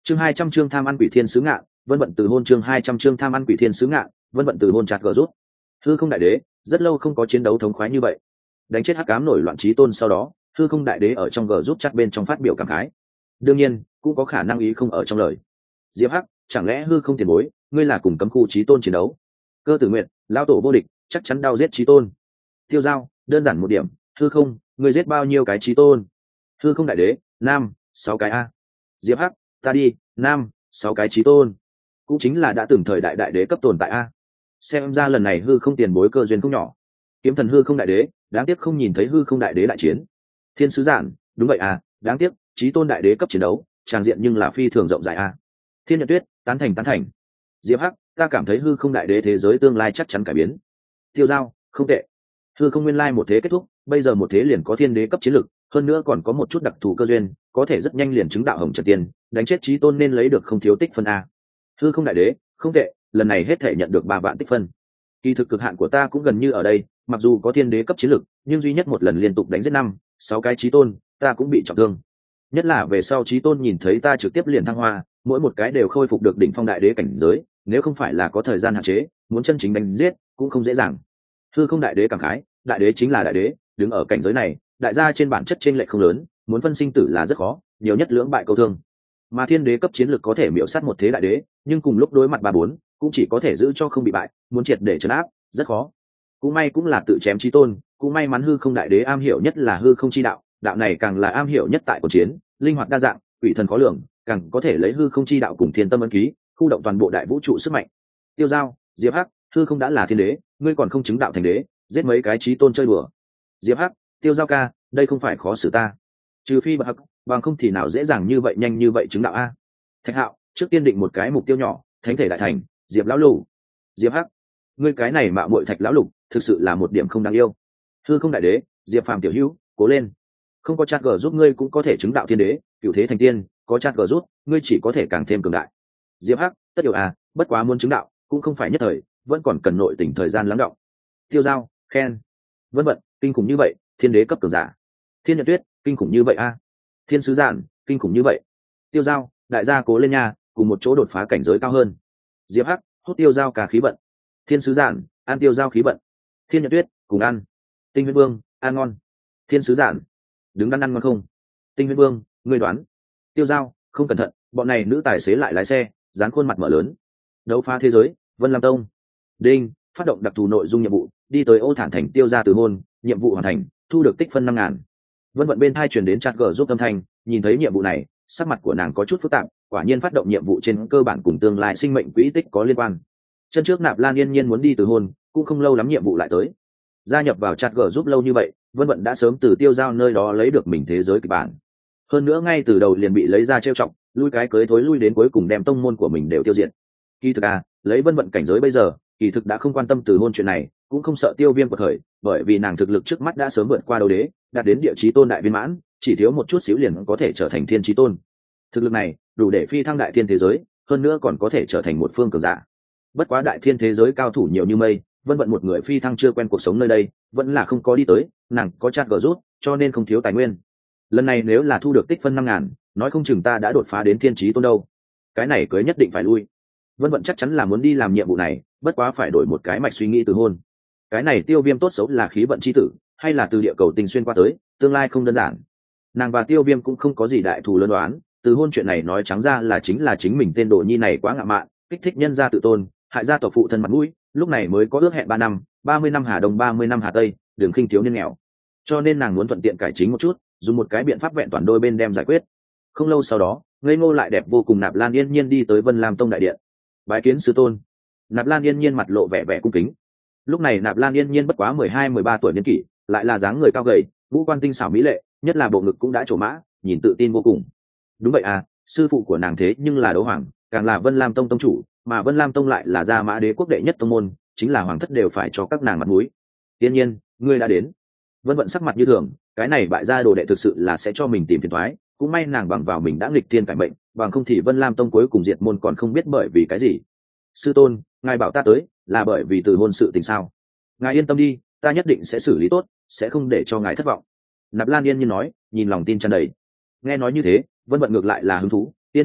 chương 200 chương tham ăn quỷ thiên sứ ngạn vân vận từ hôn. chương 200 chương tham ăn quỷ thiên sứ ngạn vân vận từ hôn. chặt gờ rút. Hư không đại đế rất lâu không có chiến đấu thống khoái như vậy. Đánh chết hắc ám nổi loạn chí tôn sau đó, hư không đại đế ở trong gờ rút chat bên trong phát biểu cảm khái. Đương nhiên cũng có khả năng ý không ở trong lời. Diệp Hắc, chẳng lẽ hư không tiền bối, ngươi là cùng cấm khu chí tôn chiến đấu? Cơ Tử Nguyệt, lão tổ vô địch, chắc chắn đau giết chí tôn. Tiêu Giao, đơn giản một điểm, hư không, ngươi giết bao nhiêu cái chí tôn? Hư không đại đế, nam, 6 cái a. Diệp Hắc, ta đi, nam, 6 cái chí tôn. Cũng chính là đã từng thời đại đại đế cấp tồn tại a. Xem ra lần này hư không tiền bối cơ duyên không nhỏ. Kiếm thần hư không đại đế, đáng tiếc không nhìn thấy hư không đại đế đại chiến. Thiên sứ giản, đúng vậy à, đáng tiếc chí tôn đại đế cấp chiến đấu tràng diện nhưng là phi thường rộng rãi a. Thiên Nhật Tuyết, tán thành. Diệp Hắc, ta cảm thấy hư không đại đế thế giới tương lai chắc chắn cải biến. Tiêu Giao, không tệ. Hư không nguyên lai một thế kết thúc, bây giờ một thế liền có thiên đế cấp chiến lực, hơn nữa còn có một chút đặc thù cơ duyên, có thể rất nhanh liền chứng đạo hồng trần tiên, đánh chết chí tôn nên lấy được không thiếu tích phân a. Hư không đại đế, không tệ, lần này hết thể nhận được 3 vạn tích phân. Kỳ thực cực hạn của ta cũng gần như ở đây, mặc dù có thiên đế cấp chiến lực, nhưng duy nhất một lần liên tục đánh giết 5-6 cái chí tôn, ta cũng bị trọng thương. Nhất là về sau chí tôn nhìn thấy ta trực tiếp liền thăng hoa, mỗi một cái đều khôi phục được đỉnh phong đại đế cảnh giới, nếu không phải là có thời gian hạn chế, muốn chân chính đánh giết cũng không dễ dàng. Hư không đại đế cảm khái, đại đế chính là đại đế, đứng ở cảnh giới này, đại gia trên bản chất chênh lệch không lớn, muốn phân sinh tử là rất khó, nhiều nhất lưỡng bại câu thương. Mà thiên đế cấp chiến lực có thể miểu sát một thế đại đế, nhưng cùng lúc đối mặt 3-4, cũng chỉ có thể giữ cho không bị bại, muốn triệt để trấn áp, rất khó. Cũng may cũng là tự chém chí tôn, cũng may mắn hư không đại đế am hiểu nhất là hư không chi đạo, đạo này càng là am hiểu nhất tại cuộc chiến, linh hoạt đa dạng, quỷ thần khó lường, càng có thể lấy hư không chi đạo cùng thiên tâm ấn ký, khu động toàn bộ đại vũ trụ sức mạnh. Tiêu Giao, Diệp Hắc, hư không đã là thiên đế, ngươi còn không chứng đạo thành đế, giết mấy cái chí tôn chơi đùa. Diệp Hắc, Tiêu Giao ca, đây không phải khó xử ta. Trừ phi bậc hắc, bằng không thì nào dễ dàng như vậy nhanh như vậy chứng đạo a. Thạch Hạo, trước tiên định một cái mục tiêu nhỏ, thánh thể đại thành, Diệp lão lục. Diệp Hắc, ngươi cái này mạo muội Thạch lão lục, thực sự là một điểm không đáng yêu. Hư không đại đế, Diệp Phàm tiểu hữu, cố lên. Không có chat gờ giúp ngươi cũng có thể chứng đạo thiên đế, cửu thế thành tiên, có chat gờ giúp, ngươi chỉ có thể càng thêm cường đại. Diệp Hắc, tất yếu à, bất quá muốn chứng đạo, cũng không phải nhất thời, vẫn còn cần nội tình thời gian lắng đọng. Tiêu Giao, khen. Vân Vận, kinh khủng như vậy, thiên đế cấp cường giả. Thiên Nhật Tuyết, kinh khủng như vậy a. Thiên sứ giản, kinh khủng như vậy. Tiêu Giao, đại gia cố lên nha, cùng một chỗ đột phá cảnh giới cao hơn. Diệp Hắc, hút Tiêu Giao cả khí vận. Thiên sứ giản, ăn Tiêu Giao khí vận. Thiên Nhật Tuyết, cùng ăn. Tinh Huyết Vương, ăn ngon. Thiên sứ giản, đứng đắn ăn ngon không? Tinh Huyết Vương, ngươi đoán. Tiêu Giao, không cẩn thận, bọn này nữ tài xế lại lái xe, dán khuôn mặt mở lớn. Đấu phá thế giới, Vân Lam Tông. Đinh, phát động đặc thù nội dung nhiệm vụ, đi tới Ô Thản Thành Tiêu gia từ hôn, nhiệm vụ hoàn thành, thu được tích phân 5.000. Vân Vận bên thai truyền đến chat gờ giúp âm thanh, nhìn thấy nhiệm vụ này, sắc mặt của nàng có chút phức tạp, quả nhiên phát động nhiệm vụ trên cơ bản cùng tương lai sinh mệnh quỹ tích có liên quan. Chân trước Nạp Lan Yên Nhiên muốn đi từ hôn, cũng không lâu lắm nhiệm vụ lại tới. Gia nhập vào chat gờ giúp lâu như vậy, Vân Vận đã sớm từ Tiêu Giao nơi đó lấy được mình thế giới kịch bản. Hơn nữa ngay từ đầu liền bị lấy ra trêu chọc, lui cái cưới thối lui đến cuối cùng đem tông môn của mình đều tiêu diệt. Kỳ thực lấy Vân Vận cảnh giới bây giờ, kỳ thực đã không quan tâm từ hôn chuyện này, cũng không sợ Tiêu Viêm của thời, bởi vì nàng thực lực trước mắt đã sớm vượt qua đấu đế, đạt đến địa chí tôn đại viên mãn, chỉ thiếu một chút xíu liền có thể trở thành thiên chí tôn. Thực lực này đủ để phi thăng đại thiên thế giới, hơn nữa còn có thể trở thành một phương cường giả. Bất quá đại thiên thế giới cao thủ nhiều như mây, Vân Vận một người phi thăng chưa quen cuộc sống nơi đây, vẫn là không có đi tới, nàng có chat gờ rút, cho nên không thiếu tài nguyên. Lần này nếu là thu được tích phân 5.000, nói không chừng ta đã đột phá đến thiên chí tôn đâu. Cái này cưới nhất định phải lui. Vân Vận chắc chắn là muốn đi làm nhiệm vụ này, bất quá phải đổi một cái mạch suy nghĩ từ hôn. Cái này Tiêu Viêm tốt xấu là khí vận chi tử, hay là từ địa cầu tình xuyên qua tới, tương lai không đơn giản. Nàng và Tiêu Viêm cũng không có gì đại thù lớn đoán, từ hôn chuyện này nói trắng ra là chính mình tên đồ nhi này quá ngạo mạn, kích thích nhân gia tự tôn, hại gia tộc phụ thân mặt mũi, lúc này mới có ước hẹn 3 năm, 30 năm Hà Đông 30 năm Hà Tây, đường khinh thiếu niên nghèo. Cho nên nàng muốn thuận tiện cải chính một chút, dùng một cái biện pháp vẹn toàn đôi bên đem giải quyết. Không lâu sau đó, ngây ngô lại đẹp vô cùng Nạp Lan Yên Nhiên đi tới Vân Lam Tông đại điện. Bái kiến sư tôn. Nạp Lan Yên Nhiên mặt lộ vẻ vẻ cung kính. Lúc này Nạp Lan Yên Nhiên bất quá 12-13 tuổi niên kỷ, lại là dáng người cao gầy, ngũ quan tinh xảo mỹ lệ, nhất là bộ ngực cũng đã trổ mã, nhìn tự tin vô cùng. Đúng vậy sư phụ của nàng thế nhưng là đấu hoàng, càng là Vân Lam Tông tông chủ, mà Vân Lam Tông lại là Gia Mã Đế quốc đệ nhất tông môn, chính là hoàng thất đều phải cho các nàng mặt mũi. Tiên nhiên, ngươi đã đến. Vân Vận sắc mặt như thường, cái này bại gia đồ đệ thực sự là sẽ cho mình tìm phiền toái, cũng may nàng bằng vào mình đã nghịch thiên cải mệnh, bằng không thì Vân Lam Tông cuối cùng diệt môn còn không biết bởi vì cái gì. Sư tôn, ngài bảo ta tới, là bởi vì từ hôn sự tình sao? Ngài yên tâm đi, ta nhất định sẽ xử lý tốt, sẽ không để cho ngài thất vọng. Nạp Lan Yên Nhiên nói, nhìn lòng tin tràn đầy. Nghe nói như thế, Vân Vận ngược lại là hứng thú. Tiên nhiên,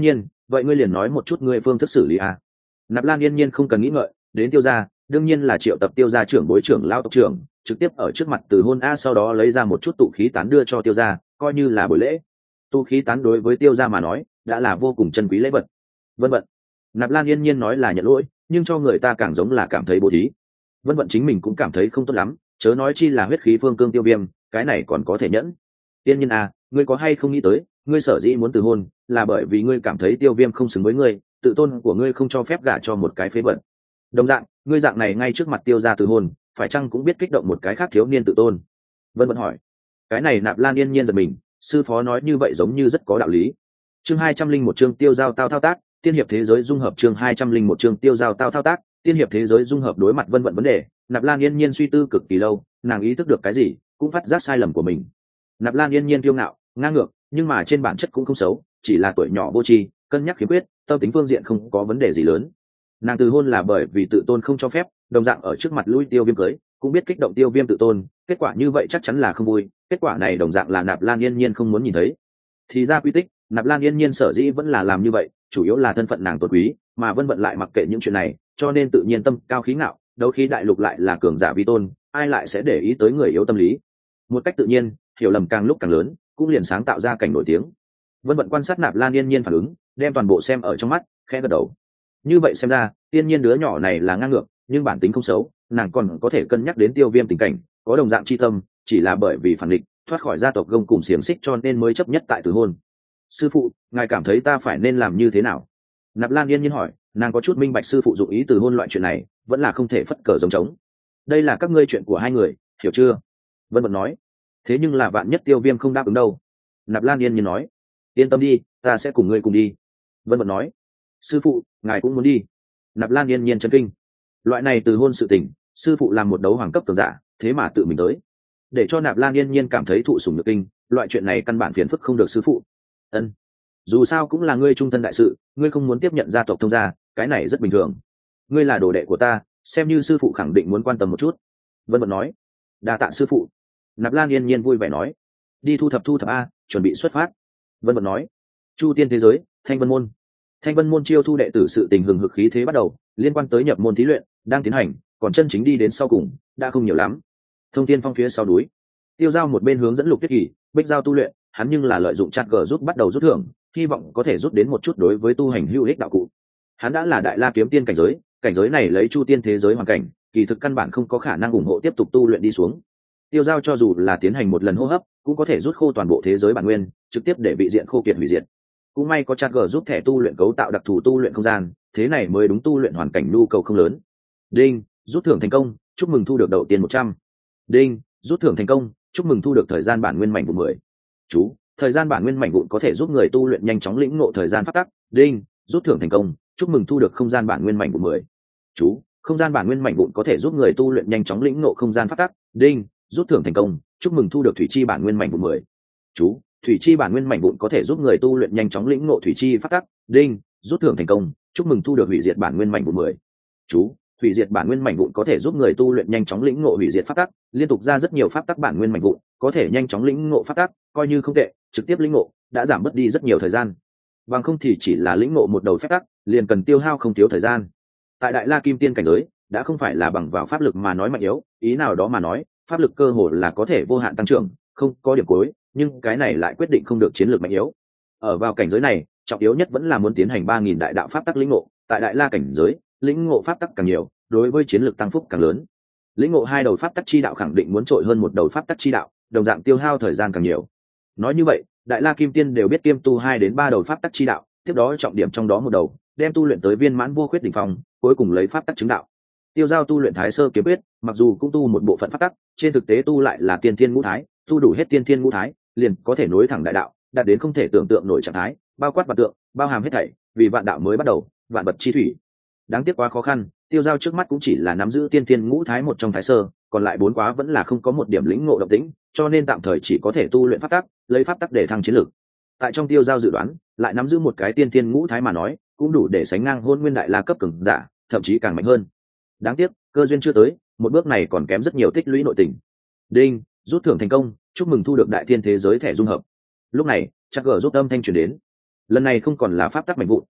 vậy ngươi liền nói một chút ngươi phương thức xử lý à. Nạp Lan yên nhiên không cần nghĩ ngợi, đến tiêu gia đương nhiên là triệu tập tiêu gia trưởng bối trưởng lao tộc trưởng, trực tiếp ở trước mặt từ hôn a, sau đó lấy ra một chút tụ khí tán đưa cho tiêu gia, coi như là buổi lễ. Tụ khí tán đối với tiêu gia mà nói đã là vô cùng chân quý lễ vật. Vân Vận. Nạp Lan yên nhiên nói là nhận lỗi, nhưng cho người ta càng giống là cảm thấy bố thí. Vân Vận chính mình cũng cảm thấy không tốt lắm, chớ nói chi là huyết khí phương cương tiêu viêm, cái này còn có thể nhẫn. Tiên nhiên à, ngươi có hay không nghĩ tới, ngươi sở dĩ muốn từ hôn là bởi vì ngươi cảm thấy tiêu viêm không xứng với ngươi, tự tôn của ngươi không cho phép gả cho một cái phế vật. Đồng dạng, ngươi dạng này ngay trước mặt tiêu gia từ hôn, phải chăng cũng biết kích động một cái khác thiếu niên tự tôn? Vân Vận hỏi. Cái này Nạp Lan yên nhiên giật mình, sư phó nói như vậy giống như rất có đạo lý. Chương 201 chương tiêu giao tao thao tác, tiên hiệp thế giới dung hợp. Chương 201 chương tiêu giao tao thao tác, tiên hiệp thế giới dung hợp. Đối mặt Vân Vận vấn đề, Nạp Lan yên nhiên suy tư cực kỳ lâu, nàng ý thức được cái gì, cũng phát giác sai lầm của mình. Nạp Lan yên nhiên kiêu ngạo, ngang ngược, nhưng mà trên bản chất cũng không xấu, chỉ là tuổi nhỏ vô tri, cân nhắc khiếm khuyết, tâm tính phương diện không có vấn đề gì lớn. Nàng từ hôn là bởi vì tự tôn không cho phép, đồng dạng ở trước mặt lui tiêu viêm cưới, cũng biết kích động tiêu viêm tự tôn, kết quả như vậy chắc chắn là không vui, kết quả này đồng dạng là Nạp Lan yên nhiên không muốn nhìn thấy. Thì ra quy tích, Nạp Lan yên nhiên sở dĩ vẫn là làm như vậy, chủ yếu là thân phận nàng tôn quý, mà Vân Vận lại mặc kệ những chuyện này, cho nên tự nhiên tâm cao khí ngạo, đấu khí đại lục lại là cường giả vi tôn, ai lại sẽ để ý tới người yếu tâm lý. Một cách tự nhiên, hiểu lầm càng lúc càng lớn, cũng liền sáng tạo ra cảnh nổi tiếng. Vân Vận quan sát Nạp Lan yên nhiên phản ứng, đem toàn bộ xem ở trong mắt, khẽ gật đầu. Như vậy xem ra, yên nhiên đứa nhỏ này là ngang ngược, nhưng bản tính không xấu, nàng còn có thể cân nhắc đến tiêu viêm tình cảnh, có đồng dạng chi tâm, chỉ là bởi vì phản địch, thoát khỏi gia tộc gông cùng xiềng xích cho nên mới chấp nhất tại từ hôn. Sư phụ, ngài cảm thấy ta phải nên làm như thế nào? Nạp Lan yên nhiên hỏi, nàng có chút minh bạch sư phụ dụng ý từ hôn loại chuyện này, vẫn là không thể phất cờ giống trống. Đây là các ngươi chuyện của hai người, hiểu chưa? Vân Vận nói. Thế nhưng là vạn nhất tiêu viêm không đáp ứng đâu. Nạp Lan yên nhiên nói. Yên tâm đi, ta sẽ cùng ngươi cùng đi. Vân Vận nói. Sư phụ, ngài cũng muốn đi? Nạp Lan yên nhiên chấn kinh. Loại này từ hôn sự tình, sư phụ làm một đấu hoàng cấp cường giả, thế mà tự mình tới, để cho Nạp Lan yên nhiên cảm thấy thụ sủng nhược kinh. Loại chuyện này căn bản phiền phức không được sư phụ. Ân, dù sao cũng là ngươi trung thân đại sự, ngươi không muốn tiếp nhận gia tộc thông gia, cái này rất bình thường. Ngươi là đồ đệ của ta, xem như sư phụ khẳng định muốn quan tâm một chút. Vân Vận nói. Đa tạ sư phụ. Nạp Lan yên nhiên vui vẻ nói. Đi thu thập a, chuẩn bị xuất phát. Vân Vận nói. Chu tiên thế giới, Thanh Vân môn. Thanh Vân môn chiêu thu đệ tử sự tình hừng hực khí thế bắt đầu, liên quan tới nhập môn thí luyện đang tiến hành, còn chân chính đi đến sau cùng đã không nhiều lắm. Thông Thiên Phong phía sau núi, Tiêu Giao một bên hướng dẫn Lục Tuyết Kỳ, Bích Giao tu luyện, hắn nhưng là lợi dụng chat gờ rút bắt đầu rút thưởng, hy vọng có thể rút đến một chút đối với tu hành hữu ích đạo cụ. Hắn đã là Đại La kiếm tiên cảnh giới này lấy Chu tiên thế giới hoàn cảnh, kỳ thực căn bản không có khả năng ủng hộ tiếp tục tu luyện đi xuống. Tiêu Giao cho dù là tiến hành một lần hô hấp, cũng có thể rút khô toàn bộ thế giới bản nguyên, trực tiếp để bị diện khô kiệt hủy diệt. Cũng may có chat g giúp thẻ tu luyện cấu tạo đặc thù tu luyện không gian, thế này mới đúng tu luyện hoàn cảnh nhu cầu không lớn. Đinh, rút thưởng thành công, chúc mừng thu được đầu tiên 100. Đinh, rút thưởng thành công, chúc mừng thu được thời gian bản nguyên mảnh vụn 10. Chú, thời gian bản nguyên mảnh vụn có thể giúp người tu luyện nhanh chóng lĩnh ngộ thời gian pháp tắc. Đinh, rút thưởng thành công, chúc mừng thu được không gian bản nguyên mảnh vụn 10. Chú, không gian bản nguyên mảnh vụn có thể giúp người tu luyện nhanh chóng lĩnh ngộ không gian pháp tắc. Đinh, rút thưởng thành công, chúc mừng thu được thủy chi bản nguyên mảnh vụn 10. Chú, thủy chi bản nguyên mảnh vụn có thể giúp người tu luyện nhanh chóng lĩnh ngộ thủy chi pháp tắc. Đinh, rút thưởng thành công, chúc mừng thu được hủy diệt bản nguyên mảnh vụn 10. Chú, hủy diệt bản nguyên mảnh vụn có thể giúp người tu luyện nhanh chóng lĩnh ngộ hủy diệt pháp tắc, liên tục ra rất nhiều pháp tắc bản nguyên mảnh vụn, có thể nhanh chóng lĩnh ngộ pháp tắc, coi như không tệ, trực tiếp lĩnh ngộ đã giảm bớt đi rất nhiều thời gian. Bằng không thì chỉ là lĩnh ngộ một đầu phép tắc, liền cần tiêu hao không thiếu thời gian. Tại Đại La Kim Tiên cảnh giới, đã không phải là bằng vào pháp lực mà nói mạnh yếu, ý nào đó mà nói, pháp lực cơ hồ là có thể vô hạn tăng trưởng, không có điểm cuối, nhưng cái này lại quyết định không được chiến lược mạnh yếu. Ở vào cảnh giới này, trọng yếu nhất vẫn là muốn tiến hành 3000 đại đạo pháp tắc lĩnh ngộ, tại Đại La cảnh giới, lĩnh ngộ pháp tắc càng nhiều, đối với chiến lược tăng phúc càng lớn. Lĩnh ngộ 2 đầu pháp tắc chi đạo khẳng định muốn trội hơn một đầu pháp tắc chi đạo, đồng dạng tiêu hao thời gian càng nhiều. Nói như vậy, Đại La Kim Tiên đều biết kiêm tu 2 đến 3 đầu pháp tắc chi đạo, tiếp đó trọng điểm trong đó một đầu, đem tu luyện tới viên mãn vô khuyết đỉnh phong, cuối cùng lấy pháp tắc chứng đạo. Tiêu Giao tu luyện Thái Sơ kiếm quyết, mặc dù cũng tu một bộ phận pháp tắc, trên thực tế tu lại là tiên thiên ngũ thái, tu đủ hết tiên thiên ngũ thái, liền có thể nối thẳng đại đạo, đạt đến không thể tưởng tượng nổi trạng thái, bao quát vạn tượng, bao hàm hết thảy, vì vạn đạo mới bắt đầu, vạn vật chi thủy. Đáng tiếc quá khó khăn, Tiêu Giao trước mắt cũng chỉ là nắm giữ tiên thiên ngũ thái một trong Thái Sơ, còn lại 4 quá vẫn là không có một điểm lĩnh ngộ động tĩnh, cho nên tạm thời chỉ có thể tu luyện pháp tắc, lấy pháp tắc để thăng chiến lực. Tại trong Tiêu Giao dự đoán, lại nắm giữ một cái tiên thiên ngũ thái mà nói, cũng đủ để sánh ngang Hôn Nguyên Đại La cấp cường giả, thậm chí càng mạnh hơn. Đáng tiếc, cơ duyên chưa tới, một bước này còn kém rất nhiều tích lũy nội tình. Đinh, rút thưởng thành công, chúc mừng thu được đại thiên thế giới thẻ dung hợp. Lúc này, chắc gở rút âm thanh truyền đến. Lần này không còn là pháp tắc mạnh vụn,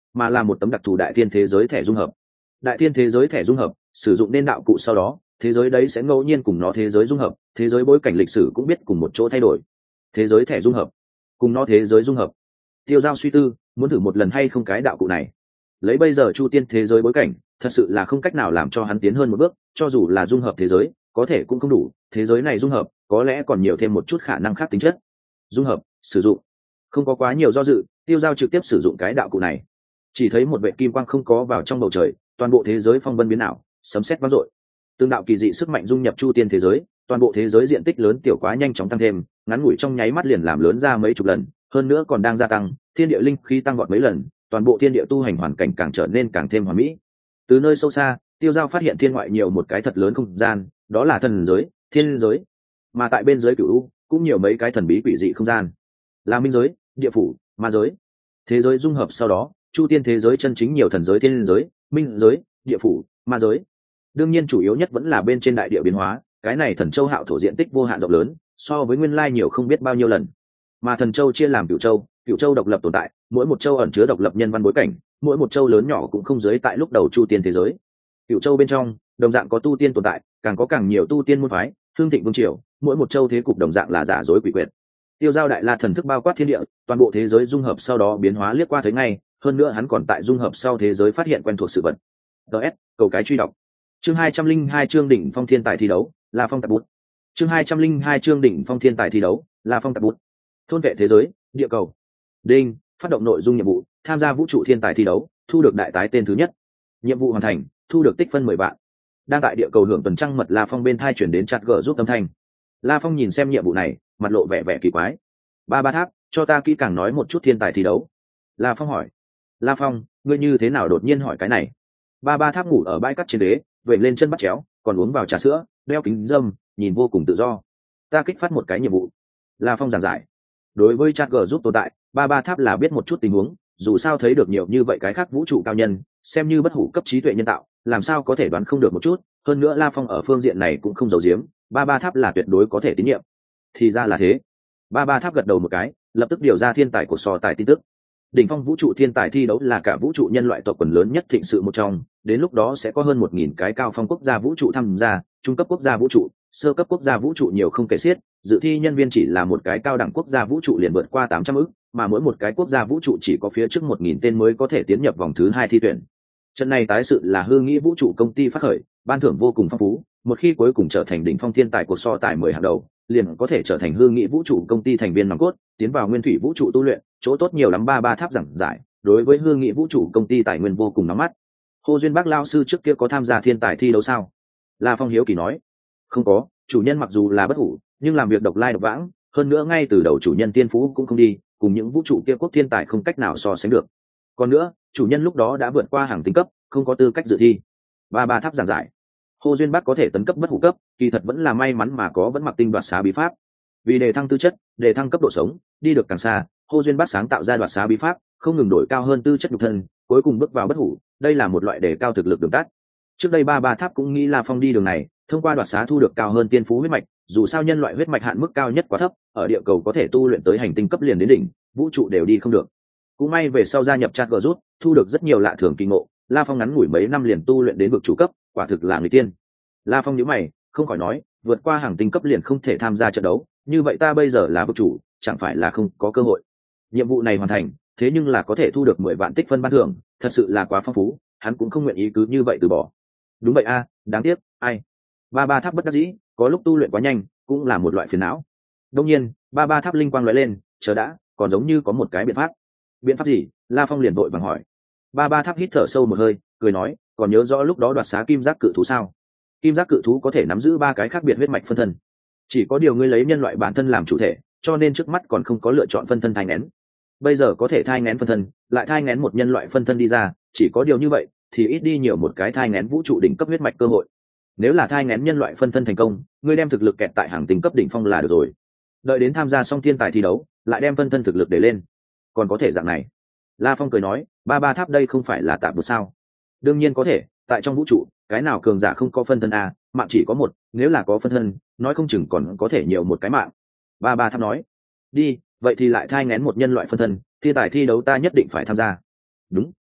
mà là một tấm đặc thù đại thiên thế giới thẻ dung hợp. Đại thiên thế giới thẻ dung hợp sử dụng nên đạo cụ sau đó, thế giới đấy sẽ ngẫu nhiên cùng nó thế giới dung hợp, thế giới bối cảnh lịch sử cũng biết cùng một chỗ thay đổi. Thế giới thẻ dung hợp cùng nó thế giới dung hợp. Tiêu Giao suy tư, muốn thử một lần hay không cái đạo cụ này. Lấy bây giờ Chu Tiên thế giới bối cảnh, thật sự là không cách nào làm cho hắn tiến hơn một bước, cho dù là dung hợp thế giới, có thể cũng không đủ, thế giới này dung hợp, có lẽ còn nhiều thêm một chút khả năng khác tính chất. Dung hợp, sử dụng. Không có quá nhiều do dự, Tiêu Giao trực tiếp sử dụng cái đạo cụ này. Chỉ thấy một vệt kim quang không có vào trong bầu trời, toàn bộ thế giới phong vân biến ảo, sấm sét vang dội. Tương đạo kỳ dị sức mạnh dung nhập Chu Tiên thế giới, toàn bộ thế giới diện tích lớn tiểu quá nhanh chóng tăng thêm, ngắn ngủi trong nháy mắt liền làm lớn ra mấy chục lần, hơn nữa còn đang gia tăng, thiên địa linh khí tăng vọt mấy lần, toàn bộ thiên địa tu hành hoàn cảnh càng trở nên càng thêm hoàn mỹ. Từ nơi sâu xa, Tiêu Giao phát hiện thiên ngoại nhiều một cái thật lớn không gian, đó là thần giới, thiên giới, mà tại bên dưới cửu u cũng nhiều mấy cái thần bí quỷ dị không gian, là minh giới, địa phủ, ma giới. Thế giới dung hợp sau đó, Chu Tiên thế giới chân chính nhiều thần giới, thiên giới, minh giới, địa phủ, ma giới. Đương nhiên chủ yếu nhất vẫn là bên trên đại địa biến hóa, cái này thần châu hạo thổ diện tích vô hạn rộng lớn, so với nguyên lai nhiều không biết bao nhiêu lần. Mà thần châu chia làm cửu châu độc lập tồn tại, mỗi một châu ẩn chứa độc lập nhân văn bối cảnh, mỗi một châu lớn nhỏ cũng không dưới tại lúc đầu Chu Tiên thế giới. Cửu châu bên trong đồng dạng có tu tiên tồn tại, càng có càng nhiều tu tiên môn phái, hương thịnh vương triều, mỗi một châu thế cục đồng dạng là giả dối quỷ quyệt. Tiêu Giao đại la thần thức bao quát thiên địa, toàn bộ thế giới dung hợp sau đó biến hóa liếc qua thấy ngay, hơn nữa hắn còn tại dung hợp sau thế giới phát hiện quen thuộc sự vật. DS, cầu cái truy đọc. Chương 202 chương đỉnh phong thiên tài thi đấu, là phong tạp bút. Chương 202 chương đỉnh phong thiên tài thi đấu, là phong tạp bút. Thôn vệ thế giới, địa cầu. Đinh, phát động nội dung nhiệm vụ, tham gia vũ trụ thiên tài thi đấu, thu được đại tái tên thứ nhất. Nhiệm vụ hoàn thành, thu được tích phân 10 vạn. Đang tại địa cầu hưởng tuần trăng mật La Phong bên thai chuyển đến chat gỡ giúp âm thanh. La Phong nhìn xem nhiệm vụ này, mặt lộ vẻ vẻ kỳ quái. Ba tháp, cho ta kỹ càng nói một chút thiên tài thi đấu. La Phong hỏi. La Phong, ngươi như thế nào đột nhiên hỏi cái này? Ba tháp ngủ ở bãi cát trên đế, vểnh lên chân bắt chéo, còn uống vào trà sữa, đeo kính dâm, nhìn vô cùng tự do. Ta kích phát một cái nhiệm vụ. La Phong giảng giải. Đối với chat gỡ giúp tồn tại, ba tháp là biết một chút tình huống, dù sao thấy được nhiều như vậy cái khác vũ trụ cao nhân, xem như bất hủ cấp trí tuệ nhân tạo, làm sao có thể đoán không được một chút. Hơn nữa La Phong ở phương diện này cũng không giấu giếm, ba tháp là tuyệt đối có thể tín nhiệm. Thì ra là thế. Ba tháp gật đầu một cái, lập tức điều ra thiên tài của so tài tin tức. Đỉnh phong vũ trụ thiên tài thi đấu là cả vũ trụ nhân loại tộc quần lớn nhất thịnh sự một trong, đến lúc đó sẽ có hơn 1000 cái cao phong quốc gia vũ trụ tham gia, trung cấp quốc gia vũ trụ, sơ cấp quốc gia vũ trụ nhiều không kể xiết, dự thi nhân viên chỉ là một cái cao đẳng quốc gia vũ trụ liền vượt qua 800 ức, mà mỗi một cái quốc gia vũ trụ chỉ có phía trước 1000 tên mới có thể tiến nhập vòng thứ 2 thi tuyển. Trận này tái sự là hư nghĩ vũ trụ công ty phát khởi, ban thưởng vô cùng phong phú, một khi cuối cùng trở thành đỉnh phong thiên tài của so tài 10 hàng đầu, liền có thể trở thành hư nghĩ vũ trụ công ty thành viên nòng cốt, tiến vào nguyên thủy vũ trụ tu luyện, chỗ tốt nhiều lắm. Ba tháp giảng giải, đối với hư nghĩ vũ trụ công ty tài nguyên vô cùng nóng mắt. Hồ Duyên Bác lao sư trước kia có tham gia thiên tài thi đấu sao? La Phong hiếu kỳ nói. Không có, chủ nhân mặc dù là bất hủ, nhưng làm việc độc lai độc vãng, hơn nữa ngay từ đầu chủ nhân tiên phú cũng không đi, cùng những vũ trụ kia quốc thiên tài không cách nào so sánh được. Còn nữa, chủ nhân lúc đó đã vượt qua hàng tinh cấp, không có tư cách dự thi. Ba tháp giảng giải. Hồ Duyên Bắc có thể tấn cấp bất hủ cấp, kỳ thật vẫn là may mắn mà có vẫn mặc tinh đoạt xá bí pháp. Vì đề thăng tư chất, đề thăng cấp độ sống, đi được càng xa, Hồ Duyên Bắc sáng tạo ra đoạt xá bí pháp, không ngừng đổi cao hơn tư chất nhục thân, cuối cùng bước vào bất hủ, đây là một loại đề cao thực lực đường tắt. Trước đây ba tháp cũng nghĩ La Phong đi đường này, thông qua đoạt xá thu được cao hơn tiên phú huyết mạch, dù sao nhân loại huyết mạch hạn mức cao nhất quá thấp, ở địa cầu có thể tu luyện tới hành tinh cấp liền đến đỉnh, vũ trụ đều đi không được. Cũng may về sau gia nhập chat gờ rút, thu được rất nhiều lạ thường kỳ ngộ, La Phong ngắn ngủi mấy năm liền tu luyện đến vực chủ cấp, quả thực là người tiên. La Phong nhíu mày, không khỏi nói, vượt qua hàng tinh cấp liền không thể tham gia trận đấu, như vậy ta bây giờ là vực chủ, chẳng phải là không có cơ hội. Nhiệm vụ này hoàn thành, thế nhưng là có thể thu được 10 vạn tích phân ban thưởng, thật sự là quá phong phú, hắn cũng không nguyện ý cứ như vậy từ bỏ. Đúng vậy a, đáng tiếc, ai. Ba tháp bất đắc dĩ, có lúc tu luyện quá nhanh, cũng là một loại phiền não. Đương nhiên, ba tháp linh quang lóe lên, chờ đã, còn giống như có một cái biện pháp. Biện pháp gì? La Phong liền vội vàng hỏi. Ba tháp hít thở sâu một hơi, cười nói, còn nhớ rõ lúc đó đoạt xá kim giác cự thú sao? Kim giác cự thú có thể nắm giữ 3 cái khác biệt huyết mạch phân thân, chỉ có điều ngươi lấy nhân loại bản thân làm chủ thể, cho nên trước mắt còn không có lựa chọn phân thân thai nghén. Bây giờ có thể thai nghén phân thân, lại thai nghén một nhân loại phân thân đi ra, chỉ có điều như vậy thì ít đi nhiều một cái thai nghén vũ trụ đỉnh cấp huyết mạch cơ hội. Nếu là thai nghén nhân loại phân thân thành công, ngươi đem thực lực kẹt tại hàng tinh cấp đỉnh phong là được rồi. Đợi đến tham gia xong thiên tài thi đấu, lại đem phân thân thực lực để lên. Còn có thể dạng này. La Phong cười nói, ba tháp đây không phải là tạp một sao? Đương nhiên có thể, tại trong vũ trụ, cái nào cường giả không có phân thân à, mạng chỉ có một, nếu là có phân thân, nói không chừng còn có thể nhiều một cái mạng. Ba tháp nói, đi, vậy thì lại thai nghén một nhân loại phân thân, thiên tài thi đấu ta nhất định phải tham gia. Đúng,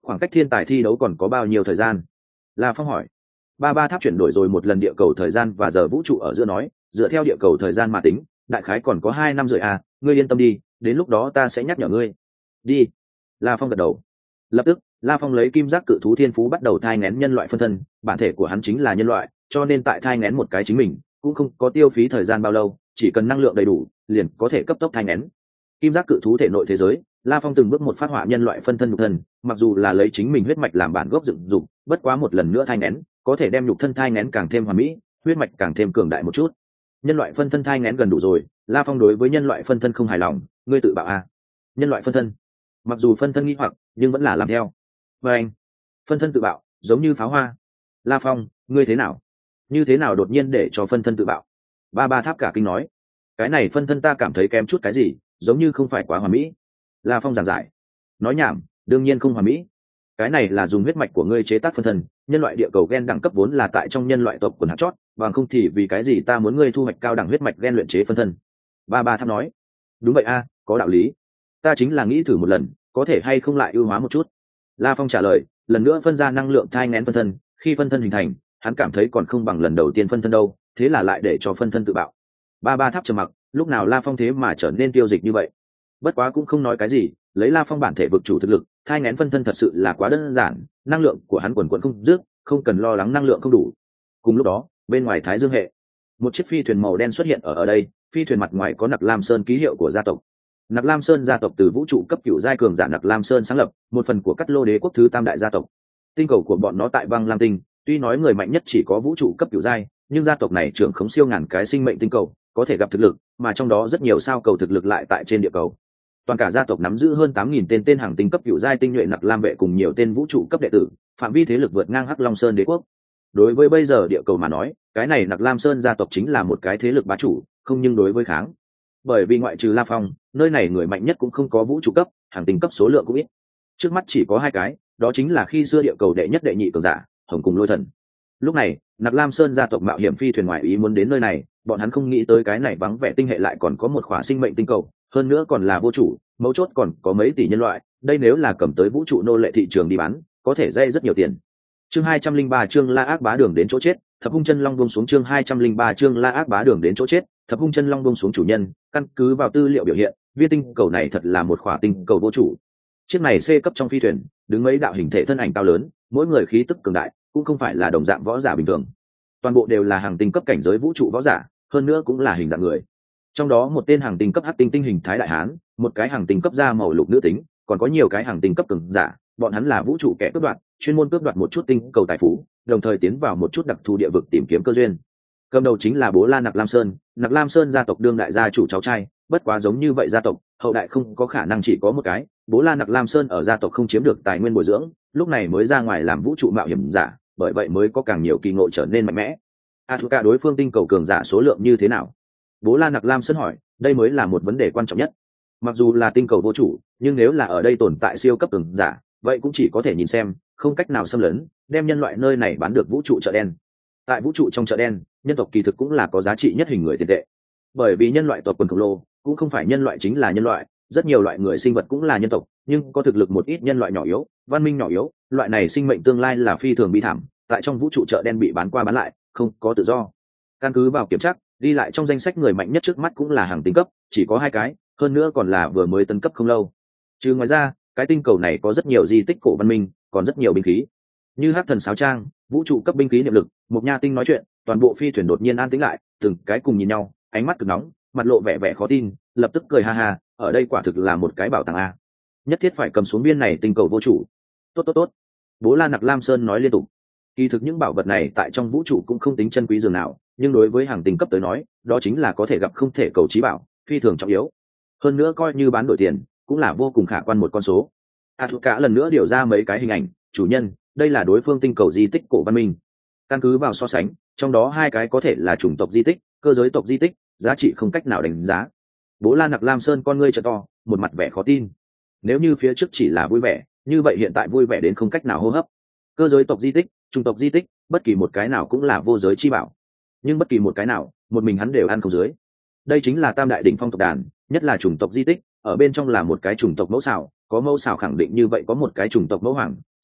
khoảng cách thiên tài thi đấu còn có bao nhiêu thời gian? La Phong hỏi. Ba tháp chuyển đổi rồi một lần địa cầu thời gian và giờ vũ trụ ở giữa nói, dựa theo địa cầu thời gian mà tính, đại khái còn có 2 năm rưỡi à, ngươi yên tâm đi, đến lúc đó ta sẽ nhắc nhở ngươi. Đi. La Phong gật đầu. Lập tức, La Phong lấy kim giác cự thú thiên phú bắt đầu thai nghén nhân loại phân thân, bản thể của hắn chính là nhân loại, cho nên tại thai nghén một cái chính mình, cũng không có tiêu phí thời gian bao lâu, chỉ cần năng lượng đầy đủ, liền có thể cấp tốc thai nghén. Kim giác cự thú thể nội thế giới, La Phong từng bước một phát họa nhân loại phân thân nhục thân, mặc dù là lấy chính mình huyết mạch làm bản gốc dựng dục, bất quá một lần nữa thai nghén, có thể đem nhục thân thai nghén càng thêm hoàn mỹ, huyết mạch càng thêm cường đại một chút. Nhân loại phân thân thai nghén gần đủ rồi, La Phong đối với nhân loại phân thân không hài lòng, ngươi tự bạo a. Nhân loại phân thân. Mặc dù phân thân nghi hoặc, nhưng vẫn là làm theo. Và anh, phân thân tự bạo, giống như pháo hoa. La Phong, ngươi thế nào? Như thế nào đột nhiên để cho phân thân tự bạo? Ba tháp cả kinh nói, cái này phân thân ta cảm thấy kém chút cái gì, giống như không phải quá hoàn mỹ. La Phong giảng giải, nói nhảm, đương nhiên không hoàn mỹ. Cái này là dùng huyết mạch của ngươi chế tác phân thân, nhân loại địa cầu gen đẳng cấp vốn là tại trong nhân loại tộc quần hạt chót, bằng không thì vì cái gì ta muốn ngươi thu hoạch cao đẳng huyết mạch gen luyện chế phân thân? Ba tháp nói, đúng vậy a, có đạo lý. Ta chính là nghĩ thử một lần, có thể hay không lại ưu hóa một chút. La Phong trả lời, lần nữa phân ra năng lượng thai nghén phân thân, khi phân thân hình thành, hắn cảm thấy còn không bằng lần đầu tiên phân thân đâu, thế là lại để cho phân thân tự bạo. Ba tháp trầm mặc, lúc nào La Phong thế mà trở nên tiêu dịch như vậy? Bất quá cũng không nói cái gì, lấy La Phong bản thể vực chủ thực lực, thai nghén phân thân thật sự là quá đơn giản, năng lượng của hắn quần quần không dứt, không cần lo lắng năng lượng không đủ. Cùng lúc đó, bên ngoài Thái Dương hệ, một chiếc phi thuyền màu đen xuất hiện ở đây, phi thuyền mặt ngoài có Nặc Lam Sơn ký hiệu của gia tộc. Nặc Lam Sơn gia tộc từ vũ trụ cấp cửu giai cường giả Nặc Lam Sơn sáng lập, một phần của Cắt Lô Đế quốc thứ tam đại gia tộc. Tinh cầu của bọn nó tại băng lam tinh, tuy nói người mạnh nhất chỉ có vũ trụ cấp cửu giai, nhưng gia tộc này trưởng khống siêu ngàn cái sinh mệnh tinh cầu, có thể gặp thực lực, mà trong đó rất nhiều sao cầu thực lực lại tại trên địa cầu. Toàn cả gia tộc nắm giữ hơn 8.000 tên hàng tinh cấp cửu giai tinh nhuệ Nặc Lam vệ cùng nhiều tên vũ trụ cấp đệ tử, phạm vi thế lực vượt ngang Hắc Long Sơn Đế quốc. Đối với bây giờ địa cầu mà nói, cái này Nặc Lam Sơn gia tộc chính là một cái thế lực bá chủ, không nhưng đối với kháng. Bởi vì ngoại trừ La Phong, nơi này người mạnh nhất cũng không có vũ trụ cấp, hàng tinh cấp số lượng cũng ít. Trước mắt chỉ có 2 cái, đó chính là khi xưa địa cầu đệ nhất đệ nhị cường giả, Hồng cùng Lôi Thần. Lúc này, Nặc Lam Sơn gia tộc mạo hiểm phi thuyền ngoại ý muốn đến nơi này, bọn hắn không nghĩ tới cái này vắng vẻ tinh hệ lại còn có một khỏa sinh mệnh tinh cầu, hơn nữa còn là vô chủ, mấu chốt còn có mấy tỷ nhân loại, đây nếu là cầm tới vũ trụ nô lệ thị trường đi bán, có thể dây rất nhiều tiền. Chương 203 chương La Ác Bá Đường đến chỗ chết, Thập Hung Chân Long buông xuống chương 203 chương La Ác Bá Đường đến chỗ chết, Thập Hung Chân Long buông xuống chủ nhân, căn cứ vào tư liệu biểu hiện, viên tinh cầu này thật là một khỏa tinh cầu vô chủ. Chiếc này C cấp trong phi thuyền, đứng mấy đạo hình thể thân ảnh cao lớn, mỗi người khí tức cường đại, cũng không phải là đồng dạng võ giả bình thường. Toàn bộ đều là hàng tinh cấp cảnh giới vũ trụ võ giả, hơn nữa cũng là hình dạng người. Trong đó một tên hàng tinh cấp hắc tinh tinh hình thái đại hán, một cái hàng tinh cấp da màu lục nữ tính, còn có nhiều cái hàng tinh cấp cường giả, bọn hắn là vũ trụ kẻ cướp đoạt, chuyên môn cướp đoạt một chút tinh cầu tài phú, đồng thời tiến vào một chút đặc thù địa vực tìm kiếm cơ duyên. Cầm đầu chính là bố La Nặc Lam Sơn, Nặc Lam Sơn gia tộc đương đại gia chủ cháu trai, bất quá giống như vậy gia tộc, hậu đại không có khả năng chỉ có một cái, bố La Nặc Lam Sơn ở gia tộc không chiếm được tài nguyên bồi dưỡng, lúc này mới ra ngoài làm vũ trụ mạo hiểm giả, bởi vậy mới có càng nhiều kỳ ngộ trở nên mạnh mẽ. Thu cả đối phương tinh cầu cường giả số lượng như thế nào? Bố La Nặc Lam Sơn hỏi, đây mới là một vấn đề quan trọng nhất. Mặc dù là tinh cầu vô chủ, nhưng nếu là ở đây tồn tại siêu cấp cường giả, vậy cũng chỉ có thể nhìn xem, không cách nào xâm lấn, đem nhân loại nơi này bán được vũ trụ chợ đen. Tại vũ trụ trong chợ đen, nhân tộc kỳ thực cũng là có giá trị nhất hình người tiền tệ. Bởi vì nhân loại tộc quần khổng lồ, cũng không phải nhân loại chính là nhân loại, rất nhiều loại người sinh vật cũng là nhân tộc, nhưng có thực lực một ít nhân loại nhỏ yếu, văn minh nhỏ yếu, loại này sinh mệnh tương lai là phi thường bi thảm, tại trong vũ trụ chợ đen bị bán qua bán lại, không có tự do. Căn cứ vào kiểm tra, đi lại trong danh sách người mạnh nhất trước mắt cũng là hàng tinh cấp, chỉ có 2 cái, hơn nữa còn là vừa mới tấn cấp không lâu. Trừ ngoài ra, cái tinh cầu này có rất nhiều di tích cổ văn minh, còn rất nhiều binh khí, như Hắc Thần Sáo Trang, vũ trụ cấp binh khí niệm lực. Mộc Nha Tinh nói chuyện, toàn bộ phi thuyền đột nhiên an tĩnh lại, từng cái cùng nhìn nhau, ánh mắt cực nóng, mặt lộ vẻ khó tin, lập tức cười ha ha, ở đây quả thực là một cái bảo tàng a, nhất thiết phải cầm xuống viên này tinh cầu vô chủ. Tốt. Bố La Nặc Lam Sơn nói liên tục. Kỳ thực những bảo vật này tại trong vũ trụ cũng không tính chân quý dường nào, nhưng đối với hàng tinh cấp tới nói, đó chính là có thể gặp không thể cầu trí bảo, phi thường trọng yếu. Hơn nữa coi như bán đổi tiền, cũng là vô cùng khả quan một con số. Thu cả lần nữa điều ra mấy cái hình ảnh, chủ nhân, đây là đối phương tinh cầu di tích cổ văn minh. Căn cứ vào so sánh, trong đó 2 cái có thể là chủng tộc di tích, cơ giới tộc di tích, giá trị không cách nào đánh giá. Bố La Nặc Lam Sơn con ngươi trợ to, một mặt vẻ khó tin. Nếu như phía trước chỉ là vui vẻ, như vậy hiện tại vui vẻ đến không cách nào hô hấp. Cơ giới tộc di tích, chủng tộc di tích, bất kỳ một cái nào cũng là vô giới chi bảo, nhưng bất kỳ một cái nào, một mình hắn đều ăn không dưới. Đây chính là tam đại đỉnh phong tộc đàn, nhất là chủng tộc di tích, ở bên trong là một cái chủng tộc mẫu xảo, có mẫu xảo khẳng định như vậy có một cái chủng tộc mẫu hoàng,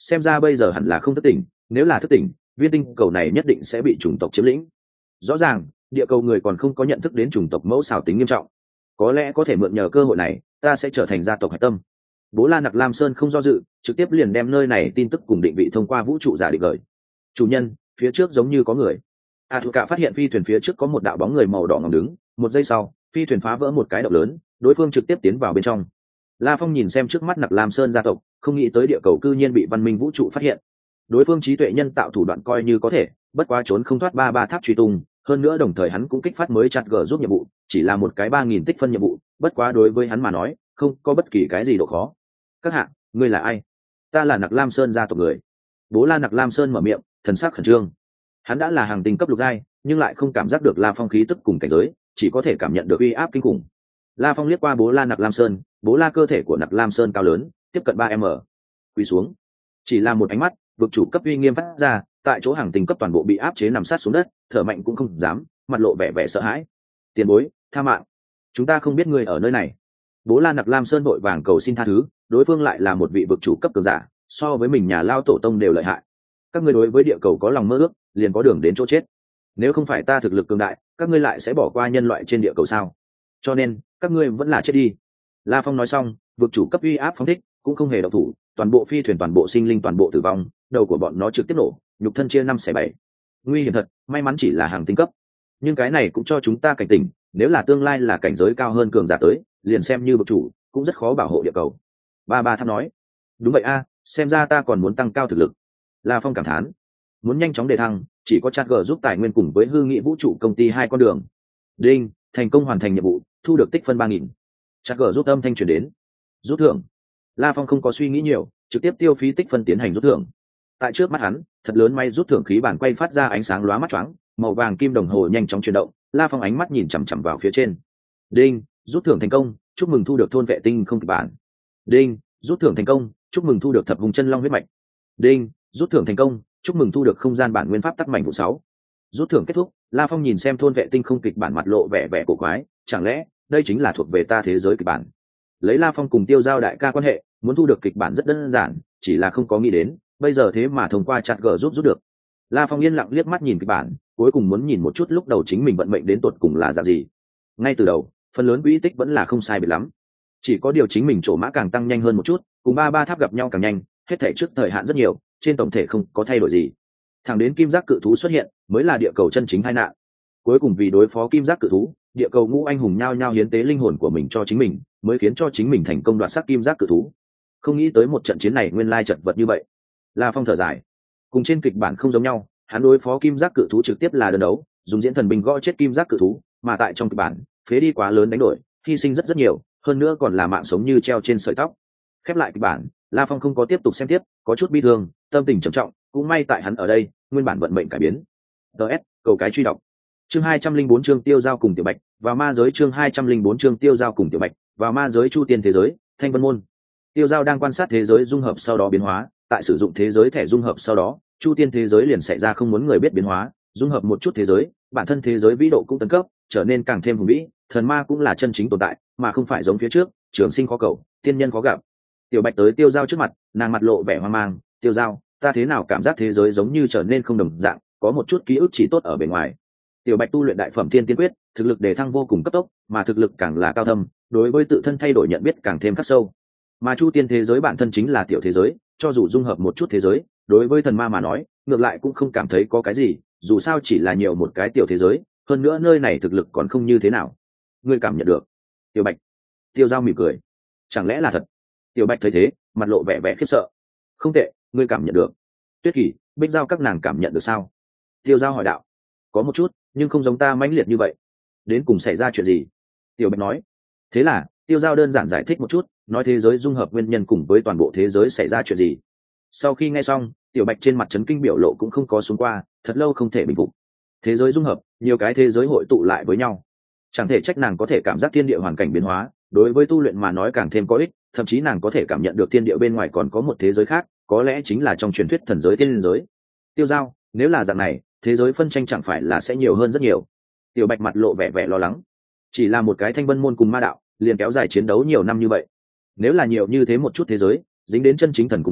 xem ra bây giờ hẳn là không thức tỉnh, nếu là thức tỉnh, viên tinh cầu này nhất định sẽ bị chủng tộc chiếm lĩnh. Rõ ràng địa cầu người còn không có nhận thức đến chủng tộc mẫu xảo tính nghiêm trọng, có lẽ có thể mượn nhờ cơ hội này ta sẽ trở thành gia tộc hạch tâm. Bố La Nặc Lam Sơn không do dự, trực tiếp liền đem nơi này tin tức cùng định vị thông qua vũ trụ giả định gửi. Chủ nhân, phía trước giống như có người. Thủ cả phát hiện phi thuyền phía trước có một đạo bóng người màu đỏ ngòm đứng, một giây sau phi thuyền phá vỡ một cái động lớn, đối phương trực tiếp tiến vào bên trong. La Phong nhìn xem trước mắt Nặc Lam Sơn gia tộc, không nghĩ tới địa cầu cư nhiên bị văn minh vũ trụ phát hiện. Đối phương trí tuệ nhân tạo thủ đoạn coi như có thể, bất quá trốn không thoát ba tháp truy tung, hơn nữa đồng thời hắn cũng kích phát mới chặt gỡ giúp nhiệm vụ, chỉ là một cái 3000 tích phân nhiệm vụ, bất quá đối với hắn mà nói không có bất kỳ cái gì độ khó. Các hạ, ngươi là ai? Ta là Nặc Lam Sơn gia tộc người. Bố La Nặc Lam Sơn mở miệng, thần sắc khẩn trương. Hắn đã là hàng tinh cấp lục giai, nhưng lại không cảm giác được La Phong khí tức cùng cảnh giới, chỉ có thể cảm nhận được uy áp kinh khủng. La Phong liếc qua Bố La Nặc Lam Sơn, Bố La cơ thể của Nặc Lam Sơn cao lớn, tiếp cận 3m. Quỳ xuống. Chỉ là một ánh mắt, vực chủ cấp uy nghiêm phát ra, tại chỗ hàng tinh cấp toàn bộ bị áp chế nằm sát xuống đất, thở mạnh cũng không dám, mặt lộ vẻ vẻ sợ hãi. Tiền bối, tha mạng, chúng ta không biết ngươi ở nơi này. Bố La Nặc Lam Sơn vội vàng cầu xin tha thứ, đối phương lại là một vị vực chủ cấp cường giả, so với mình nhà lao tổ tông đều lợi hại. Các ngươi đối với địa cầu có lòng mơ ước, liền có đường đến chỗ chết. Nếu không phải ta thực lực cường đại, các ngươi lại sẽ bỏ qua nhân loại trên địa cầu sao? Cho nên các ngươi vẫn là chết đi. La Phong nói xong, vực chủ cấp uy áp phóng thích, cũng không hề động thủ, toàn bộ phi thuyền toàn bộ sinh linh toàn bộ tử vong, đầu của bọn nó trực tiếp nổ, nhục thân chia 5/7. Nguy hiểm thật, may mắn chỉ là hàng tinh cấp, nhưng cái này cũng cho chúng ta cảnh tỉnh, nếu là tương lai là cảnh giới cao hơn cường giả tới, liền xem như vực chủ cũng rất khó bảo hộ địa cầu. Ba tháp nói, đúng vậy a, xem ra ta còn muốn tăng cao thực lực. La Phong cảm thán, muốn nhanh chóng đề thăng, chỉ có chat gờ giúp tài nguyên cùng với hư nghị vũ trụ công ty hai con đường. Đinh, thành công hoàn thành nhiệm vụ, thu được tích phân 3000. Chat gờ giúp âm thanh truyền đến. Rút thưởng. La Phong không có suy nghĩ nhiều, trực tiếp tiêu phí tích phân tiến hành rút thưởng. Tại trước mắt hắn, thật lớn may rút thưởng khí bản quay phát ra ánh sáng lóa mắt choáng, màu vàng kim đồng hồ nhanh chóng chuyển động. La Phong ánh mắt nhìn chằm chằm vào phía trên. Đinh, rút thưởng thành công, chúc mừng thu được thôn vệ tinh không kịch bản. Đinh, rút thưởng thành công, chúc mừng thu được thập hùng chân long huyết mạch. Đinh, rút thưởng thành công, chúc mừng thu được không gian bản nguyên pháp tắc mảnh vụ 6. Rút thưởng kết thúc, La Phong nhìn xem thôn vệ tinh không kịch bản mặt lộ vẻ vẻ cổ quái, chẳng lẽ đây chính là thuộc về ta thế giới kịch bản? Lấy La Phong cùng Tiêu Giao đại ca quan hệ, muốn thu được kịch bản rất đơn giản, chỉ là không có nghĩ đến, bây giờ thế mà thông qua chat gờ rút được. La Phong yên lặng liếc mắt nhìn kịch bản, cuối cùng muốn nhìn một chút lúc đầu chính mình vận mệnh đến tột cùng là dạng gì. Ngay từ đầu, phần lớn quỹ tích vẫn là không sai biệt lắm, chỉ có điều chính mình trổ mã càng tăng nhanh hơn một chút, cùng ba tháp gặp nhau càng nhanh, hết thể trước thời hạn rất nhiều, trên tổng thể không có thay đổi gì. Thẳng đến kim giác cự thú xuất hiện, mới là địa cầu chân chính tai nạn. Cuối cùng vì đối phó kim giác cự thú, địa cầu ngũ anh hùng nhao nhao hiến tế linh hồn của mình cho chính mình, mới khiến cho chính mình thành công đoạt xác kim giác cự thú. Không nghĩ tới một trận chiến này nguyên lai chật vật như vậy. La Phong thở dài, cùng trên kịch bản không giống nhau, hắn đối phó kim giác cự thú trực tiếp là đơn đấu, dùng diễn thần binh gõ chết kim giác cự thú, mà tại trong kịch bản, phế đi quá lớn đánh đổi, hy sinh rất nhiều, hơn nữa còn là mạng sống như treo trên sợi tóc. Khép lại kịch bản, La Phong không có tiếp tục xem tiếp, có chút bi thương, tâm tình trầm trọng, cũng may tại hắn ở đây, nguyên bản vận mệnh cải biến. DS, cầu cái truy đọc. Chương 204 chương Tiêu Giao cùng Tiểu Bạch, vào ma giới chương 204 chương Tiêu Giao cùng Tiểu Bạch, vào ma giới Chu Tiên thế giới, Thanh Vân môn. Tiêu Giao đang quan sát thế giới dung hợp sau đó biến hóa, tại sử dụng thế giới thẻ dung hợp sau đó, Chu Tiên thế giới liền xảy ra không muốn người biết biến hóa, dung hợp một chút thế giới, bản thân thế giới vĩ độ cũng tấn cấp, trở nên càng thêm hùng vĩ, thần ma cũng là chân chính tồn tại, mà không phải giống phía trước, trường sinh khó cầu, tiên nhân khó gặp. Tiểu Bạch tới Tiêu Giao trước mặt, nàng mặt lộ vẻ hoang mang, "Tiêu Giao, ta thế nào cảm giác thế giới giống như trở nên không đồng dạng, có một chút ký ức chỉ tốt ở bề ngoài." Tiểu Bạch tu luyện đại phẩm Thiên Tiên Quyết, thực lực đề thăng vô cùng cấp tốc, mà thực lực càng là cao thâm, đối với tự thân thay đổi nhận biết càng thêm khắc sâu. Mà Chu Tiên thế giới bản thân chính là tiểu thế giới, cho dù dung hợp một chút thế giới, đối với thần ma mà nói, ngược lại cũng không cảm thấy có cái gì, dù sao chỉ là nhiều một cái tiểu thế giới, hơn nữa nơi này thực lực còn không như thế nào. Ngươi cảm nhận được? Tiểu Bạch. Tiêu Giao mỉm cười. Chẳng lẽ là thật? Tiểu Bạch thấy thế, mặt lộ vẻ vẻ khiếp sợ. Không tệ, ngươi cảm nhận được. Tuyết Kỳ, Bích Giao các nàng cảm nhận được sao? Tiêu Giao hỏi đạo. Có một chút, nhưng không giống ta mãnh liệt như vậy. Đến cùng xảy ra chuyện gì? Tiểu Bạch nói. Thế là Tiêu Giao đơn giản giải thích một chút, nói thế giới dung hợp nguyên nhân cùng với toàn bộ thế giới xảy ra chuyện gì. Sau khi nghe xong, Tiểu Bạch trên mặt chấn kinh biểu lộ cũng không có xuống qua, thật lâu không thể bình phục. Thế giới dung hợp, nhiều cái thế giới hội tụ lại với nhau, chẳng thể trách nàng có thể cảm giác thiên địa hoàn cảnh biến hóa, đối với tu luyện mà nói càng thêm có ích, thậm chí nàng có thể cảm nhận được thiên địa bên ngoài còn có một thế giới khác, có lẽ chính là trong truyền thuyết thần giới tiên giới. Tiêu Giao, nếu là dạng này, thế giới phân tranh chẳng phải là sẽ nhiều hơn rất nhiều. Tiểu Bạch mặt lộ vẻ vẻ lo lắng. Chỉ là một cái Thanh Vân môn cùng ma đạo, liền kéo dài chiến đấu nhiều năm như vậy, nếu là nhiều như thế một chút thế giới dính đến chân chính thần cùng ma,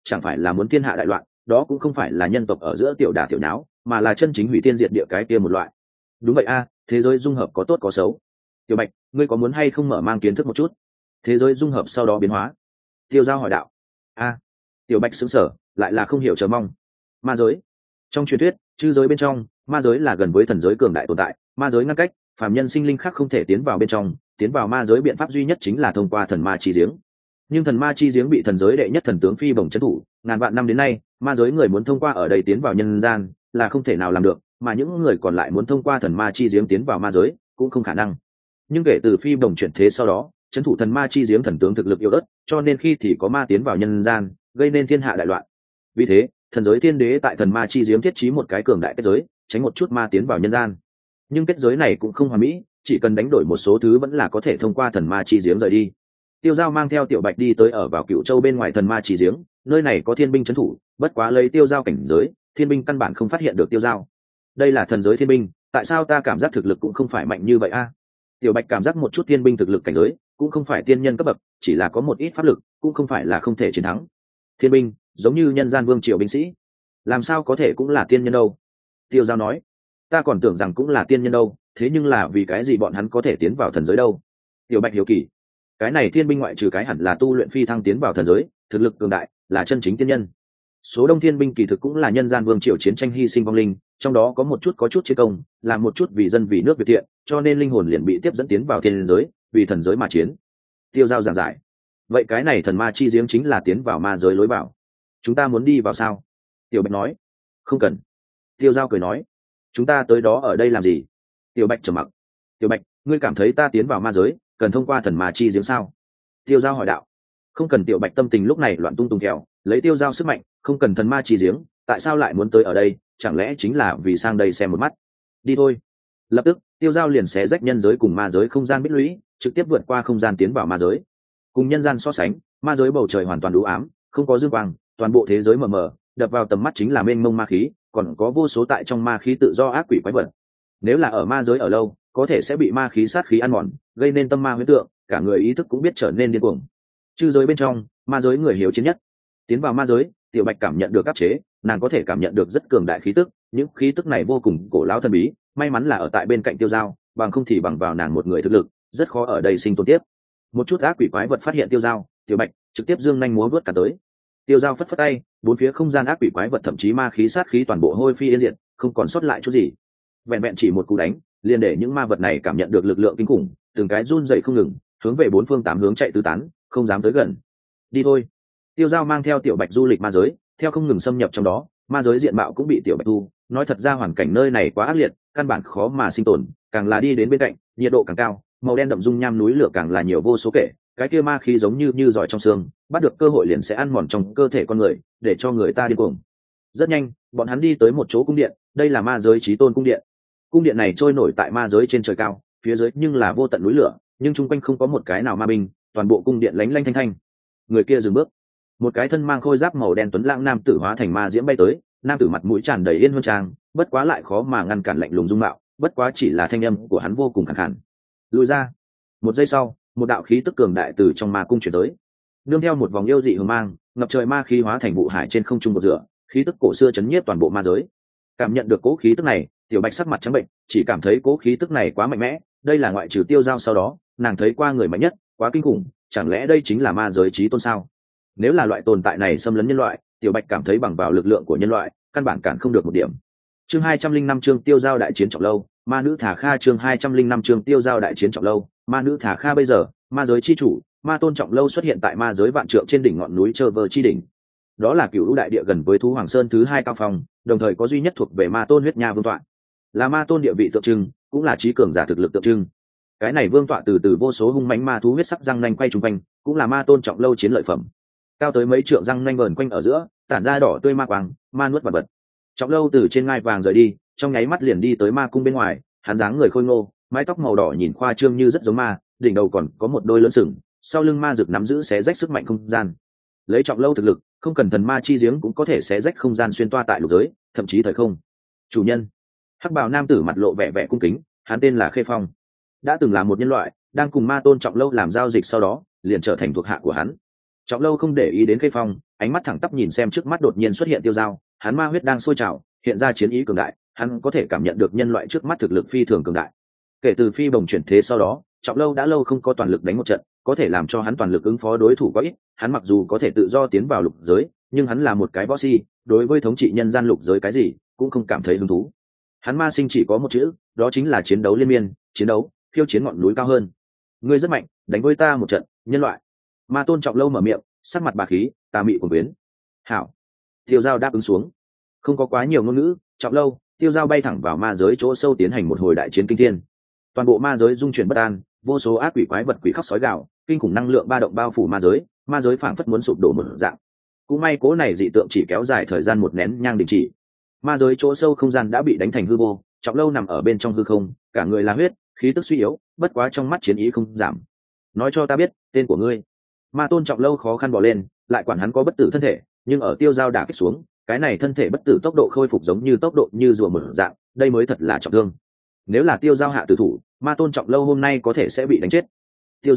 chẳng phải là muốn thiên hạ đại loạn, đó cũng không phải là nhân tộc ở giữa tiểu đả tiểu nháo, mà là chân chính hủy thiên diệt địa cái kia một loại. Đúng vậy a, thế giới dung hợp có tốt có xấu. Tiểu Bạch, ngươi có muốn hay không mở mang kiến thức một chút thế giới dung hợp sau đó biến hóa? Tiêu Giao hỏi đạo. A. Tiểu Bạch sững sờ, lại là không hiểu chờ mong. Ma giới. Trong truyền thuyết, chư giới bên trong, ma giới là gần với thần giới cường đại tồn tại, ma giới ngăn cách, phàm nhân sinh linh khác không thể tiến vào bên trong, tiến vào ma giới biện pháp duy nhất chính là thông qua thần ma chi giếng. Nhưng thần ma chi giếng bị thần giới đệ nhất thần tướng phi bổng trấn thủ, ngàn vạn năm đến nay, ma giới người muốn thông qua ở đây tiến vào nhân gian là không thể nào làm được, mà những người còn lại muốn thông qua thần ma chi giếng tiến vào ma giới cũng không khả năng. Nhưng kể từ phi bổng chuyển thế sau đó, trấn thủ thần ma chi giếng thần tướng thực lực yếu ớt, cho nên khi thì có ma tiến vào nhân gian, gây nên thiên hạ đại loạn. Vì thế, thần giới thiên đế tại thần ma chi giếng thiết trí một cái cường đại kết giới, tránh một chút ma tiến vào nhân gian. Nhưng kết giới này cũng không hoàn mỹ, chỉ cần đánh đổi một số thứ vẫn là có thể thông qua thần ma chi giếng rời đi. Tiêu Giao mang theo Tiểu Bạch đi tới ở vào Cựu Châu bên ngoài thần ma chi giếng, nơi này có thiên binh trấn thủ, bất quá lấy Tiêu Giao cảnh giới, thiên binh căn bản không phát hiện được Tiêu Giao. Đây là thần giới thiên binh, tại sao ta cảm giác thực lực cũng không phải mạnh như vậy a? Tiểu Bạch cảm giác một chút thiên binh thực lực cảnh giới, cũng không phải tiên nhân cấp bậc, chỉ là có một ít pháp lực, cũng không phải là không thể chiến thắng. Thiên binh, giống như nhân gian vương triều binh sĩ, làm sao có thể cũng là tiên nhân đâu? Tiêu Giao nói, ta còn tưởng rằng cũng là tiên nhân đâu, thế nhưng là vì cái gì bọn hắn có thể tiến vào thần giới đâu? Tiểu Bạch hiếu kỳ, cái này thiên binh ngoại trừ cái hẳn là tu luyện phi thăng tiến vào thần giới, thực lực cường đại, là chân chính tiên nhân. Số đông thiên binh kỳ thực cũng là nhân gian vương triều chiến tranh hy sinh vong linh, trong đó có một chút chiến công, làm một chút vì dân vì nước việc thiện, cho nên linh hồn liền bị tiếp dẫn tiến vào thiên giới, vì thần giới mà chiến. Tiêu Giao giảng giải, vậy cái này thần ma chi giếng chính là tiến vào ma giới lối vào, chúng ta muốn đi vào sao? Tiểu Bạch nói, không cần. Tiêu Giao cười nói, chúng ta tới đó ở đây làm gì? Tiểu Bạch trầm mặc. Tiểu Bạch, ngươi cảm thấy ta tiến vào ma giới cần thông qua thần ma chi giếng sao? Tiêu Giao hỏi đạo. Không cần. Tiểu Bạch tâm tình lúc này loạn tung tung kẹo, lấy Tiêu Giao sức mạnh, không cần thần ma chi giếng, tại sao lại muốn tới ở đây? Chẳng lẽ chính là vì sang đây xem một mắt? Đi thôi. Lập tức, Tiêu Giao liền xé rách nhân giới cùng ma giới không gian bích lũy, trực tiếp vượt qua không gian tiến vào ma giới. Cùng nhân gian so sánh, ma giới bầu trời hoàn toàn đủ ám, không có dương quang, toàn bộ thế giới mờ mờ, đập vào tầm mắt chính là mênh mông ma khí, còn có vô số tại trong ma khí tự do ác quỷ quái vật. Nếu là ở ma giới ở lâu, có thể sẽ bị ma khí sát khí ăn mòn, gây nên tâm ma huyễn tượng, cả người ý thức cũng biết trở nên điên cuồng. Chư giới bên trong, ma giới người hiếu chiến nhất. Tiến vào ma giới, Tiểu Bạch cảm nhận được áp chế, nàng có thể cảm nhận được rất cường đại khí tức, những khí tức này vô cùng cổ lão thần bí, may mắn là ở tại bên cạnh Tiêu Giao, bằng không thì bằng vào nàng một người thực lực, rất khó ở đây sinh tồn tiếp. Một chút ác quỷ quái vật phát hiện Tiêu Giao, Tiểu Bạch trực tiếp giương nhanh múa vớt cả tới. Tiêu Giao phất phất tay, bốn phía không gian ác quỷ quái vật thậm chí ma khí sát khí toàn bộ hôi phi yên diệt, không còn sót lại chút gì. Vẹn vẹn chỉ một cú đánh, liền để những ma vật này cảm nhận được lực lượng kinh khủng, từng cái run rẩy không ngừng, hướng về bốn phương tám hướng chạy tứ tán, không dám tới gần. Đi thôi. Tiêu Giao mang theo Tiểu Bạch du lịch ma giới, theo không ngừng xâm nhập trong đó, ma giới diện mạo cũng bị Tiểu Bạch thu. Nói thật ra hoàn cảnh nơi này quá ác liệt, căn bản khó mà sinh tồn, càng là đi đến bên cạnh, nhiệt độ càng cao, màu đen đậm dung nham núi lửa càng là nhiều vô số kể, cái kia ma khí giống như giỏi trong xương, bắt được cơ hội liền sẽ ăn mòn trong cơ thể con người, để cho người ta điên cuồng. Rất nhanh, bọn hắn đi tới một chỗ cung điện, đây là ma giới chí tôn cung điện. Cung điện này trôi nổi tại ma giới trên trời cao, phía dưới nhưng là vô tận núi lửa, nhưng chung quanh không có một cái nào ma binh, toàn bộ cung điện lánh lanh thanh thanh. Người kia dừng bước, một cái thân mang khôi giáp màu đen tuấn lãng nam tử hóa thành ma diễm bay tới, nam tử mặt mũi tràn đầy yên huân trang, bất quá lại khó mà ngăn cản lạnh lùng dung mạo, bất quá chỉ là thanh âm của hắn vô cùng khàn khàn. Lùi ra. Một giây sau, một đạo khí tức cường đại từ trong ma cung chuyển tới, nương theo một vòng yêu dị hùng mang, ngập trời ma khí hóa thành vụ hải trên không trung một rửa, khí tức cổ xưa chấn nhiếp toàn bộ ma giới. Cảm nhận được cố khí tức này, Tiểu Bạch sắc mặt trắng bệnh, chỉ cảm thấy cố khí tức này quá mạnh mẽ, đây là ngoại trừ Tiêu Giao sau đó, nàng thấy qua người mạnh nhất, quá kinh khủng, chẳng lẽ đây chính là ma giới chí tôn sao? Nếu là loại tồn tại này xâm lấn nhân loại, Tiểu Bạch cảm thấy bằng vào lực lượng của nhân loại, căn bản cản không được một điểm. Chương 205 chương Tiêu Giao đại chiến trọng lâu, ma nữ Thả Kha chương 205 chương Tiêu Giao đại chiến trọng lâu, ma nữ Thả Kha bây giờ, ma giới chi chủ, ma tôn trọng lâu xuất hiện tại ma giới vạn trượng trên đỉnh ngọn núi Trơ Vơ chi đỉnh. Đó là cửu lũ đại địa gần với Thú Hoàng Sơn thứ hai cao phong, đồng thời có duy nhất thuộc về ma tôn huyết nha vương tọa, là ma tôn địa vị tượng trưng, cũng là trí cường giả thực lực tượng trưng. Cái này vương tọa từ vô số hung mãnh ma thú huyết sắc răng nanh quay trung quanh, cũng là ma tôn trọng lâu chiến lợi phẩm. Cao tới mấy trượng răng nanh vờn quanh ở giữa, tản ra đỏ tươi ma quang, ma nuốt vật vật. Trọng lâu từ trên ngai vàng rời đi, trong nháy mắt liền đi tới ma cung bên ngoài, hắn dáng người khôi ngô, mái tóc màu đỏ nhìn khoa trương như rất giống ma, đỉnh đầu còn có một đôi lưỡi sừng, sau lưng ma rực nắm giữ xé rách sức mạnh không gian. Lấy trọng lâu thực lực, không cần thần ma chi giếng cũng có thể xé rách không gian xuyên toa tại lục giới, thậm chí thời không. Chủ nhân. Hắc bào nam tử mặt lộ vẻ vẻ cung kính, hắn tên là Khê Phong, đã từng là một nhân loại, đang cùng ma tôn trọng lâu làm giao dịch sau đó, liền trở thành thuộc hạ của hắn. Trọng Lâu không để ý đến Khê Phong, ánh mắt thẳng tắp nhìn xem trước mắt đột nhiên xuất hiện Tiêu Dao, hắn ma huyết đang sôi trào, hiện ra chiến ý cường đại, hắn có thể cảm nhận được nhân loại trước mắt thực lực phi thường cường đại. Kể từ phi bồng chuyển thế sau đó, Trọng Lâu đã lâu không có toàn lực đánh một trận, có thể làm cho hắn toàn lực ứng phó đối thủ có ít, hắn mặc dù có thể tự do tiến vào lục giới, nhưng hắn là một cái bossy, đối với thống trị nhân gian lục giới cái gì cũng không cảm thấy hứng thú. Hắn ma sinh chỉ có một chữ, đó chính là chiến đấu liên miên, chiến đấu, khiêu chiến ngọn núi cao hơn. Ngươi rất mạnh, đánh với ta một trận, nhân loại. Ma tôn Trọng Lâu mở miệng, sắc mặt bà khí, tà mị cuồng biến. Hảo. Tiêu Dao đáp ứng xuống. Không có quá nhiều ngôn ngữ, Trọng Lâu, Tiêu Dao bay thẳng vào ma giới chỗ sâu tiến hành một hồi đại chiến kinh thiên. Toàn bộ ma giới dung chuyển bất an, vô số ác quỷ quái vật quỷ khóc sói gào, kinh khủng năng lượng ba động bao phủ ma giới phảng phất muốn sụp đổ một dạng. Cũng may cố này dị tượng chỉ kéo dài thời gian một nén nhang đình chỉ. Ma giới chỗ sâu không gian đã bị đánh thành hư vô, Trọng Lâu nằm ở bên trong hư không, cả người là huyết, khí tức suy yếu, bất quá trong mắt chiến ý không giảm. Nói cho ta biết tên của ngươi. Ma tôn Trọng Lâu khó khăn bỏ lên, lại quản hắn có bất tử thân thể, nhưng ở Tiêu Dao đả kích xuống, cái này thân thể bất tử tốc độ khôi phục giống như tốc độ như rùa mở dạng, đây mới thật là trọng thương. Nếu là Tiêu Dao hạ tử thủ, Ma tôn Trọng Lâu hôm nay có thể sẽ bị đánh chết. Tiêu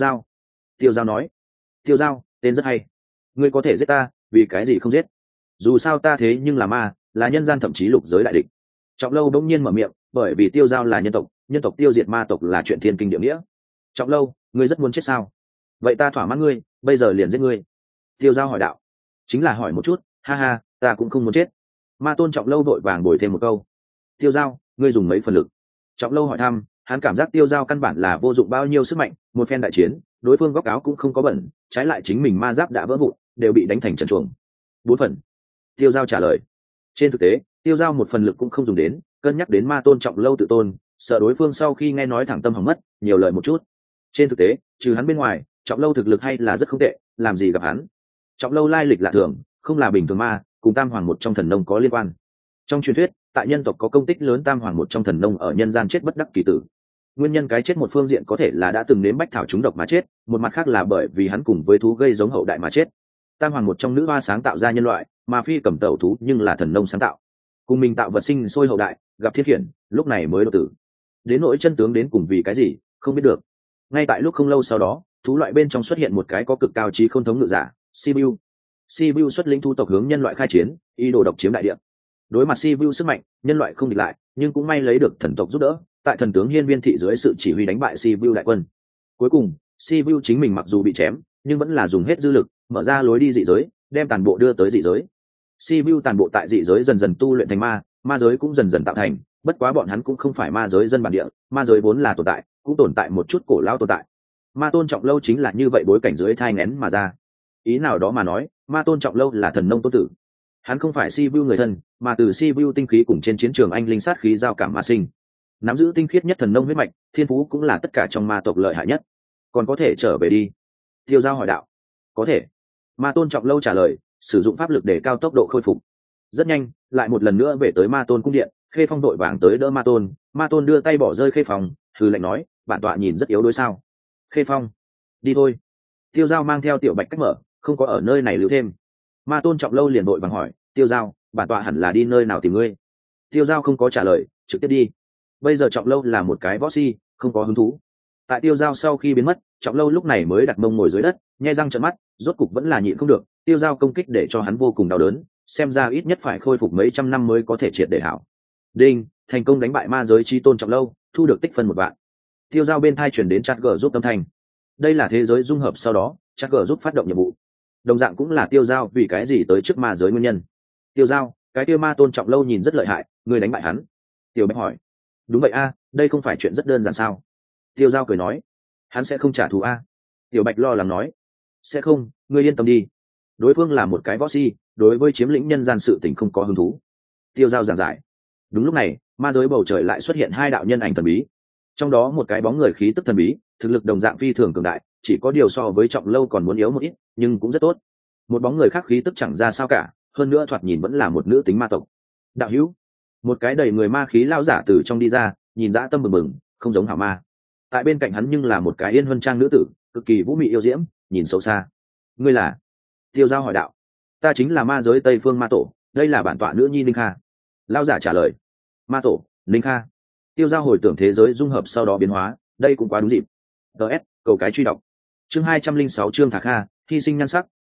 Dao nói. Tiêu Dao, tên rất hay. Ngươi có thể giết ta, vì cái gì không giết? Dù sao ta thế nhưng là ma, là nhân gian thậm chí lục giới đại địch. Trọng Lâu bỗng nhiên mở miệng, bởi vì Tiêu Dao là nhân tộc tiêu diệt ma tộc là chuyện thiên kinh địa nghĩa. Trọng Lâu, ngươi rất muốn chết sao? Vậy ta thỏa mãn ngươi, bây giờ liền giết ngươi. Tiêu Dao hỏi đạo. Chính là hỏi một chút, ha ha, ta cũng không muốn chết. Ma tôn Trọng Lâu vội vàng bồi thêm một câu. Tiêu Dao, ngươi dùng mấy phần lực? Trọng Lâu hỏi thăm, hắn cảm giác Tiêu Dao căn bản là vô dụng bao nhiêu sức mạnh, một phen đại chiến, đối phương góc áo cũng không có bẩn, trái lại chính mình ma giáp đã vỡ vụn, đều bị đánh thành trần truồng. 4 phần. Tiêu Dao trả lời. Trên thực tế, Tiêu Dao một phần lực cũng không dùng đến, cân nhắc đến Ma tôn Trọng Lâu tự tôn, sợ đối phương sau khi nghe nói thẳng tâm hỏng mất, nhiều lời một chút. Trên thực tế, trừ hắn bên ngoài, Trọng Lâu thực lực hay là rất không tệ, làm gì gặp hắn. Trọng Lâu lai lịch lạ thường, không là bình thường ma, cùng Tam Hoàng một trong thần nông có liên quan. Trong truyền thuyết, tại nhân tộc có công tích lớn Tam Hoàng một trong thần nông ở nhân gian chết bất đắc kỳ tử. Nguyên nhân cái chết một phương diện có thể là đã từng nếm bách thảo trúng độc mà chết, một mặt khác là bởi vì hắn cùng với thú gây giống hậu đại mà chết. Tam Hoàng một trong nữ hoa sáng tạo ra nhân loại, mà phi cầm tẩu thú nhưng là thần nông sáng tạo. Cùng mình tạo vật sinh sôi hậu đại, gặp thiên khiển, lúc này mới đột tử. Đến nỗi chân tướng đến cùng vì cái gì, không biết được. Ngay tại lúc không lâu sau đó, thú loại bên trong xuất hiện một cái có cực cao trí không thống ngự giả, Sibiu. Sibiu xuất lĩnh thu tộc hướng nhân loại khai chiến, ý đồ độc chiếm đại địa. Đối mặt Sibiu sức mạnh, nhân loại không địch lại, nhưng cũng may lấy được thần tộc giúp đỡ, tại thần tướng Hiên Viên thị dưới sự chỉ huy đánh bại Sibiu đại quân. Cuối cùng, Sibiu chính mình mặc dù bị chém, nhưng vẫn là dùng hết dư lực, mở ra lối đi dị giới, đem tàn bộ đưa tới dị giới. Sibiu tàn bộ tại dị giới dần dần tu luyện thành ma giới cũng dần dần tạo thành, bất quá bọn hắn cũng không phải ma giới dân bản địa, ma giới vốn là tồn tại, cũng tồn tại một chút cổ lao tồn tại. Ma tôn Trọng Lâu chính là như vậy bối cảnh dưới thai nghén mà ra. Ý nào đó mà nói, Ma tôn Trọng Lâu là thần nông tôn tử. Hắn không phải Sibiu người thân, mà từ Sibiu tinh khí cùng trên chiến trường anh linh sát khí giao cảm mà sinh. Nắm giữ tinh khiết nhất thần nông huyết mạch, thiên phú cũng là tất cả trong ma tộc lợi hại nhất. Còn có thể trở về đi. Tiêu Dao hỏi đạo. Có thể. Ma tôn Trọng Lâu trả lời, sử dụng pháp lực để cao tốc độ khôi phục. Rất nhanh, lại một lần nữa về tới Ma tôn cung điện, Khê Phong đội vàng tới đỡ Ma tôn đưa tay bỏ rơi Khê Phong, hừ lạnh nói, bản tọa nhìn rất yếu đuối sao? Khê Phong, đi thôi. Tiêu Dao mang theo Tiểu Bạch cách mở, không có ở nơi này lưu thêm. Ma tôn Trọng Lâu liền đội vàng hỏi, Tiêu Dao, bản tọa hẳn là đi nơi nào tìm ngươi? Tiêu Dao không có trả lời, trực tiếp đi. Bây giờ Trọng Lâu là một cái võ si, không có hứng thú. Tại Tiêu Dao sau khi biến mất, Trọng Lâu lúc này mới đặt mông ngồi dưới đất, nhe răng trợn mắt, rốt cục vẫn là nhịn không được. Tiêu Dao công kích để cho hắn vô cùng đau đớn, xem ra ít nhất phải khôi phục mấy trăm năm mới có thể triệt để hảo. Đinh, thành công đánh bại ma giới chí tôn Trọng Lâu, thu được tích phân 1 vạn. Tiêu Dao bên thai chuyển đến chat gờ giúp âm thanh. Đây là thế giới dung hợp sau đó, chat gờ giúp phát động nhiệm vụ. Đồng dạng cũng là Tiêu Dao vì cái gì tới trước ma giới nguyên nhân. Tiêu Dao, cái tiêu ma tôn Trọng Lâu nhìn rất lợi hại, người đánh bại hắn. Tiểu Bạch hỏi. Đúng vậy a, đây không phải chuyện rất đơn giản sao? Tiêu Dao cười nói. Hắn sẽ không trả thù a? Tiểu Bạch lo lắng nói. Sẽ không, ngươi yên tâm đi. Đối phương là một cái võ si, đối với chiếm lĩnh nhân gian sự tình không có hứng thú. Tiêu Dao giảng giải. Đúng lúc này, ma giới bầu trời lại xuất hiện 2 đạo nhân ảnh thần bí. Trong đó một cái bóng người khí tức thần bí, thực lực đồng dạng phi thường cường đại, chỉ có điều so với Trọng Lâu còn muốn yếu một ít, nhưng cũng rất tốt. Một bóng người khác khí tức chẳng ra sao cả, hơn nữa thoạt nhìn vẫn là một nữ tính ma tộc. Đạo hữu, một cái đầy người ma khí lao giả từ trong đi ra, nhìn dã tâm bừng bừng, không giống hảo ma. Tại bên cạnh hắn nhưng là một cái yên huân trang nữ tử, cực kỳ vũ mị yêu diễm, nhìn xấu xa. Ngươi là? Tiêu Dao hỏi đạo. Ta chính là ma giới Tây Phương Ma Tổ, đây là bản tọa nữ nhi Ninh Kha. Lao giả trả lời. Ma Tổ, Ninh Kha. Tiêu Dao hồi tưởng thế giới dung hợp sau đó biến hóa, đây cũng quá đúng dịp. DS, cầu cái truy đọc. Chương 206 chương Thả Kha, hy sinh nhan sắc,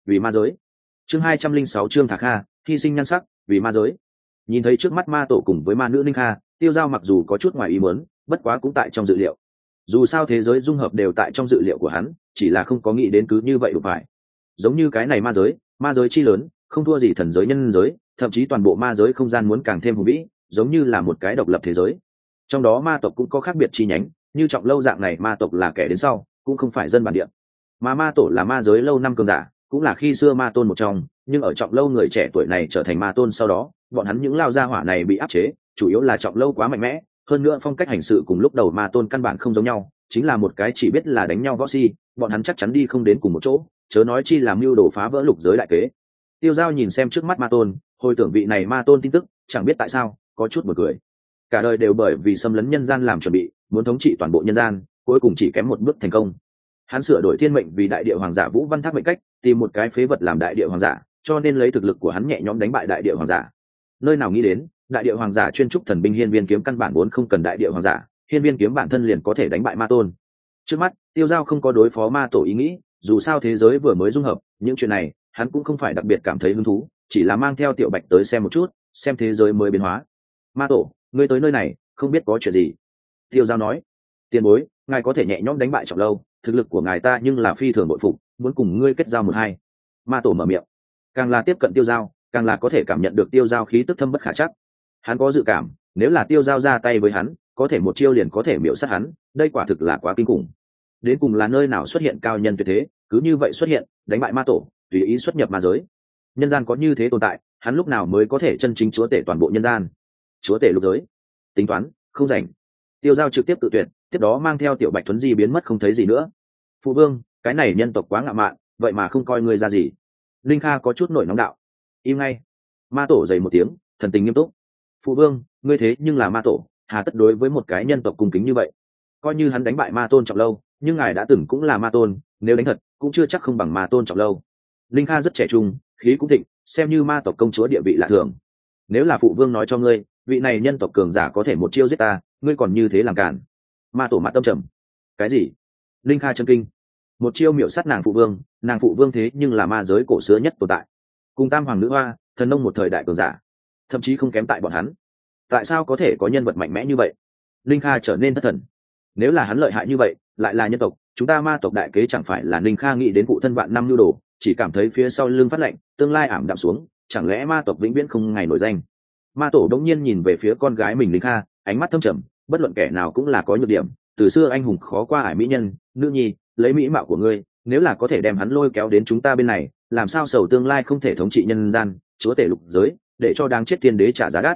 vì ma giới. Chương 206 Trương Thạc Kha, hy sinh nhan sắc, vì ma giới. Nhìn thấy trước mắt ma tổ cùng với ma nữ Linh Kha, Tiêu Dao mặc dù có chút ngoài ý muốn, bất quá cũng tại trong dự liệu. Dù sao thế giới dung hợp đều tại trong dự liệu của hắn, chỉ là không có nghĩ đến cứ như vậy đủ phải. Giống như cái này ma giới chi lớn, không thua gì thần giới nhân giới, thậm chí toàn bộ ma giới không gian muốn càng thêm hùng vĩ, giống như là một cái độc lập thế giới. Trong đó ma tộc cũng có khác biệt chi nhánh, như Trọng Lâu dạng này ma tộc là kẻ đến sau, cũng không phải dân bản địa. Mà ma tổ là ma giới lâu năm cường giả, cũng là khi xưa ma tôn một trong, nhưng ở Trọng Lâu người trẻ tuổi này trở thành ma tôn sau đó, bọn hắn những lao gia hỏa này bị áp chế, chủ yếu là Trọng Lâu quá mạnh mẽ, hơn nữa phong cách hành sự cùng lúc đầu ma tôn căn bản không giống nhau, chính là một cái chỉ biết là đánh nhau võ si, bọn hắn chắc chắn đi không đến cùng một chỗ, chớ nói chi làm mưu đồ phá vỡ lục giới đại kế. Tiêu Dao nhìn xem trước mắt ma tôn, hồi tưởng vị này ma tôn tin tức, chẳng biết tại sao có chút buồn cười. Cả đời đều bởi vì xâm lấn nhân gian làm chuẩn bị, muốn thống trị toàn bộ nhân gian, cuối cùng chỉ kém một bước thành công. Hắn sửa đổi thiên mệnh vì đại địa hoàng giả Vũ Văn Thác mệnh cách, tìm một cái phế vật làm đại địa hoàng giả, cho nên lấy thực lực của hắn nhẹ nhõm đánh bại đại địa hoàng giả. Nơi nào nghĩ đến, đại địa hoàng giả chuyên trúc thần binh hiên viên kiếm căn bản vốn không cần đại địa hoàng giả, hiên viên kiếm bản thân liền có thể đánh bại ma tôn. Trước mắt, Tiêu Dao không có đối phó ma tổ ý nghĩ, dù sao thế giới vừa mới dung hợp, những chuyện này hắn cũng không phải đặc biệt cảm thấy hứng thú, chỉ là mang theo Tiểu Bạch tới xem một chút, xem thế giới mới biến hóa. Ma tổ, ngươi tới nơi này, không biết có chuyện gì? Tiêu Dao nói. Tiền bối, ngài có thể nhẹ nhõm đánh bại Trọng Lâu, thực lực của ngài ta nhưng là phi thường bội phục, muốn cùng ngươi kết giao một hai. Ma tổ mở miệng. Càng là tiếp cận Tiêu Dao, càng là có thể cảm nhận được Tiêu Dao khí tức thâm bất khả trắc. Hắn có dự cảm, nếu là Tiêu Dao ra tay với hắn, có thể một chiêu liền có thể miểu sát hắn, đây quả thực là quá kinh khủng. Đến cùng là nơi nào xuất hiện cao nhân tuyệt thế, cứ như vậy xuất hiện, đánh bại ma tổ, tùy ý xuất nhập ma giới. Nhân gian có như thế tồn tại, hắn lúc nào mới có thể chân chính chúa tể toàn bộ nhân gian? Chúa tể lục giới? Tính toán, không rảnh. Tiêu Dao trực tiếp tự tuyệt, tiếp đó mang theo Tiểu Bạch Tuấn Di biến mất không thấy gì nữa. Phụ vương, cái này nhân tộc quá ngạo mạn, vậy mà không coi ngươi ra gì. Linh Kha có chút nổi nóng đạo. Im ngay. Ma tổ dày một tiếng, thần tình nghiêm túc. Phụ vương, ngươi thế nhưng là ma tổ, hà tất đối với một cái nhân tộc cung kính như vậy? Coi như hắn đánh bại ma tôn Trọng Lâu, nhưng ngài đã từng cũng là ma tôn, nếu đánh thật cũng chưa chắc không bằng ma tôn Trọng Lâu. Linh Kha rất trẻ trung, khí cũng thịnh, xem như ma tộc công chúa địa vị lạ thường. Nếu là phụ vương nói cho ngươi, vị này nhân tộc cường giả có thể một chiêu giết ta, ngươi còn như thế làm cản? Ma tổ mặt tâm trầm. Cái gì? Linh Kha chấn kinh. Một chiêu miểu sát nàng phụ vương thế nhưng là ma giới cổ xưa nhất tồn tại, cùng Tam Hoàng Nữ Hoa, thần nông một thời đại cường giả, thậm chí không kém tại bọn hắn. Tại sao có thể có nhân vật mạnh mẽ như vậy? Linh Kha trở nên thất thần. Nếu là hắn lợi hại như vậy, lại là nhân tộc, chúng ta ma tộc đại kế chẳng phải là? Linh Kha nghĩ đến phụ thân vạn năm nhu đồ, chỉ cảm thấy phía sau lưng phát lạnh, tương lai ảm đạm xuống, chẳng lẽ ma tộc vĩnh viễn không ngày nổi danh? Ma tổ đống nhiên nhìn về phía con gái mình Linh Kha, ánh mắt thâm trầm, bất luận kẻ nào cũng là có nhược điểm, từ xưa anh hùng khó qua ải mỹ nhân, nữ nhi, lấy mỹ mạo của ngươi, nếu là có thể đem hắn lôi kéo đến chúng ta bên này, làm sao sầu tương lai không thể thống trị nhân gian, chúa tể lục giới, để cho đáng chết tiên đế trả giá đắt.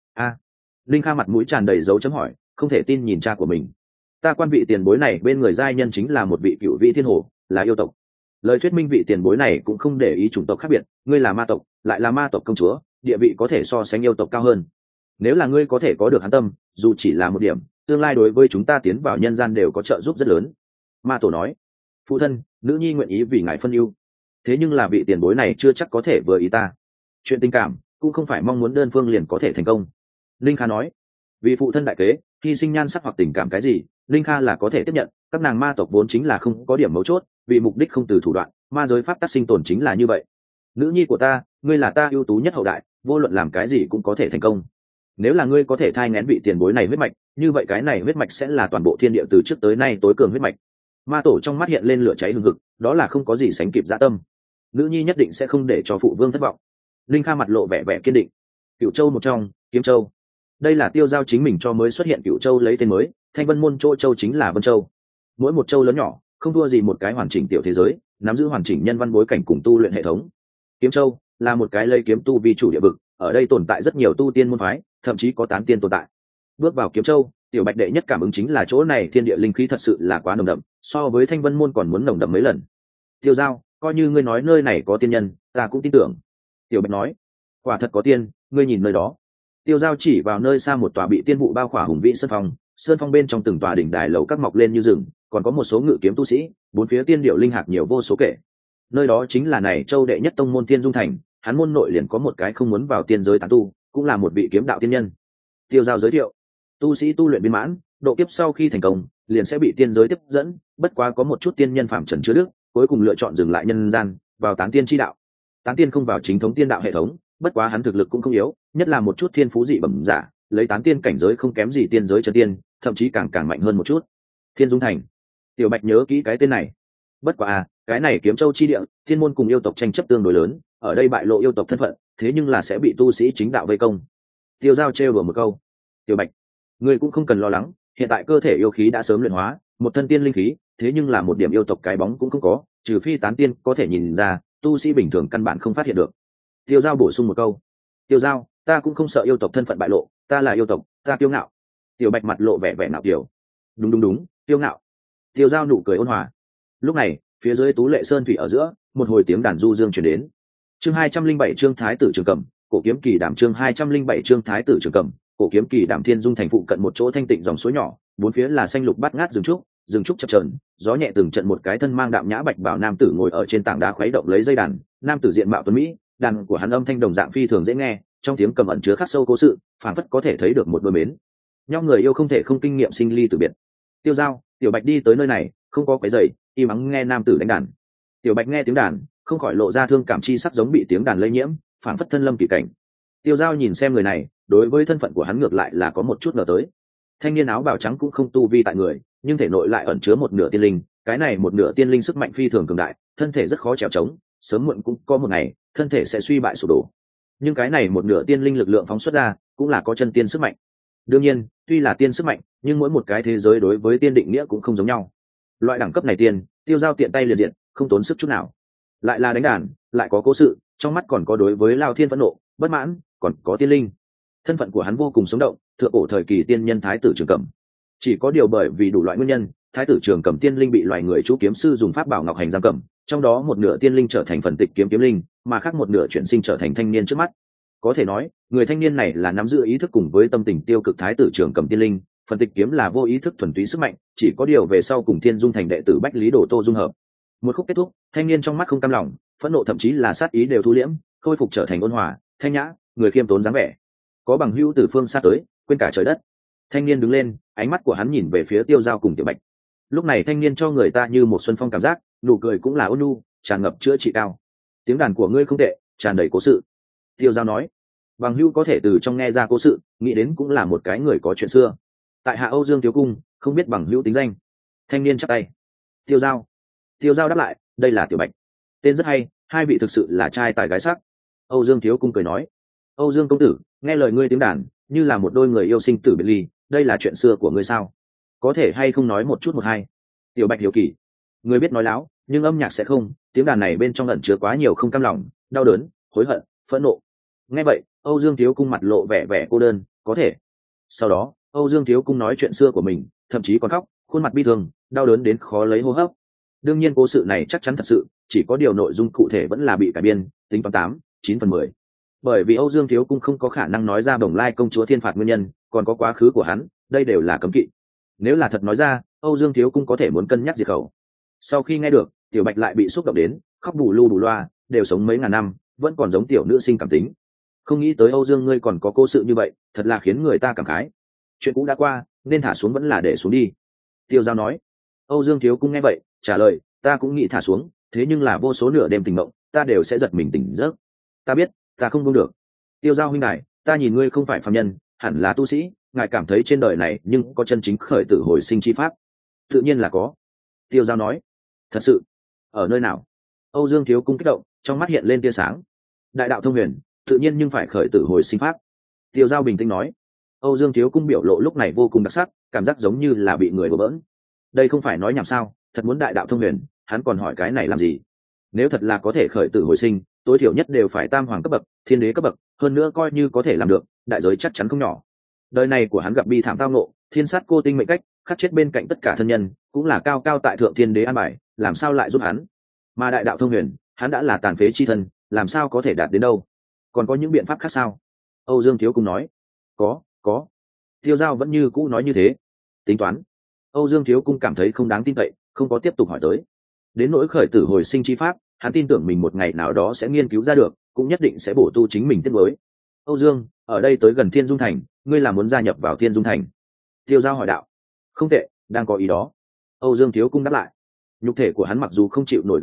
Linh Kha mặt mũi tràn đầy dấu chấm hỏi, không thể tin nhìn cha của mình. Ta quan vị tiền bối này bên người giai nhân chính là một vị cựu vị thiên hồ, là yêu tộc. Lời thuyết minh vị tiền bối này cũng không để ý chủng tộc khác biệt, ngươi là ma tộc, lại là ma tộc công chúa, địa vị có thể so sánh yêu tộc cao hơn. Nếu là ngươi có thể có được hắn tâm, dù chỉ là một điểm, tương lai đối với chúng ta tiến vào nhân gian đều có trợ giúp rất lớn. Ma tổ nói. Phụ thân, nữ nhi nguyện ý vì ngài phân ưu, thế nhưng là vị tiền bối này chưa chắc có thể vừa ý ta. Chuyện tình cảm cũng không phải mong muốn đơn phương liền có thể thành công. Linh Kha nói. Vì phụ thân đại kế, hy sinh nhan sắc hoặc tình cảm cái gì, Linh Kha là có thể tiếp nhận. Các nàng ma tộc vốn chính là không có điểm mấu chốt, vì mục đích không từ thủ đoạn, ma giới pháp tắc sinh tồn chính là như vậy. Nữ nhi của ta, ngươi là ta ưu tú nhất hậu đại, vô luận làm cái gì cũng có thể thành công. Nếu là ngươi có thể thai nghén vị tiền bối này huyết mạch, như vậy cái này huyết mạch sẽ là toàn bộ thiên địa từ trước tới nay tối cường huyết mạch. Ma tổ trong mắt hiện lên lửa cháy hừng hực, đó là không có gì sánh kịp dã tâm. Nữ nhi nhất định sẽ không để cho phụ vương thất vọng. Linh Kha mặt lộ vẻ vẻ kiên định. Cửu Châu một trong, Kiếm Châu. Đây là Tiêu Dao chính mình cho mới xuất hiện Cửu Châu lấy tên mới, Thanh Vân môn Châu chính là Vân Châu. Mỗi một châu lớn nhỏ, không thua gì một cái hoàn chỉnh tiểu thế giới, nắm giữ hoàn chỉnh nhân văn bối cảnh cùng tu luyện hệ thống. Kiếm Châu là một cái lấy kiếm tu vi chủ địa vực, ở đây tồn tại rất nhiều tu tiên môn phái, thậm chí có tán tiên tồn tại. Bước vào Kiếm Châu, Tiểu Bạch đệ nhất cảm ứng chính là chỗ này thiên địa linh khí thật sự là quá nồng đậm, so với Thanh Vân môn còn muốn nồng đậm mấy lần. Tiêu Dao, coi như ngươi nói nơi này có tiên nhân, ta cũng tin tưởng. Tiểu Bạch nói. Quả thật có tiên, ngươi nhìn nơi đó. Tiêu Dao chỉ vào nơi xa một tòa bị tiên vụ bao khỏa hùng vĩ sơn phong bên trong từng tòa đỉnh đài lầu các mọc lên như rừng, còn có một số ngự kiếm tu sĩ, bốn phía tiên điệu linh hạc nhiều vô số kể. Nơi đó chính là này châu đệ nhất tông môn Tiên Dung Thành, hắn môn nội liền có một cái không muốn vào tiên giới tán tu, cũng là một vị kiếm đạo tiên nhân. Tiêu Dao giới thiệu, tu sĩ tu luyện viên mãn, độ kiếp sau khi thành công, liền sẽ bị tiên giới tiếp dẫn, bất quá có một chút tiên nhân phạm trần chứa đức, cuối cùng lựa chọn dừng lại nhân gian, vào tán tiên chi đạo. Tán tiên không vào chính thống tiên đạo hệ thống, bất quá hắn thực lực cũng không yếu, nhất là một chút thiên phú dị bẩm giả, lấy tán tiên cảnh giới không kém gì tiên giới chân tiên, thậm chí càng mạnh hơn một chút. Thiên Dung Thành. Tiểu Bạch nhớ kỹ cái tên này. Bất quá cái này Kiếm Châu chi địa, thiên môn cùng yêu tộc tranh chấp tương đối lớn, ở đây bại lộ yêu tộc thân phận, thế nhưng là sẽ bị tu sĩ chính đạo vây công. Tiêu Giao trêu đùa một câu. Tiểu Bạch, ngươi cũng không cần lo lắng, hiện tại cơ thể yêu khí đã sớm luyện hóa, một thân tiên linh khí, thế nhưng là một điểm yêu tộc cái bóng cũng không có, trừ phi tán tiên có thể nhìn ra, tu sĩ bình thường căn bản không phát hiện được. Tiêu Giao bổ sung một câu. Tiêu Giao, ta cũng không sợ yêu tộc thân phận bại lộ, ta là yêu tộc, ta kiêu ngạo. Tiểu Bạch mặt lộ vẻ vẻ nạo kiểu. Đúng, kiêu ngạo. Tiêu Giao nụ cười ôn hòa. Lúc này, phía dưới Tú Lệ Sơn thủy ở giữa, một hồi tiếng đàn du dương truyền đến. Chương 207 chương Thái tử Trường Cẩm, cổ kiếm kỳ đảm chương 207 chương Thái tử Trường Cẩm, cổ kiếm kỳ đảm. Thiên Dung thành phụ cận một chỗ thanh tịnh dòng suối nhỏ, bốn phía là xanh lục bát ngát rừng trúc chập chờn, gió nhẹ từng trận, một cái thân mang đạm nhã bạch bào nam tử ngồi ở trên tảng đá khuấy động lấy dây đàn, nam tử diện mạo tuấn mỹ, đàn của hắn âm thanh đồng dạng phi thường dễ nghe, trong tiếng cầm ẩn chứa khắc sâu cố sự, phảng phất có thể thấy được một đôi mến nhau người yêu không thể không kinh nghiệm sinh ly tử biệt. Tiêu Giao, Tiểu Bạch đi tới nơi này, không có quấy rầy, im ắng nghe nam tử đánh đàn. Tiểu Bạch nghe tiếng đàn, không khỏi lộ ra thương cảm chi sắc, giống bị tiếng đàn lây nhiễm, phảng phất thân lâm kỳ cảnh. Tiêu Giao nhìn xem người này, đối với thân phận của hắn ngược lại là có một chút ngờ tới. Thanh niên áo bào trắng cũng không tu vi tại người, nhưng thể nội lại ẩn chứa một nửa tiên linh, cái này một nửa tiên linh sức mạnh phi thường cường đại, thân thể rất khó trèo trống, sớm muộn cũng có một ngày, thân thể sẽ suy bại sụp đổ. Nhưng cái này một nửa tiên linh lực lượng phóng xuất ra, cũng là có chân tiên sức mạnh. Đương nhiên, tuy là tiên sức mạnh, nhưng mỗi một cái thế giới đối với tiên định nghĩa cũng không giống nhau. Loại đẳng cấp này tiên, Tiêu Giao tiện tay liền diện, không tốn sức chút nào. Lại là đánh đàn, lại có cố sự, trong mắt còn có đối với Lao Thiên phẫn nộ, bất mãn, còn có tiên linh. Thân phận của hắn vô cùng sống động, thượng cổ thời kỳ tiên nhân Thái tử Trường Cẩm. Chỉ có điều bởi vì đủ loại nguyên nhân, Thái tử Trường Cẩm tiên linh bị loài người chú kiếm sư dùng pháp bảo ngọc hành giam cầm, trong đó một nửa tiên linh trở thành phần tịch kiếm linh, mà khác một nửa chuyển sinh trở thành thanh niên trước mắt. Có thể nói, người thanh niên này là nắm giữ ý thức cùng với tâm tình tiêu cực Thái tử Trường Cẩm tiên linh, phần tịch kiếm là vô ý thức thuần túy sức mạnh, chỉ có điều về sau cùng Thiên Dung thành đệ tử Bách Lý Đồ Tô dung hợp. Một khúc kết thúc, thanh niên trong mắt không cam lòng, phẫn nộ thậm chí là sát ý đều thu liễm, khôi phục trở thành ôn hòa, thanh nhã, người khiêm tốn dáng vẻ. Có bằng hữu từ phương xa tới, quên cả trời đất. Thanh niên đứng lên, ánh mắt của hắn nhìn về phía Tiêu Giao cùng Tiểu Bạch. Lúc này thanh niên cho người ta như một xuân phong cảm giác, nụ cười cũng là ôn nhu, tràn ngập chữa trị cao. Tiếng đàn của ngươi không tệ, tràn đầy cố sự. Tiêu Giao nói. Bằng hữu có thể từ trong nghe ra cố sự, nghĩ đến cũng là một cái người có chuyện xưa. Tại hạ Âu Dương Thiếu Cung, không biết bằng hữu tính danh. Thanh niên chắp tay. Tiêu Giao đáp lại, đây là Tiểu Bạch. Tên rất hay, hai vị thực sự là trai tài gái sắc. Âu Dương Thiếu Cung cười nói. Âu Dương công tử, nghe lời ngươi tiếng đàn, như là một đôi người yêu sinh tử biệt ly, đây là chuyện xưa của ngươi sao? Có thể hay không nói một chút một hai? Tiểu Bạch hiếu kỳ. Ngươi biết nói láo, nhưng âm nhạc sẽ không, tiếng đàn này bên trong ẩn chứa quá nhiều không cam lòng, đau đớn, hối hận, phẫn nộ. Nghe vậy, Âu Dương Thiếu Cung mặt lộ vẻ vẻ cô đơn, có thể. Sau đó, Âu Dương Thiếu Cung nói chuyện xưa của mình, thậm chí còn khóc, khuôn mặt bi thương, đau đớn đến khó lấy hô hấp. Đương nhiên cố sự này chắc chắn thật sự, chỉ có điều nội dung cụ thể vẫn là bị cải biên, tính toán 8-9/10. Bởi vì Âu Dương Thiếu Cung không có khả năng nói ra Bồng Lai công chúa thiên phạt nguyên nhân, còn có quá khứ của hắn, đây đều là cấm kỵ. Nếu là thật nói ra, Âu Dương Thiếu Cung có thể muốn cân nhắc diệt khẩu. Sau khi nghe được, Tiểu Bạch lại bị xúc động đến, khóc bù lu bù loa, đều sống mấy ngàn năm, vẫn còn giống tiểu nữ sinh cảm tính. Không nghĩ tới Âu Dương ngươi còn có cố sự như vậy, thật là khiến người ta cảm khái. Chuyện cũ đã qua, nên thả xuống vẫn là để xuống đi. Tiêu Giao nói. Âu Dương Thiếu Cung nghe vậy, trả lời, ta cũng nghĩ thả xuống, thế nhưng là vô số nửa đêm tỉnh mộng, ta đều sẽ giật mình tỉnh giấc. Ta biết, ta không buông được. Tiêu Giao huynh đài, ta nhìn ngươi không phải phàm nhân, hẳn là tu sĩ, ngài cảm thấy trên đời này nhưng có chân chính khởi tử hồi sinh chi pháp? Tự nhiên là có. Tiêu Giao nói. Thật sự? Ở nơi nào? Âu Dương Thiếu Cung kích động, trong mắt hiện lên tia sáng. Đại đạo thông huyền, tự nhiên nhưng phải khởi tử hồi sinh pháp. Tiêu Giao bình tĩnh nói. Âu Dương Thiếu Cung biểu lộ lúc này vô cùng đặc sắc, cảm giác giống như là bị người đổ bỡn. Đây không phải nói nhảm sao, thật muốn đại đạo thông huyền, hắn còn hỏi cái này làm gì? Nếu thật là có thể khởi tử hồi sinh, tối thiểu nhất đều phải tam hoàng cấp bậc, thiên đế cấp bậc, hơn nữa coi như có thể làm được, đại giới chắc chắn không nhỏ. Đời này của hắn gặp bi thảm tao ngộ, thiên sát cô tinh mệnh cách, khắc chết bên cạnh tất cả thân nhân, cũng là cao cao tại thượng thiên đế an bài, làm sao lại giúp hắn? Mà đại đạo thông huyền, hắn đã là tàn phế chi thân, làm sao có thể đạt đến đâu? Còn có những biện pháp khác sao? Âu Dương Thiếu Cung nói. Có. Tiêu Giao vẫn như cũ nói như thế. Tính toán. Âu Dương Thiếu Cung cảm thấy không đáng tin cậy, không có tiếp tục hỏi tới. Đến nỗi khởi tử hồi sinh chi pháp, hắn tin tưởng mình một ngày nào đó sẽ nghiên cứu ra được, cũng nhất định sẽ bổ tu chính mình tiết mới. Âu Dương, ở đây tới gần Thiên Dung thành, ngươi là muốn gia nhập vào Thiên Dung thành? Tiêu Giao hỏi đạo. Không tệ, đang có ý đó. Âu Dương Thiếu Cung đáp lại. Nhục thể của hắn mặc dù không chịu nổi gánh nặng,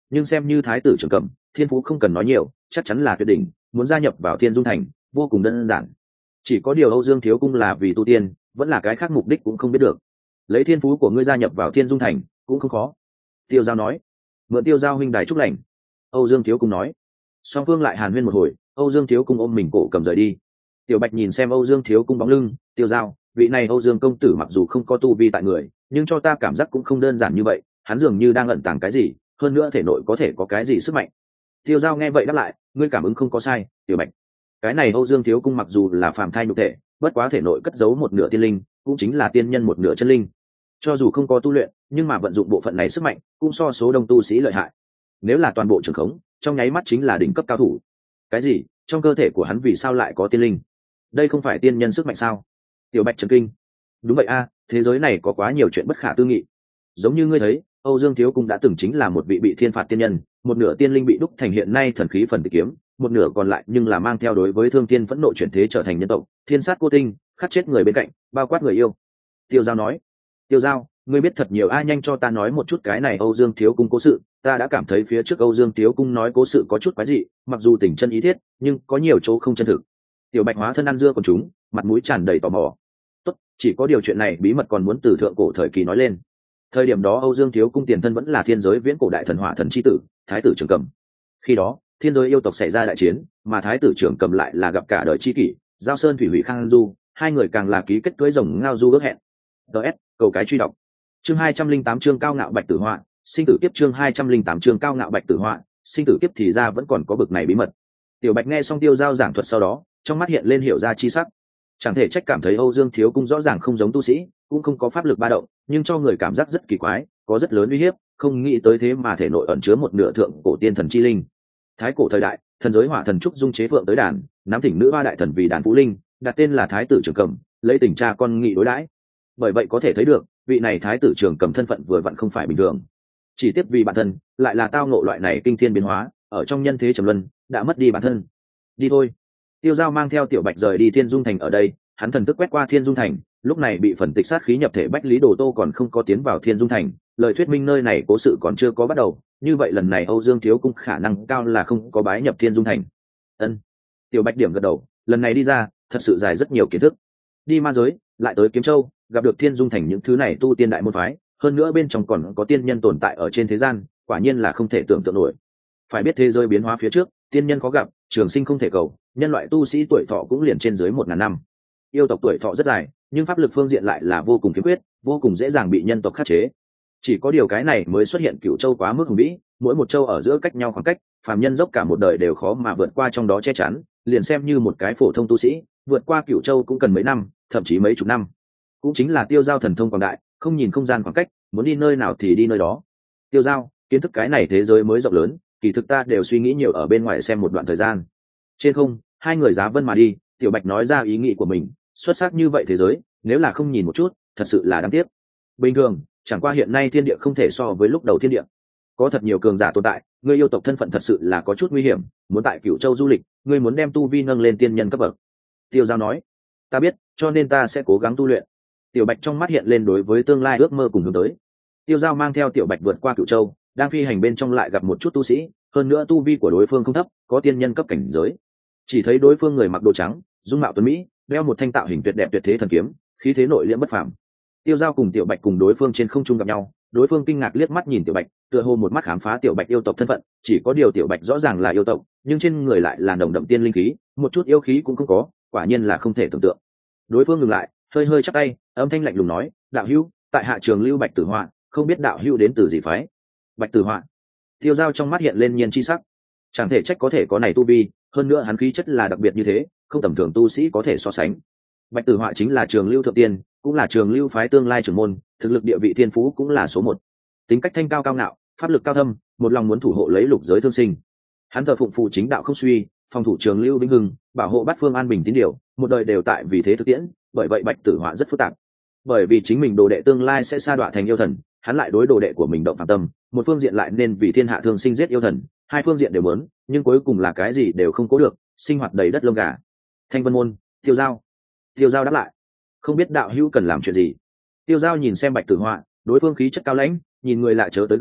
nhưng xem như thái tử trưởng cầm, thiên phú không cần nói nhiều, chắc chắn là tuyệt đỉnh, muốn gia nhập vào Thiên Dung Thành vô cùng đơn giản. Chỉ có điều Âu Dương Thiếu Cung là vì tu tiên, vẫn là cái khác mục đích cũng không biết được. Lấy thiên phú của ngươi gia nhập vào Thiên Dung Thành cũng không khó. Tiêu Giao nói. Mượn Tiêu Giao huynh đài chúc lành. Âu Dương Thiếu Cung nói. Song phương lại hàn huyên một hồi, Âu Dương Thiếu Cung ôm mình cổ cầm rời đi. Tiểu Bạch nhìn xem Âu Dương Thiếu Cung bóng lưng, Tiêu Giao, vị này Âu Dương công tử mặc dù không có tu vi tại người, nhưng cho ta cảm giác cũng không đơn giản như vậy, hắn dường như đang ẩn tàng cái gì, hơn nữa thể nội có thể có cái gì sức mạnh. Tiêu Giao nghe vậy đáp lại, ngươi cảm ứng không có sai, Tiểu Bạch. Cái này Âu Dương Thiếu Cung mặc dù là phàm thai nhục thể, bất quá thể nội cất giấu một nửa tiên linh, cũng chính là tiên nhân một nửa chân linh. Cho dù không có tu luyện, nhưng mà vận dụng bộ phận này sức mạnh, cũng so số đông tu sĩ lợi hại. Nếu là toàn bộ trường khống, trong nháy mắt chính là đỉnh cấp cao thủ. Cái gì? Trong cơ thể của hắn vì sao lại có tiên linh? Đây không phải tiên nhân sức mạnh sao? Tiểu Bạch chấn kinh. Đúng vậy a, thế giới này có quá nhiều chuyện bất khả tư nghị. Giống như ngươi thấy, Âu Dương Thiếu Cung đã từng chính là một vị bị thiên phạt tiên nhân, một nửa tiên linh bị đúc thành hiện nay thần khí phần tịch kiếm, một nửa còn lại nhưng là mang theo đối với thương tiên phẫn nộ chuyển thế trở thành nhân tộc, thiên sát cô tinh, khát chết người bên cạnh, bao quát người yêu. Tiêu Giao nói. Tiêu Giao, ngươi biết thật nhiều, nhanh cho ta nói một chút cái này Âu Dương Thiếu Cung cố sự. Ta đã cảm thấy phía trước Âu Dương Thiếu Cung nói cố sự có chút quái dị, mặc dù tình chân ý thiết, nhưng có nhiều chỗ không chân thực. Tiểu Bạch hóa thân ăn dưa còn chúng, mặt mũi tràn đầy tò mò. Tốt, chỉ có điều chuyện này bí mật còn muốn từ thượng cổ thời kỳ nói lên. Thời điểm đó Âu Dương Thiếu Cung tiền thân vẫn là thiên giới viễn cổ đại thần hỏa thần chi tử, thái tử Trường Cầm. Khi đó, thiên giới yêu tộc xảy ra đại chiến, mà thái tử Trường Cầm lại là gặp cả đời chi kỷ, giao sơn thủy hủy khang du, hai người càng là ký kết cưới rồng ngao du ước hẹn. DS, cầu cái truy đọc. Chương 208 chương cao ngạo bạch tử họa, sinh tử kiếp. Chương 208 chương cao ngạo bạch tử họa, sinh tử kiếp thì ra vẫn còn có bực này bí mật. Tiểu Bạch nghe xong Tiêu Giao giảng thuật sau đó, trong mắt hiện lên hiểu ra chi sắc. Chẳng thể trách cảm thấy Âu Dương Thiếu Cung rõ ràng không giống tu sĩ, cũng không có pháp lực ba động, nhưng cho người cảm giác rất kỳ quái, có rất lớn uy hiếp, không nghĩ tới thế mà thể nội ẩn chứa một nửa thượng cổ tiên thần chi linh. Thái cổ thời đại, thần giới hỏa thần trúc dung chế phượng tới đàn, nắm thỉnh nữ ba đại thần vì đàn phú linh, đặt tên là thái tử Trường Cầm, lấy tình cha con nghị đối đãi. Bởi vậy có thể thấy được, vị này thái tử Trường Cầm thân phận vừa vặn không phải bình thường. Chỉ tiếc vì bản thân lại là tao ngộ loại này kinh thiên biến hóa, ở trong nhân thế trầm luân, đã mất đi bản thân. Đi thôi. Tiêu Giao mang theo Tiểu Bạch rời đi Thiên Dung Thành. Ở đây, hắn thần thức quét qua Thiên Dung Thành, lúc này bị phần tịch sát khí nhập thể Bách Lý Đồ Tô còn không có tiến vào Thiên Dung Thành, lời thuyết minh nơi này cố sự còn chưa có bắt đầu, như vậy lần này Âu Dương Thiếu Cung khả năng cao là không có bái nhập Thiên Dung Thành. Ân. Tiểu Bạch điểm gật đầu, lần này đi ra, thật sự dài rất nhiều kiến thức. Đi ma giới, lại tới Kiếm Châu, gặp được Thiên Dung Thành những thứ này tu tiên đại môn phái, hơn nữa bên trong còn có tiên nhân tồn tại ở trên thế gian, quả nhiên là không thể tưởng tượng nổi. Phải biết thế giới biến hóa phía trước, tiên nhân khó gặp, trường sinh không thể cầu, nhân loại tu sĩ tuổi thọ cũng liền trên dưới 1000 năm. Yêu tộc tuổi thọ rất dài, nhưng pháp lực phương diện lại là vô cùng khiếm khuyết, vô cùng dễ dàng bị nhân tộc khắc chế. Chỉ có điều cái này mới xuất hiện Cửu Châu quá mức hùng vĩ, mỗi một châu ở giữa cách nhau khoảng cách, phàm nhân dốc cả một đời đều khó mà vượt qua trong đó che chắn, liền xem như một cái phổ thông tu sĩ, vượt qua Cửu Châu cũng cần mấy năm, thậm chí mấy chục năm. Cũng chính là Tiêu Giao thần thông quảng đại, không nhìn không gian khoảng cách, muốn đi nơi nào thì đi nơi đó. Tiêu Giao, kiến thức cái này thế giới mới rộng lớn, kỳ thực ta đều suy nghĩ nhiều ở bên ngoài xem một đoạn thời gian. Trên không, hai người giá vân mà đi, Tiểu Bạch nói ra ý nghĩ của mình, xuất sắc như vậy thế giới, nếu là không nhìn một chút, thật sự là đáng tiếc. Bình thường, chẳng qua hiện nay thiên địa không thể so với lúc đầu thiên địa. Có thật nhiều cường giả tồn tại, ngươi yêu tộc thân phận thật sự là có chút nguy hiểm, muốn tại Cửu Châu du lịch, ngươi muốn đem tu vi nâng lên tiên nhân cấp bậc. Tiêu Giao nói, ta biết, cho nên ta sẽ cố gắng tu luyện. Tiểu Bạch trong mắt hiện lên đối với tương lai ước mơ cùng hướng tới. Tiêu Giao mang theo Tiểu Bạch vượt qua Cửu Châu, đang phi hành bên trong lại gặp một chút tu sĩ, hơn nữa tu vi của đối phương không thấp, có tiên nhân cấp cảnh giới. Chỉ thấy đối phương người mặc đồ trắng, dung mạo tuấn mỹ, đeo một thanh tạo hình tuyệt đẹp tuyệt thế thần kiếm, khí thế nội liễm bất phàm. Tiêu Giao cùng Tiểu Bạch cùng đối phương trên không trung gặp nhau, đối phương kinh ngạc liếc mắt nhìn Tiểu Bạch, tựa hồ một mắt khám phá Tiểu Bạch yêu tộc thân phận, chỉ có điều Tiểu Bạch rõ ràng là yêu tộc, nhưng trên người lại là nồng đậm tiên linh khí, một chút yêu khí cũng không có, quả nhiên là không thể tưởng tượng. Đối phương ngừng lại, hơi hơi chắp tay, âm thanh lạnh lùng nói, đạo hữu, tại hạ Trường Lưu Bạch Tử Họa, không biết đạo hữu đến từ gì phái. Bạch Tử Họa. Tiêu Giao trong mắt hiện lên nhiên chi sắc, chẳng thể trách có thể có này tu vi, hơn nữa hắn khí chất là đặc biệt như thế, không tầm thường tu sĩ có thể so sánh. Bạch Tử Họa chính là Trường Lưu thượng tiên, cũng là Trường Lưu phái tương lai trưởng môn, thực lực địa vị thiên phú cũng là số 1. Tính cách thanh cao cao ngạo, pháp lực cao thâm, một lòng muốn thủ hộ lấy lục giới thương sinh. Hắn thờ phụng phụ chính đạo không suy, phòng thủ Trường Lưu vĩnh hưng, bảo hộ bát phương an bình tín điều, một đời đều tại vì thế thực tiễn, bởi vậy Bạch Tử Họa rất phức tạp. Bởi vì chính mình đồ đệ tương lai sẽ sa đọa thành yêu thần, hắn lại đối đồ đệ của mình động phạm tâm, một phương diện lại nên vì thiên hạ thương sinh giết yêu thần, hai phương diện đều muốn, nhưng cuối cùng là cái gì đều không có được, sinh hoạt đầy đất lông gà. Thanh Vân môn, Tiêu Giao. Tiêu Giao đáp lại, không biết đạo hữu cần làm chuyện gì. Tiêu Giao nhìn xem Bạch Tử Họa, đối phương khí chất cao lãnh, nhìn người lại chớ tới gần,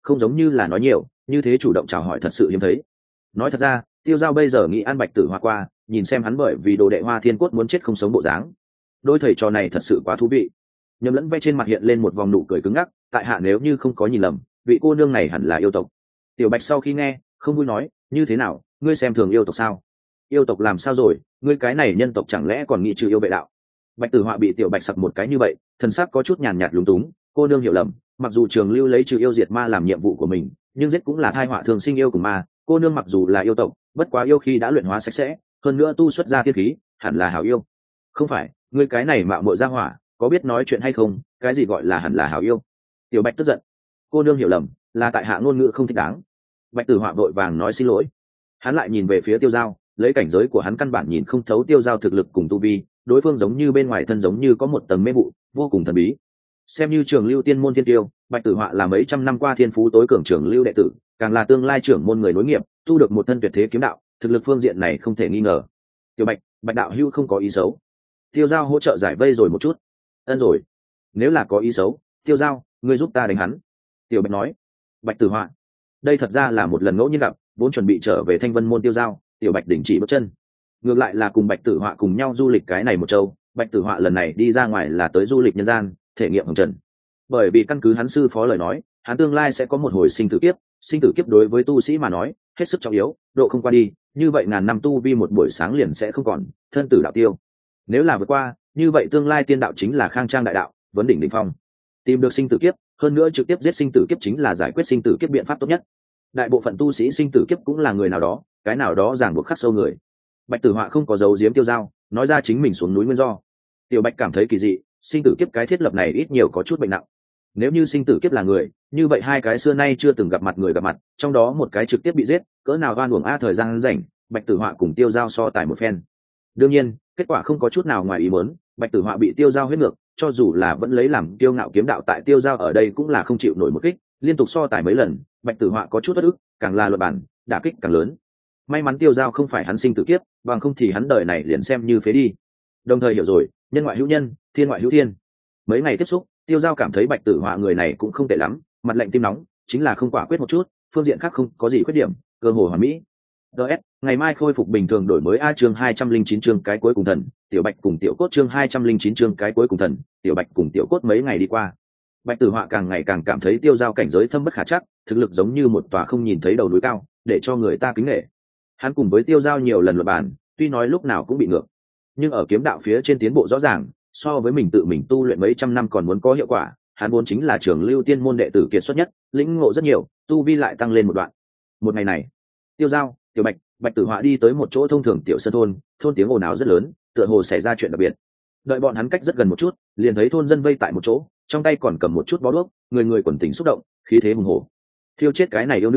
không giống như là nói nhiều, như thế chủ động chào hỏi thật sự hiếm thấy. Nói thật ra, Tiêu Giao bây giờ nghĩ ăn Bạch Tử Hoa qua, nhìn xem hắn bởi vì đồ đệ Hoa Thiên Cốt muốn chết không sống bộ dáng. Đôi thầy trò này thật sự quá thú vị. Nhầm lẫn vẽ trên mặt hiện lên một vòng nụ cười cứng ngắc, tại hạ nếu như không có nhìn lầm, vị cô nương này hẳn là yêu tộc. Tiểu Bạch sau khi nghe, không vui nói, như thế nào, ngươi xem thường yêu tộc sao? Yêu tộc làm sao rồi, ngươi cái này nhân tộc chẳng lẽ còn nghĩ trừ yêu vệ đạo? Bạch Tử Họa bị Tiểu Bạch sặc một cái như vậy, thần sắc có chút nhàn nhạt lúng túng, cô nương hiểu lầm, mặc dù Trường Lưu lấy trừ yêu diệt ma làm nhiệm vụ của mình, nhưng giết cũng là thai họa thường sinh yêu cùng ma, cô nương mặc dù là yêu tộc, bất quá yêu khi đã luyện hóa sạch sẽ, hơn nữa tu xuất ra tiên khí, hẳn là hảo yêu. Không phải, ngươi cái này mạo muội ra hỏa, có biết nói chuyện hay không, cái gì gọi là hẳn là hảo yêu? Tiểu Bạch tức giận, cô nương hiểu lầm, là tại hạ ngôn ngữ không thích đáng. Bạch Tử Họa vội vàng nói xin lỗi. Hắn lại nhìn về phía Tiêu Giao, lấy cảnh giới của hắn căn bản nhìn không thấu Tiêu Giao thực lực cùng tu vi, đối phương giống như bên ngoài thân giống như có một tầng mê vụ vô cùng thần bí. Xem như Trường Lưu tiên môn thiên tiêu, Bạch Tử Họa là mấy trăm năm qua thiên phú tối cường Trường Lưu đệ tử, càng là tương lai trưởng môn người nối nghiệp, tu được một thân tuyệt thế kiếm đạo, thực lực phương diện này không thể nghi ngờ. Tiểu Bạch, Bạch đạo hữu không có ý xấu. Tiêu Giao hỗ trợ giải vây rồi một chút. Ân rồi. Nếu là có ý xấu, Tiêu Giao, ngươi giúp ta đánh hắn. Tiểu Bạch nói. Bạch Tử Họa, đây thật ra là một lần ngẫu nhiên gặp, vốn chuẩn bị trở về Thanh Vân môn Tiêu Giao, Tiểu Bạch đình chỉ bước chân. Ngược lại là cùng Bạch Tử Họa cùng nhau du lịch cái này một châu, Bạch Tử Họa lần này đi ra ngoài là tới du lịch nhân gian, thể nghiệm hồng trần. Bởi vì căn cứ hắn sư phó lời nói, hắn tương lai sẽ có một hồi sinh tử kiếp đối với tu sĩ mà nói, hết sức trọng yếu, độ không qua đi, như vậy ngàn năm tu vi một buổi sáng liền sẽ không còn, thân tử đạo tiêu. Nếu là vượt qua, như vậy tương lai tiên đạo chính là khang trang đại đạo, vấn đỉnh đỉnh phong. Tìm được sinh tử kiếp, hơn nữa trực tiếp giết sinh tử kiếp chính là giải quyết sinh tử kiếp biện pháp tốt nhất. Đại bộ phận tu sĩ sinh tử kiếp cũng là người nào đó, cái nào đó ràng buộc khắc sâu người. Bạch Tử Họa không có giấu giếm Tiêu Giao, nói ra chính mình xuống núi nguyên do. Tiểu Bạch cảm thấy kỳ dị, sinh tử kiếp cái thiết lập này ít nhiều có chút bệnh nặng. Nếu như sinh tử kiếp là người, như vậy hai cái xưa nay chưa từng gặp mặt người gặp mặt, trong đó một cái trực tiếp bị giết, cỡ nào oan uổng a. Thời gian rảnh, Bạch Tử Họa cùng Tiêu Giao so tài một phen. Đương nhiên, kết quả không có chút nào ngoài ý muốn, Bạch Tử Họa bị Tiêu Giao huyết ngược, cho dù là vẫn lấy làm kiêu ngạo kiếm đạo tại Tiêu Giao ở đây cũng là không chịu nổi một kích, liên tục so tài mấy lần, Bạch Tử Họa có chút bất ức, càng là luật bản, đả kích càng lớn. May mắn Tiêu Giao không phải hắn sinh tử kiếp, bằng không thì hắn đời này liền xem như phế đi. Đồng thời hiểu rồi, nhân ngoại hữu nhân, thiên ngoại hữu thiên. Mấy ngày tiếp xúc, Tiêu Giao cảm thấy Bạch Tử Họa người này cũng không tệ lắm, mặt lạnh tim nóng, chính là không quả quyết một chút, phương diện khác không có gì khuyết điểm, cơ hội hoàn mỹ. DS, ngày mai khôi phục bình thường đổi mới a. Chương 209 chương cái cuối cùng thần, Tiểu Bạch cùng Tiểu Cốt. Chương 209 chương cái cuối cùng thần, Tiểu Bạch cùng Tiểu Cốt. Mấy ngày đi qua, Bạch Tử Họa càng ngày càng cảm thấy Tiêu Giao cảnh giới thâm bất khả trắc, thực lực giống như một tòa không nhìn thấy đầu núi cao, để cho người ta kính nể. Hắn cùng với Tiêu Giao nhiều lần luận bàn, tuy nói lúc nào cũng bị ngược, nhưng ở kiếm đạo phía trên tiến bộ rõ ràng, so với mình tự mình tu luyện mấy trăm năm còn muốn có hiệu quả. Hắn vốn chính là Trường Lưu tiên môn đệ tử kiệt xuất nhất, lĩnh ngộ rất nhiều, tu vi lại tăng lên một đoạn. Một ngày này, Tiêu Giao, Tiểu Bạch, Bạch Tử Họa đi tới một chỗ thông thường tiểu sơn thôn tiếng ồn ào rất lớn, tựa hồ xảy ra chuyện đặc biệt. Đợi bọn hắn cách rất gần một chút, liền thấy thôn dân vây tại một chỗ, trong tay còn cầm một chút bó đuốc, người người quần tình xúc động, khí thế hùng hổ. Thiêu chết cái này yêu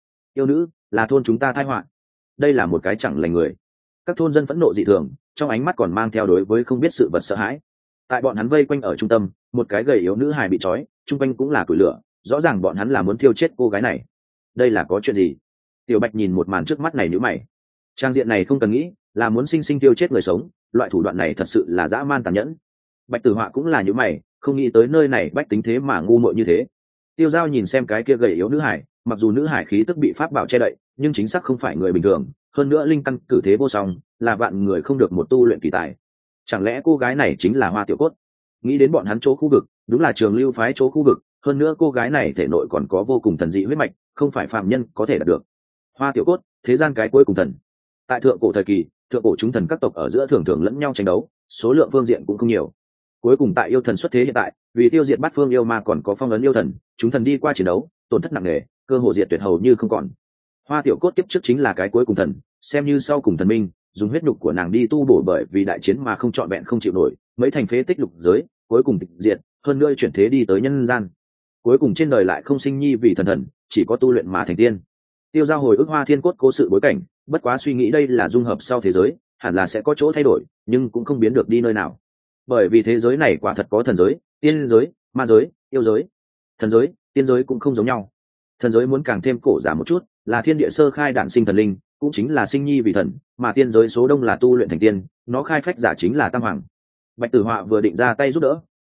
nữ là thôn chúng ta tai họa. Đây là một cái chẳng lành người. Các thôn dân phẫn nộ dị thường, trong ánh mắt còn mang theo đối với không biết sự vật sợ hãi. Tại bọn hắn vây quanh ở trung tâm, một cái gầy yếu nữ hài bị trói, trung quanh cũng là củi lửa, rõ ràng bọn hắn là muốn thiêu chết cô gái này. Đây là có chuyện gì? Tiểu Bạch nhìn một màn trước mắt này nhíu mày. Trang diện này không cần nghĩ, là muốn sinh sinh tiêu chết người sống, loại thủ đoạn này thật sự là dã man tàn nhẫn. Bạch Tử Họa cũng là nhíu mày, không nghĩ tới nơi này bách tính thế mà ngu muội như thế. Tiêu Giao nhìn xem cái kia gầy yếu nữ hải, mặc dù nữ hải khí tức bị pháp bảo che đậy, nhưng chính xác không phải người bình thường, hơn nữa linh căn cử thế vô song, là vạn người không được một tu luyện kỳ tài. Chẳng lẽ cô gái này chính là Hoa Tiểu Cốt? Nghĩ đến bọn hắn chỗ khu vực, đúng là Trường Lưu phái chỗ khu vực, hơn nữa cô gái này thể nội còn có vô cùng thần dị huyết mạch, không phải phàm nhân có thể đạt được. Hoa Tiểu Cốt, thế gian cái cuối cùng thần. Tại thượng cổ thời kỳ, thượng cổ chúng thần các tộc ở giữa thường thường lẫn nhau tranh đấu, số lượng phương diện cũng không nhiều. Cuối cùng tại yêu thần xuất thế hiện tại, vì tiêu diệt bát phương yêu ma còn có phong ấn yêu thần, chúng thần đi qua chiến đấu, tổn thất nặng nề, cơ hội diệt tuyệt hầu như không còn. Hoa Tiểu Cốt kiếp trước chính là cái cuối cùng thần, xem như sau cùng thần minh, dùng huyết nhục của nàng đi tu bổ bởi vì đại chiến mà không trọn vẹn không chịu nổi, mấy thành phế tích lục giới, cuối cùng tịch diệt, hơn nữa chuyển thế đi tới nhân gian. Cuối cùng trên đời lại không sinh nhi vì thần, chỉ có tu luyện mà thành tiên. Tiêu Giao hồi ức Hoa Thiên Cốt cố sự bối cảnh, bất quá suy nghĩ đây là dung hợp sau thế giới, hẳn là sẽ có chỗ thay đổi, nhưng cũng không biến được đi nơi nào. Bởi vì thế giới này quả thật có thần giới, tiên giới, ma giới, yêu giới. Thần giới, tiên giới cũng không giống nhau. Thần giới muốn càng thêm cổ giả một chút, là thiên địa sơ khai đản sinh thần linh, cũng chính là sinh nhi vì thần, mà tiên giới số đông là tu luyện thành tiên, nó khai phách giả chính là tam hoàng. Bạch Tử Họa vừa định ra tay giúp đỡ,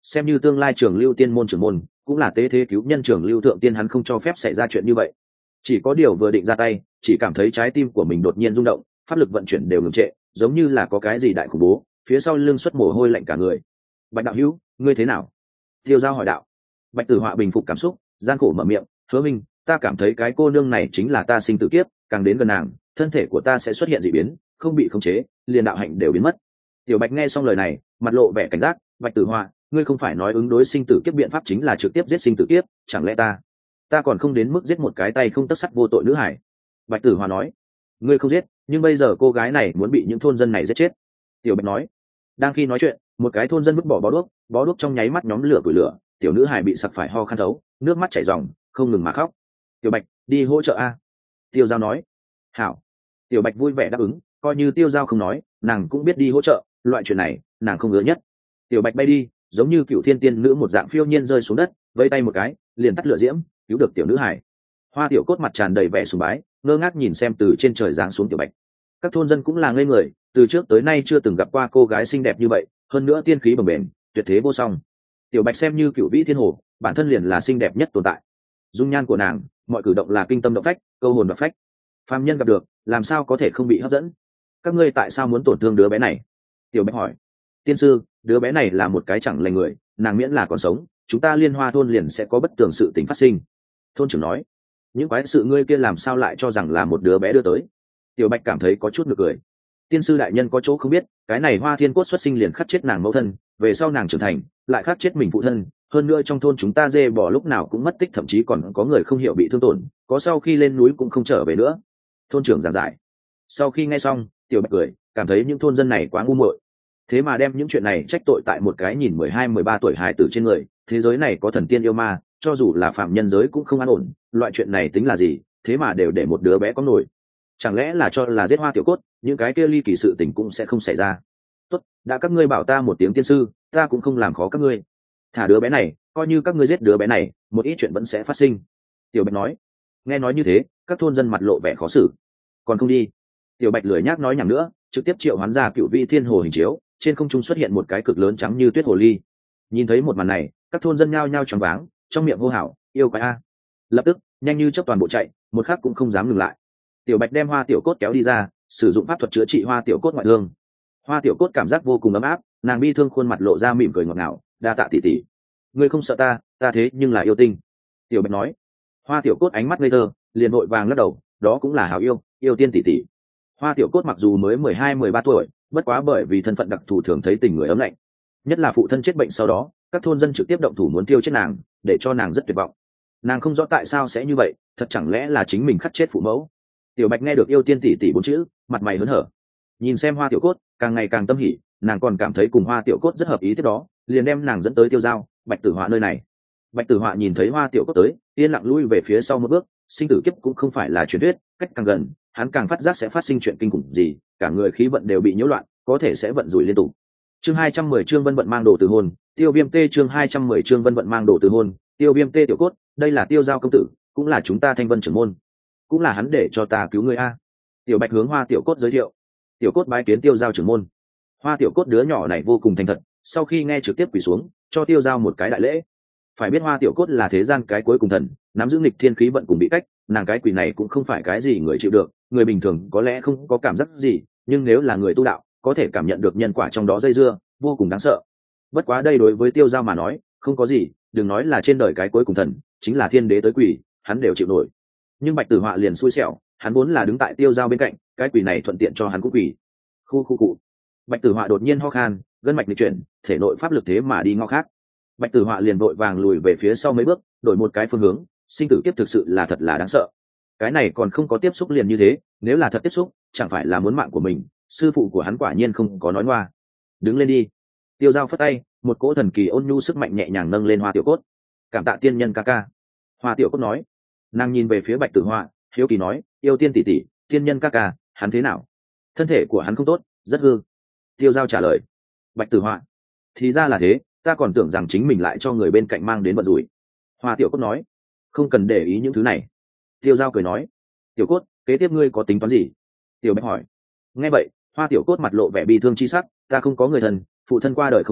xem như tương lai trường lưu tiên môn trưởng môn, cũng là tế thế cứu nhân trường lưu thượng tiên, hắn không cho phép xảy ra chuyện như vậy. Chỉ có điều vừa định ra tay, chỉ cảm thấy trái tim của mình đột nhiên rung động, pháp lực vận chuyển đều ngừng trệ, giống như là có cái gì đại khủng bố, phía sau lưng xuất mồ hôi lạnh cả người. Bạch đạo hữu, ngươi thế nào? Tiêu Giao hỏi đạo. Bạch Tử Họa bình phục cảm xúc, gian khổ mở miệng, Hứa Minh, ta cảm thấy cái cô nương này chính là ta sinh tử kiếp, càng đến gần nàng, thân thể của ta sẽ xuất hiện dị biến, không bị khống chế, liền đạo hạnh đều biến mất. Tiểu Bạch nghe xong lời này, mặt lộ vẻ cảnh giác, Bạch Tử Họa, ngươi không phải nói ứng đối sinh tử kiếp biện pháp chính là trực tiếp giết sinh tử kiếp, chẳng lẽ ta còn không đến mức giết một cái tay không tấc sắt vô tội nữ hải? Bạch Tử Họa nói, ngươi không giết, nhưng bây giờ cô gái này muốn bị những thôn dân này giết chết. Tiểu Bạch nói. Đang khi nói chuyện, một cái thôn dân vứt bỏ bó đuốc trong nháy mắt nhóm lửa củi lửa, tiểu nữ hải bị sặc phải ho khan thấu, nước mắt chảy ròng, không ngừng mà khóc. Tiểu Bạch, đi hỗ trợ a. Tiêu Giao nói. Hảo. Tiểu Bạch vui vẻ đáp ứng, coi như Tiêu Giao không nói, nàng cũng biết đi hỗ trợ, loại chuyện này nàng không ngứa nhất. Tiểu Bạch bay đi, giống như cựu thiên tiên nữ một dạng phiêu nhiên rơi xuống đất, vẫy tay một cái, liền tắt lửa diễm, cứu được tiểu nữ hải. Hoa Tiểu Cốt mặt tràn đầy vẻ sùng bái, ngơ ngác nhìn xem từ trên trời giáng xuống Tiểu Bạch. Các thôn dân cũng là ngây người, từ trước tới nay chưa từng gặp qua cô gái xinh đẹp như vậy, hơn nữa tiên khí bồng bềnh, tuyệt thế vô song. Tiểu Bạch xem như cựu vĩ thiên hồ, bản thân liền là xinh đẹp nhất tồn tại. Dung nhan của nàng, mọi cử động là kinh tâm động phách, câu hồn đoạt phách. Phàm nhân gặp được, làm sao có thể không bị hấp dẫn? Các ngươi tại sao muốn tổn thương đứa bé này? Tiểu Bạch hỏi. Tiên sư, đứa bé này là một cái chẳng lành người, nàng miễn là còn sống, chúng ta Liên Hoa thôn liền sẽ có bất tường sự tình phát sinh. Thôn trưởng nói. Những quái sự ngươi kia làm sao lại cho rằng là một đứa bé đưa tới? Tiểu Bạch cảm thấy có chút nực cười. Tiên sư đại nhân có chỗ không biết, cái này Hoa Thiên Cốt xuất sinh liền khắc chết nàng mẫu thân, về sau nàng trưởng thành lại khắc chết mình phụ thân, hơn nữa trong thôn chúng ta dê bỏ lúc nào cũng mất tích, thậm chí còn có người không hiểu bị thương tổn, có sau khi lên núi cũng không trở về nữa. Thôn trưởng giảng giải. Sau khi nghe xong, Tiểu Bạch cười, cảm thấy những thôn dân này quá ngu muội, thế mà đem những chuyện này trách tội tại một cái nhìn 12-13 tuổi hài tử trên người. Thế giới này có thần tiên yêu ma, cho dù là phạm nhân giới cũng không an ổn, loại chuyện này tính là gì, thế mà đều để một đứa bé có nổi. Chẳng lẽ là cho là giết Hoa Tiểu Cốt, những cái kia ly kỳ sự tình cũng sẽ không xảy ra? Tốt, đã các ngươi bảo ta một tiếng tiên sư, ta cũng không làm khó các ngươi. Thả đứa bé này, coi như các ngươi giết đứa bé này, một ít chuyện vẫn sẽ phát sinh. Tiểu Bạch nói. Nghe nói như thế, các thôn dân mặt lộ vẻ khó xử. Còn không đi? Tiểu Bạch lười nhác nói nhảm nữa, trực tiếp triệu hoán ra cựu vị thiên hồ hình chiếu, trên không trung xuất hiện một cái cực lớn trắng như tuyết hồ ly. Nhìn thấy một màn này, các thôn dân nhao nhao choáng váng, trong miệng hô hào, yêu quái a! Lập tức, nhanh như chớp toàn bộ chạy, một khắc cũng không dám ngừng lại. Tiểu Bạch đem Hoa Tiểu Cốt kéo đi ra, sử dụng pháp thuật chữa trị Hoa Tiểu Cốt ngoại thương. Hoa Tiểu Cốt cảm giác vô cùng ấm áp, nàng bi thương khuôn mặt lộ ra mỉm cười ngọt ngào, đa tạ tỷ tỷ. Ngươi không sợ ta thế nhưng là yêu tinh. Tiểu Bạch nói. Hoa Tiểu Cốt ánh mắt ngây thơ, liền vội vàng lắc đầu, đó cũng là hảo yêu tiên tỷ tỷ. Hoa Tiểu Cốt mặc dù mới 12-13 tuổi, bất quá bởi vì thân phận đặc thù thường thấy tình người ấm lạnh. Nhất là phụ thân chết bệnh sau đó, các thôn dân trực tiếp động thủ muốn tiêu chết nàng, để cho nàng rất tuyệt vọng. Nàng không rõ tại sao sẽ như vậy, thật chẳng lẽ là chính mình khắc chết phụ mẫu? Tiểu Bạch nghe được yêu tiên tỷ tỷ bốn chữ, mặt mày hớn hở. Nhìn xem Hoa Tiểu Cốt, càng ngày càng tâm hỉ, nàng còn cảm thấy cùng Hoa Tiểu Cốt rất hợp ý, tiếp đó liền đem nàng dẫn tới Tiêu Giao, Bạch Tử Họa nơi này. Bạch Tử Họa nhìn thấy Hoa Tiểu Cốt tới, yên lặng lui về phía sau một bước. Sinh tử kiếp cũng không phải là truyền thuyết, cách càng gần, hắn càng phát giác sẽ phát sinh chuyện kinh khủng gì, cả người khí vận đều bị nhiễu loạn, có thể sẽ vận rủi liên tục. Chương 210 Trương Vân Vận mang đồ từ hôn, Tiêu Viêm Tê chương 210 Trương Vân Vận mang đồ từ hôn, Tiêu Viêm Tê Tiểu Cốt, đây là Tiêu Giao công tử, cũng là chúng ta Thanh Vân trưởng môn, cũng là hắn để cho ta cứu ngươi a. Tiểu Bạch hướng Hoa Tiểu Cốt giới thiệu. Tiểu Cốt bái kiến Tiêu Giao trưởng môn. Hoa Tiểu Cốt đứa nhỏ này vô cùng thành thật, sau khi nghe trực tiếp quỳ xuống, cho Tiêu Giao một cái đại lễ. Phải biết Hoa Tiểu Cốt là thế gian cái cuối cùng thần, nắm giữ nghịch thiên khí vận cùng bị cách, nàng cái quỷ này cũng không phải cái gì người chịu được, người bình thường có lẽ không có cảm giác gì, nhưng nếu là người tu đạo, có thể cảm nhận được nhân quả trong đó dây dưa, vô cùng đáng sợ. Bất quá đây đối với Tiêu Giao mà nói, không có gì, đừng nói là trên đời cái cuối cùng thần, chính là thiên đế tới quỷ, hắn đều chịu nổi. Nhưng Bạch Tử Họa liền xui xẻo, hắn vốn là đứng tại Tiêu Giao bên cạnh, cái quỷ này thuận tiện cho hắn cũng quỷ. Khu cụ. Bạch Tử Họa đột nhiên ho khan, gân mạch nghịch chuyển, thể nội pháp lực thế mà đi ngõ khác. Bạch Tử Họa liền vội vàng lùi về phía sau mấy bước, đổi một cái phương hướng. Sinh tử kiếp thực sự là thật là đáng sợ. Cái này còn không có tiếp xúc liền như thế, nếu là thật tiếp xúc, chẳng phải là muốn mạng của mình. Sư phụ của hắn quả nhiên không có nói ngoa. Đứng lên đi. Tiêu Giao phất tay, một cỗ thần kỳ ôn nhu sức mạnh nhẹ nhàng nâng lên Hoa Tiểu Cốt. Cảm tạ tiên nhân ca ca. Hoa Tiểu Cốt nói. Nàng nhìn về phía Bạch Tử Họa, hiếu kỳ nói, yêu tiên tỷ tỷ, tiên nhân ca ca, hắn thế nào? Thân thể của hắn không tốt, rất hư. Tiêu Giao trả lời. Bạch Tử Họa, thì ra là thế, ta còn tưởng rằng chính mình lại cho người bên cạnh mang đến vận rủi. Hoa Tiểu Cốt nói. Không cần để ý những thứ này. Tiêu Giao cười nói. Tiểu Cốt, kế tiếp ngươi có tính toán gì? Tiểu Bạch hỏi. Nghe vậy, Hoa Tiểu Cốt mặt lộ vẻ bi thương chi sắc, ta không có người thân, phụ thân qua đời không lâu,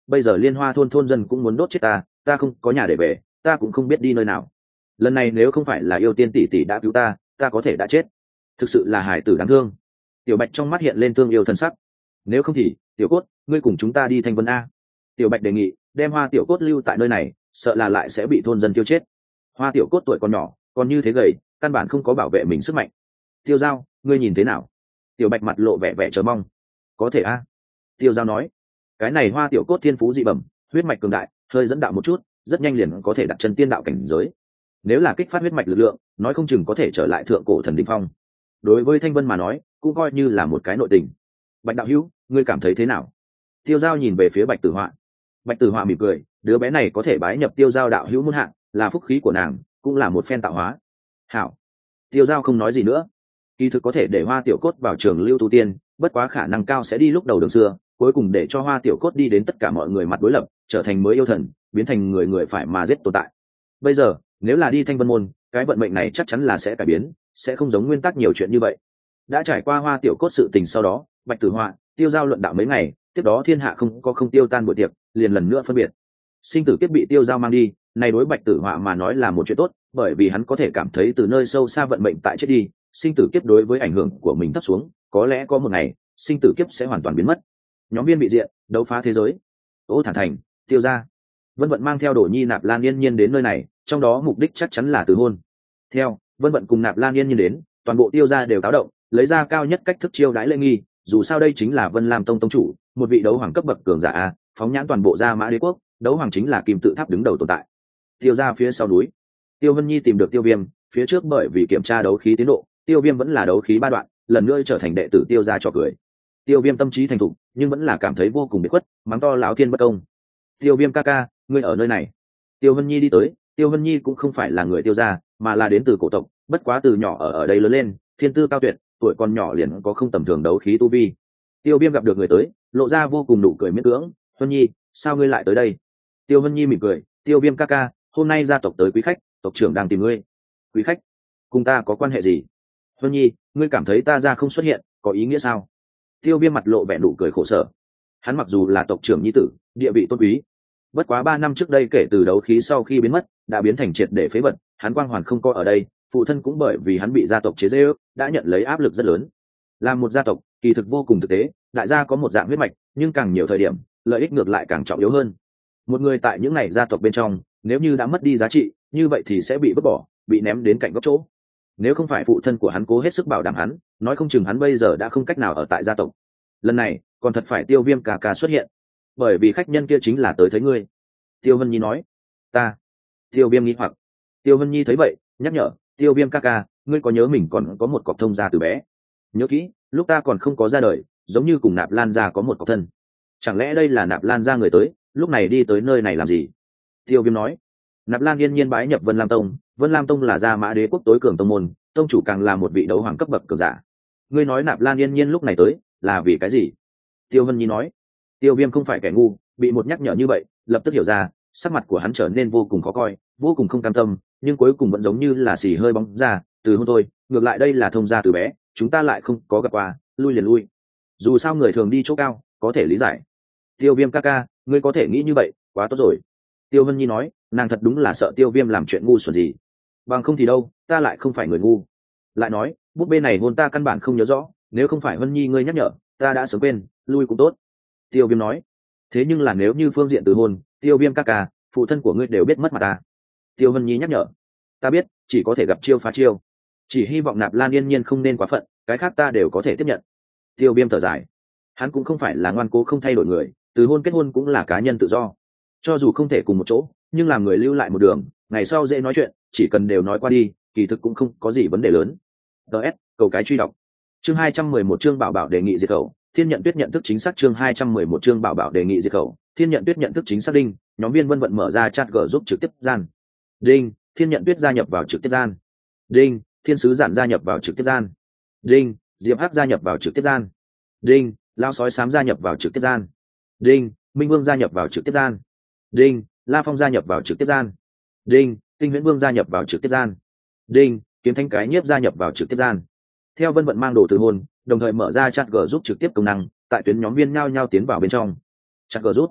bây giờ liên hoa thôn thôn dân cũng muốn đốt chết ta không có nhà để về, ta cũng không biết đi nơi nào. Lần này nếu không phải là yêu tiên tỷ tỷ đã cứu ta có thể đã chết. Thực sự là hải tử đáng thương. Tiểu Bạch trong mắt hiện lên thương yêu thân sắc. Nếu không thì Tiểu Cốt, ngươi cùng chúng ta đi Thanh Vân a. Tiểu Bạch đề nghị đem Hoa Tiểu Cốt lưu tại nơi này, sợ là lại sẽ bị thôn dân tiêu chết. Hoa Tiểu Cốt tuổi còn nhỏ, còn như thế gầy, căn bản không có bảo vệ mình sức mạnh. Tiêu Giao, ngươi nhìn thế nào? Tiểu Bạch mặt lộ vẻ vẻ chờ mong. Có thể a. Tiêu Giao nói, cái này Hoa Tiểu Cốt thiên phú dị bẩm, huyết mạch cường đại, hơi dẫn đạo một chút, rất nhanh liền có thể đặt chân tiên đạo cảnh giới. Nếu là kích phát huyết mạch lực lượng, nói không chừng có thể trở lại thượng cổ thần đỉnh phong. Đối với Thanh Vân mà nói, cũng coi như là một cái nội tình. Bạch đạo hữu, ngươi cảm thấy thế nào? Tiêu Giao nhìn về phía Bạch Tử Họa. Bạch Tử Họa mỉm cười, đứa bé này có thể bái nhập Tiêu Giao đạo hữu môn hạng, là phúc khí của nàng, cũng là một phen tạo hóa. Hảo. Tiêu Giao không nói gì nữa. Kỳ thực có thể để Hoa Tiểu Cốt vào trường lưu tu tiên, bất quá khả năng cao sẽ đi lúc đầu đường xưa, cuối cùng để cho Hoa Tiểu Cốt đi đến tất cả mọi người mặt đối lập, trở thành mới yêu thần, biến thành người người phải mà giết tồn tại. Bây giờ, nếu là đi Thanh Vân môn, cái vận mệnh này chắc chắn là sẽ cải biến, sẽ không giống nguyên tắc nhiều chuyện như vậy. Đã trải qua Hoa Tiểu Cốt sự tình sau đó, Bạch Tử Họa, Tiêu Giao luận đạo mấy ngày, tiếp đó thiên hạ không tiêu tan buổi tiệc, liền lần nữa phân biệt. Sinh tử kiếp bị Tiêu Giao mang đi, này đối Bạch Tử Họa mà nói là một chuyện tốt, bởi vì hắn có thể cảm thấy từ nơi sâu xa vận mệnh tại chết đi, sinh tử kiếp đối với ảnh hưởng của mình thấp xuống, có lẽ có một ngày, sinh tử kiếp sẽ hoàn toàn biến mất. Nhóm viên bị diện, đấu phá thế giới. Ô Thản Thành, Tiêu gia. Vân Vận mang theo Đổ Nhi Nạp Lan Yên Nhiên đến nơi này, trong đó mục đích chắc chắn là từ hôn. Theo Vân Vận cùng Nạp Lan Yên Nhiên đến, toàn bộ Tiêu gia đều táo động, lấy ra cao nhất cách thức chiêu đãi lễ nghi, dù sao đây chính là Vân Lam Tông tông chủ, một vị đấu hoàng cấp bậc cường giả a, phóng nhãn toàn bộ Gia Mã Đế quốc, đấu hoàng chính là kim tự tháp đứng đầu tồn tại. Tiêu gia phía sau núi, Tiêu Vân Nhi tìm được Tiêu Viêm, phía trước bởi vì kiểm tra đấu khí tiến độ, Tiêu Viêm vẫn là đấu khí 3 đoạn, lần nữa trở thành đệ tử Tiêu gia cho cười. Tiêu Viêm tâm trí thành thục, nhưng vẫn là cảm thấy vô cùng bị khuất, mắng to lão thiên bất công. Tiêu Viêm ca ca, ngươi ở nơi này. Tiêu Vân Nhi đi tới, Tiêu Vân Nhi cũng không phải là người Tiêu gia, mà là đến từ cổ tộc, bất quá từ nhỏ ở đây lớn lên, thiên tư cao tuyệt, tuổi còn nhỏ liền có không tầm thường đấu khí tu vi. Tiêu Viêm gặp được người tới, lộ ra vô cùng nụ cười miễn cưỡng. Vân Nhi, sao ngươi lại tới đây? Tiêu Vân Nhi mỉm cười, Tiêu Viêm ca ca, hôm nay gia tộc tới quý khách, tộc trưởng đang tìm ngươi. Quý khách? Cùng ta có quan hệ gì? Vân Nhi, ngươi cảm thấy ta ra không xuất hiện, có ý nghĩa sao? Tiêu Viêm mặt lộ vẻ nụ cười khổ sở. Hắn mặc dù là tộc trưởng nhi tử, địa vị tôn quý, bất quá 3 năm trước đây kể từ đấu khí sau khi biến mất, đã biến thành triệt để phế vật, hắn quang hoàn không có ở đây, phụ thân cũng bởi vì hắn bị gia tộc chế giễu, đã nhận lấy áp lực rất lớn. Làm một gia tộc, kỳ thực vô cùng thực tế, đại gia có một dạng huyết mạch, nhưng càng nhiều thời điểm, lợi ích ngược lại càng trọng yếu hơn. Một người tại những này gia tộc bên trong, nếu như đã mất đi giá trị, như vậy thì sẽ bị vứt bỏ, bị ném đến cạnh góc chỗ. Nếu không phải phụ thân của hắn cố hết sức bảo đảm hắn, nói không chừng hắn bây giờ đã không cách nào ở tại gia tộc. Lần này, còn thật phải Tiêu Viêm ca xuất hiện, bởi vì khách nhân kia chính là tới thấy ngươi. Tiêu Vân Nhi nói. Ta. Tiêu Viêm nghi hoặc. Tiêu Vân Nhi thấy vậy, nhắc nhở, Tiêu Viêm ca, ngươi có nhớ mình còn có một cọc thông gia từ bé? Nhớ kỹ, lúc ta còn không có ra đời, giống như cùng Nạp Lan gia có một cọc thân. Chẳng lẽ đây là Nạp Lan gia người tới, lúc này đi tới nơi này làm gì? Tiêu Viêm nói. Nạp Lan Yên Nhiên bái nhập Vân Lam Tông, Vân Lam Tông là Gia Mã Đế quốc tối cường tông môn, tông chủ càng là một vị đấu hoàng cấp bậc cường giả. Ngươi nói Nạp Lan Yên Nhiên lúc này tới, là vì cái gì? Tiêu Vân Nhi nói. Tiêu Viêm không phải kẻ ngu, bị một nhắc nhở như vậy, lập tức hiểu ra, sắc mặt của hắn trở nên vô cùng khó coi, vô cùng không cam tâm, nhưng cuối cùng vẫn giống như là xì hơi bóng ra, từ hôn thôi, ngược lại đây là thông gia từ bé, chúng ta lại không có gặp qua, lui liền lui. Dù sao người thường đi chỗ cao, có thể lý giải. Tiêu Viêm ca, ngươi có thể nghĩ như vậy, quá tốt rồi. Tiêu Vân Nhi nói, nàng thật đúng là sợ Tiêu Viêm làm chuyện ngu xuẩn gì. Bằng không thì đâu, ta lại không phải người ngu. Lại nói, bút bê này hôn ta căn bản không nhớ rõ, nếu không phải Vân Nhi ngươi nhắc nhở, ta đã sớm quên, lui cũng tốt. Tiêu Viêm nói. Thế nhưng là nếu như phương diện từ hôn, Tiêu Viêm ca, phụ thân của ngươi đều biết mất mặt ta. Tiêu Vân Nhi nhắc nhở. Ta biết, chỉ có thể gặp chiêu phá chiêu, chỉ hy vọng Nạp Lan Yên Nhiên không nên quá phận, cái khác ta đều có thể tiếp nhận. Tiêu Viêm thở dài. Hắn cũng không phải là ngoan cố không thay đổi người, từ hôn kết hôn cũng là cá nhân tự do, cho dù không thể cùng một chỗ, nhưng làm người lưu lại một đường, ngày sau dễ nói chuyện, chỉ cần đều nói qua đi, kỳ thực cũng không có gì vấn đề lớn. DS, cầu cái truy đọc. Chương 211 chương Bảo Bảo đề nghị diệt khẩu, Thiên Nhận Tuyết nhận thức chính xác. Chương 211 chương Bảo Bảo đề nghị diệt khẩu, Thiên Nhận Tuyết nhận thức chính xác. Đinh, nhóm viên Vân Vận mở ra chat group giúp trực tiếp gian. Đinh, Thiên Nhận Tuyết gia nhập vào trực tiếp gian. Đinh, Thiên Sứ Giản gia nhập vào trực tiếp gian. Đinh, Diệp Hắc gia nhập vào trực tiếp gian. Đinh, Lão Sói Xám gia nhập vào trực tiếp gian. Đinh, Minh Vương gia nhập vào trực tiếp gian. Đinh, La Phong gia nhập vào trực tiếp gian. Đinh, Tinh Huyễn Vương gia nhập vào trực tiếp gian. Đinh, Kiếm Thanh Cái Nhiếp gia nhập vào trực tiếp gian. Theo Vân Vận mang đồ từ hôn, đồng thời mở ra chat group giúp trực tiếp công năng, tại tuyến nhóm viên nhao nhao tiến vào bên trong. Chat group.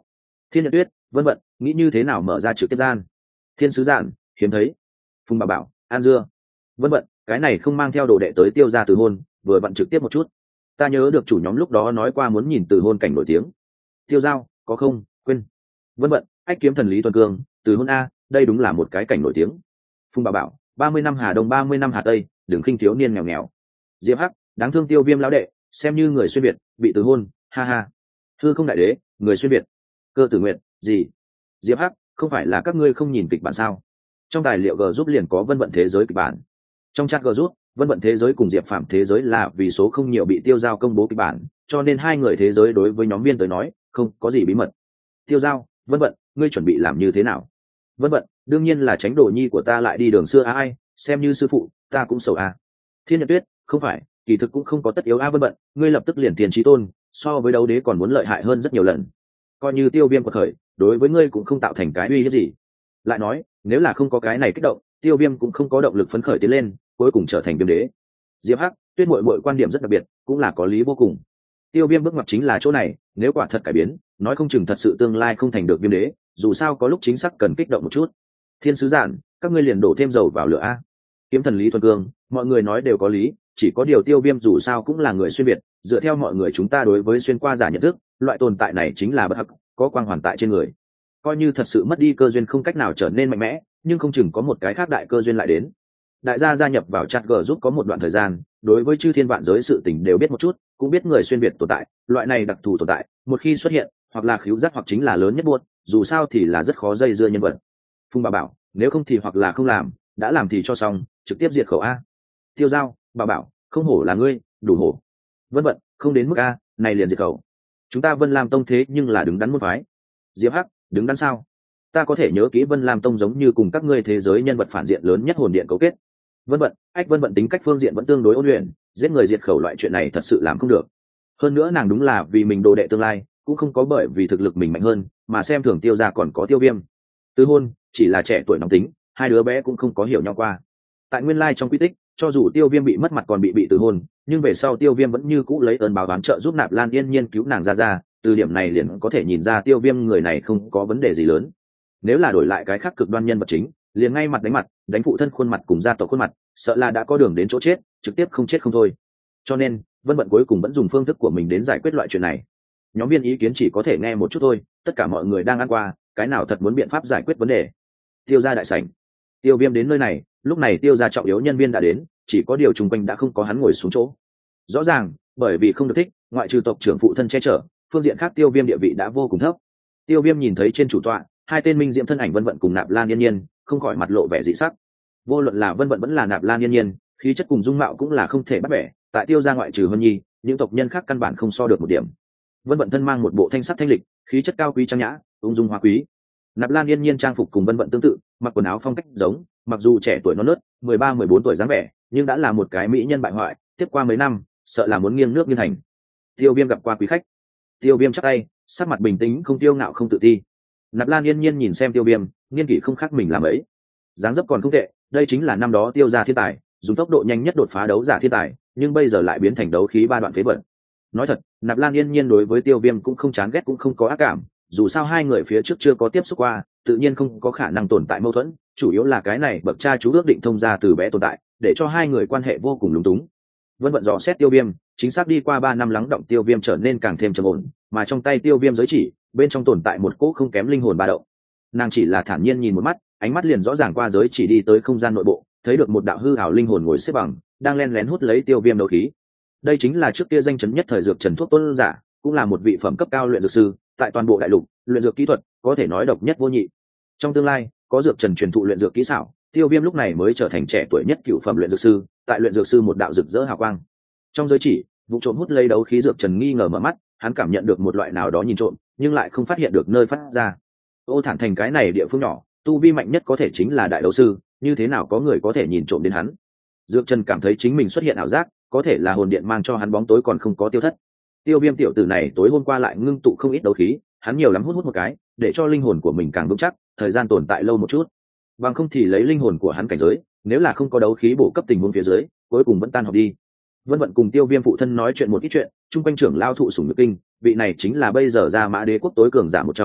Thiên Nhật Tuyết, Vân Vận nghĩ như thế nào mở ra trực tiếp gian. Thiên Sứ Giản hiếm thấy. Phùng Bà Bảo, An Dưa. Vân Vận, cái này không mang theo đồ đệ tới Tiêu gia từ hôn, vừa vặn trực tiếp một chút. Ta nhớ được chủ nhóm lúc đó nói qua muốn nhìn từ hôn cảnh nổi tiếng. Tiêu Giao, có không, quên. Vân Vận, ách kiếm thần Lý Tuần Cương, từ hôn a, đây đúng là một cái cảnh nổi tiếng. Phùng Bà Bảo, 30 năm Hà Đông 30 năm Hà Tây, đừng khinh thiếu niên nghèo nghèo. Diệp Hắc, đáng thương Tiêu Viêm lão đệ, xem như người xuyên việt, bị từ hôn, ha ha. Hư Không Đại Đế, người xuyên việt. Cơ Tử Nguyện, gì? Diệp Hắc, không phải là các ngươi không nhìn kịch bản sao? Trong tài liệu G giúp liền có Vân Vận thế giới kịch bản. Trong chat G giúp, Vân Vận thế giới cùng Diệp Phạm thế giới là vì số không nhiều bị Tiêu Giao công bố kịch bản, cho nên hai người thế giới đối với nhóm viên tới nói, không có gì bí mật. Tiêu Giao, Vân Vận, ngươi chuẩn bị làm như thế nào? Vân Vận, đương nhiên là tránh đồ nhi của ta lại đi đường xưa ai, xem như sư phụ, ta cũng sầu Thiên Nhật Tuyết, không phải, kỳ thực cũng không có tất yếu Vân Vận, ngươi lập tức liền tiền chí tôn, so với đấu đế còn muốn lợi hại hơn rất nhiều lần. Coi như Tiêu Viêm quật khởi, đối với ngươi cũng không tạo thành cái uy hiếp gì. Lại nói, nếu là không có cái này kích động, Tiêu Viêm cũng không có động lực phấn khởi tiến lên, cuối cùng trở thành Viêm đế. Diệp Hắc, Tuyết muội muội quan điểm rất đặc biệt, cũng là có lý vô cùng. Tiêu Viêm bước ngoặt chính là chỗ này, nếu quả thật cải biến, nói không chừng thật sự tương lai không thành được Viêm đế, dù sao có lúc chính xác cần kích động một chút. Thiên Sứ Giản, các ngươi liền đổ thêm dầu vào lửa a. Kiếm thần Lý Thuần Cương, mọi người nói đều có lý, chỉ có điều Tiêu Viêm dù sao cũng là người xuyên việt, dựa theo mọi người chúng ta đối với xuyên qua giả nhận thức, loại tồn tại này chính là bất hắc, có quang hoàn tại trên người. Coi như thật sự mất đi cơ duyên không cách nào trở nên mạnh mẽ, nhưng không chừng có một cái khác đại cơ duyên lại đến. Đại gia gia nhập vào chat G giúp có một đoạn thời gian, đối với chư thiên vạn giới sự tình đều biết một chút, cũng biết người xuyên việt tồn tại, loại này đặc thù tồn tại, một khi xuất hiện, hoặc là khíu giác hoặc chính là lớn nhất buốt, dù sao thì là rất khó dây dưa nhân vật. Phùng Bà Bảo, nếu không thì hoặc là không làm, đã làm thì cho xong, trực tiếp diệt khẩu a. Tiêu Giao, Bà Bảo, không hổ là ngươi, đủ hổ. Vân Vận, không đến mức a, này liền diệt khẩu. Chúng ta Vân Lam Tông thế nhưng là đứng đắn môn phái. Diệp Hắc, đứng đắn sao? Ta có thể nhớ kỹ Vân Lam Tông giống như cùng các ngươi thế giới nhân vật phản diện lớn nhất hồn điện cấu kết. Vân Vận, Vân Vận tính cách phương diện vẫn tương đối ôn luyện, giết người diệt khẩu loại chuyện này thật sự làm không được. Hơn nữa nàng đúng là vì mình đồ đệ tương lai, cũng không có bởi vì thực lực mình mạnh hơn, mà xem thường Tiêu gia còn có Tiêu Viêm. Tứ hôn, chỉ là trẻ tuổi nóng tính, hai đứa bé cũng không có hiểu nhau qua. Tại nguyên lai trong quy tích, cho dù Tiêu Viêm bị mất mặt còn bị từ hôn, nhưng về sau Tiêu Viêm vẫn như cũ lấy ơn báo oán trợ giúp Nạp Lan Yên Nhiên cứu nàng ra, từ điểm này liền có thể nhìn ra Tiêu Viêm người này không có vấn đề gì lớn. Nếu là đổi lại cái khác cực đoan nhân vật chính, liền ngay mặt, đánh phụ thân khuôn mặt cùng gia tộc khuôn mặt, sợ là đã có đường đến chỗ chết, trực tiếp không chết không thôi. Cho nên, Vân Vận cuối cùng vẫn dùng phương thức của mình đến giải quyết loại chuyện này. Nhóm viên ý kiến chỉ có thể nghe một chút thôi, tất cả mọi người đang ăn qua, cái nào thật muốn biện pháp giải quyết vấn đề. Tiêu gia đại sảnh, Tiêu Viêm đến nơi này, lúc này Tiêu gia trọng yếu nhân viên đã đến, chỉ có điều chung quanh đã không có hắn ngồi xuống chỗ. Rõ ràng, bởi vì không được thích, ngoại trừ tộc trưởng phụ thân che chở, phương diện khác Tiêu Viêm địa vị đã vô cùng thấp. Tiêu Viêm nhìn thấy trên chủ tọa, hai tên minh diệm thân ảnh Vân Vận cùng Nạp Lan Yên Nhiên, không khỏi mặt lộ vẻ dị sắc. Vô luận là Vân Vận vẫn là Nạp Lan Yên Nhiên, khí chất cùng dung mạo cũng là không thể bắt bẻ, tại Tiêu gia ngoại trừ Vân Nhi, những tộc nhân khác căn bản không so được một điểm. Vân Vận thân mang một bộ thanh sắc thanh lịch, khí chất cao quý trang nhã, ung dung hoa quý. Nạp Lan Yên Nhiên trang phục cùng Vân Vận tương tự, mặc quần áo phong cách giống, mặc dù trẻ tuổi non nớt, 13-14 tuổi dáng vẻ, nhưng đã là một cái mỹ nhân bại hoại, tiếp qua mấy năm, sợ là muốn nghiêng nước nghiêng thành. Tiêu Viêm gặp qua quý khách. Tiêu Viêm chắp tay, sắc mặt bình tĩnh, không tiêu ngạo không tự ti. Nạp Lan Yên Nhiên nhìn xem Tiêu Viêm, nghiên kỷ không khác mình làm ấy, dáng dấp còn không tệ, đây chính là năm đó Tiêu gia thiên tài, dùng tốc độ nhanh nhất đột phá đấu giả thiên tài, nhưng bây giờ lại biến thành đấu khí ba đoạn phế vật. Nói thật, Nạp Lan Yên Nhiên đối với Tiêu Viêm cũng không chán ghét cũng không có ác cảm, dù sao hai người phía trước chưa có tiếp xúc qua, tự nhiên không có khả năng tồn tại mâu thuẫn, chủ yếu là cái này bậc cha chú ước định thông gia từ bé tồn tại, để cho hai người quan hệ vô cùng lúng túng. Vân Vận dò xét Tiêu Viêm, chính xác đi qua 3 năm lắng động Tiêu Viêm trở nên càng thêm trầm ổn, mà trong tay Tiêu Viêm giới chỉ, bên trong tồn tại một cỗ không kém linh hồn ba động. Nàng chỉ là thản nhiên nhìn một mắt, ánh mắt liền rõ ràng qua giới chỉ đi tới không gian nội bộ, thấy được một đạo hư ảo linh hồn ngồi xếp bằng, đang len lén hút lấy Tiêu Viêm đấu khí. Đây chính là trước kia danh chấn nhất thời dược trần thuốc tôn giả, cũng là một vị phẩm cấp cao luyện dược sư, tại toàn bộ đại lục, luyện dược kỹ thuật có thể nói độc nhất vô nhị. Trong tương lai, có dược trần truyền thụ luyện dược kỹ xảo, Tiêu Viêm lúc này mới trở thành trẻ tuổi nhất cửu phẩm luyện dược sư, tại luyện dược sư một đạo rực rỡ hào quang. Trong giới chỉ, vụ trộm hút lấy đấu khí dược trần nghi ngờ mở mắt, hắn cảm nhận được một loại nào đó nhìn trộm, nhưng lại không phát hiện được nơi phát ra. Ô Thản Thành cái này địa phương nhỏ, tu vi mạnh nhất có thể chính là đại đấu sư, như thế nào có người có thể nhìn trộm đến hắn? Dược Trần cảm thấy chính mình xuất hiện ảo giác, có thể là hồn điện mang cho hắn bóng tối còn không có tiêu thất. Tiêu Viêm tiểu tử này tối hôm qua lại ngưng tụ không ít đấu khí, hắn nhiều lắm hút một cái, để cho linh hồn của mình càng vững chắc, thời gian tồn tại lâu một chút. Bằng không thì lấy linh hồn của hắn cảnh giới, nếu là không có đấu khí bổ cấp tình huống phía dưới, cuối cùng vẫn tan học đi. Vân Vận cùng Tiêu Viêm phụ thân nói chuyện một ít chuyện, chung quanh trưởng lao thụ sủng nhược kinh, vị này chính là bây giờ ra Mã Đế quốc tối cường giả một trong,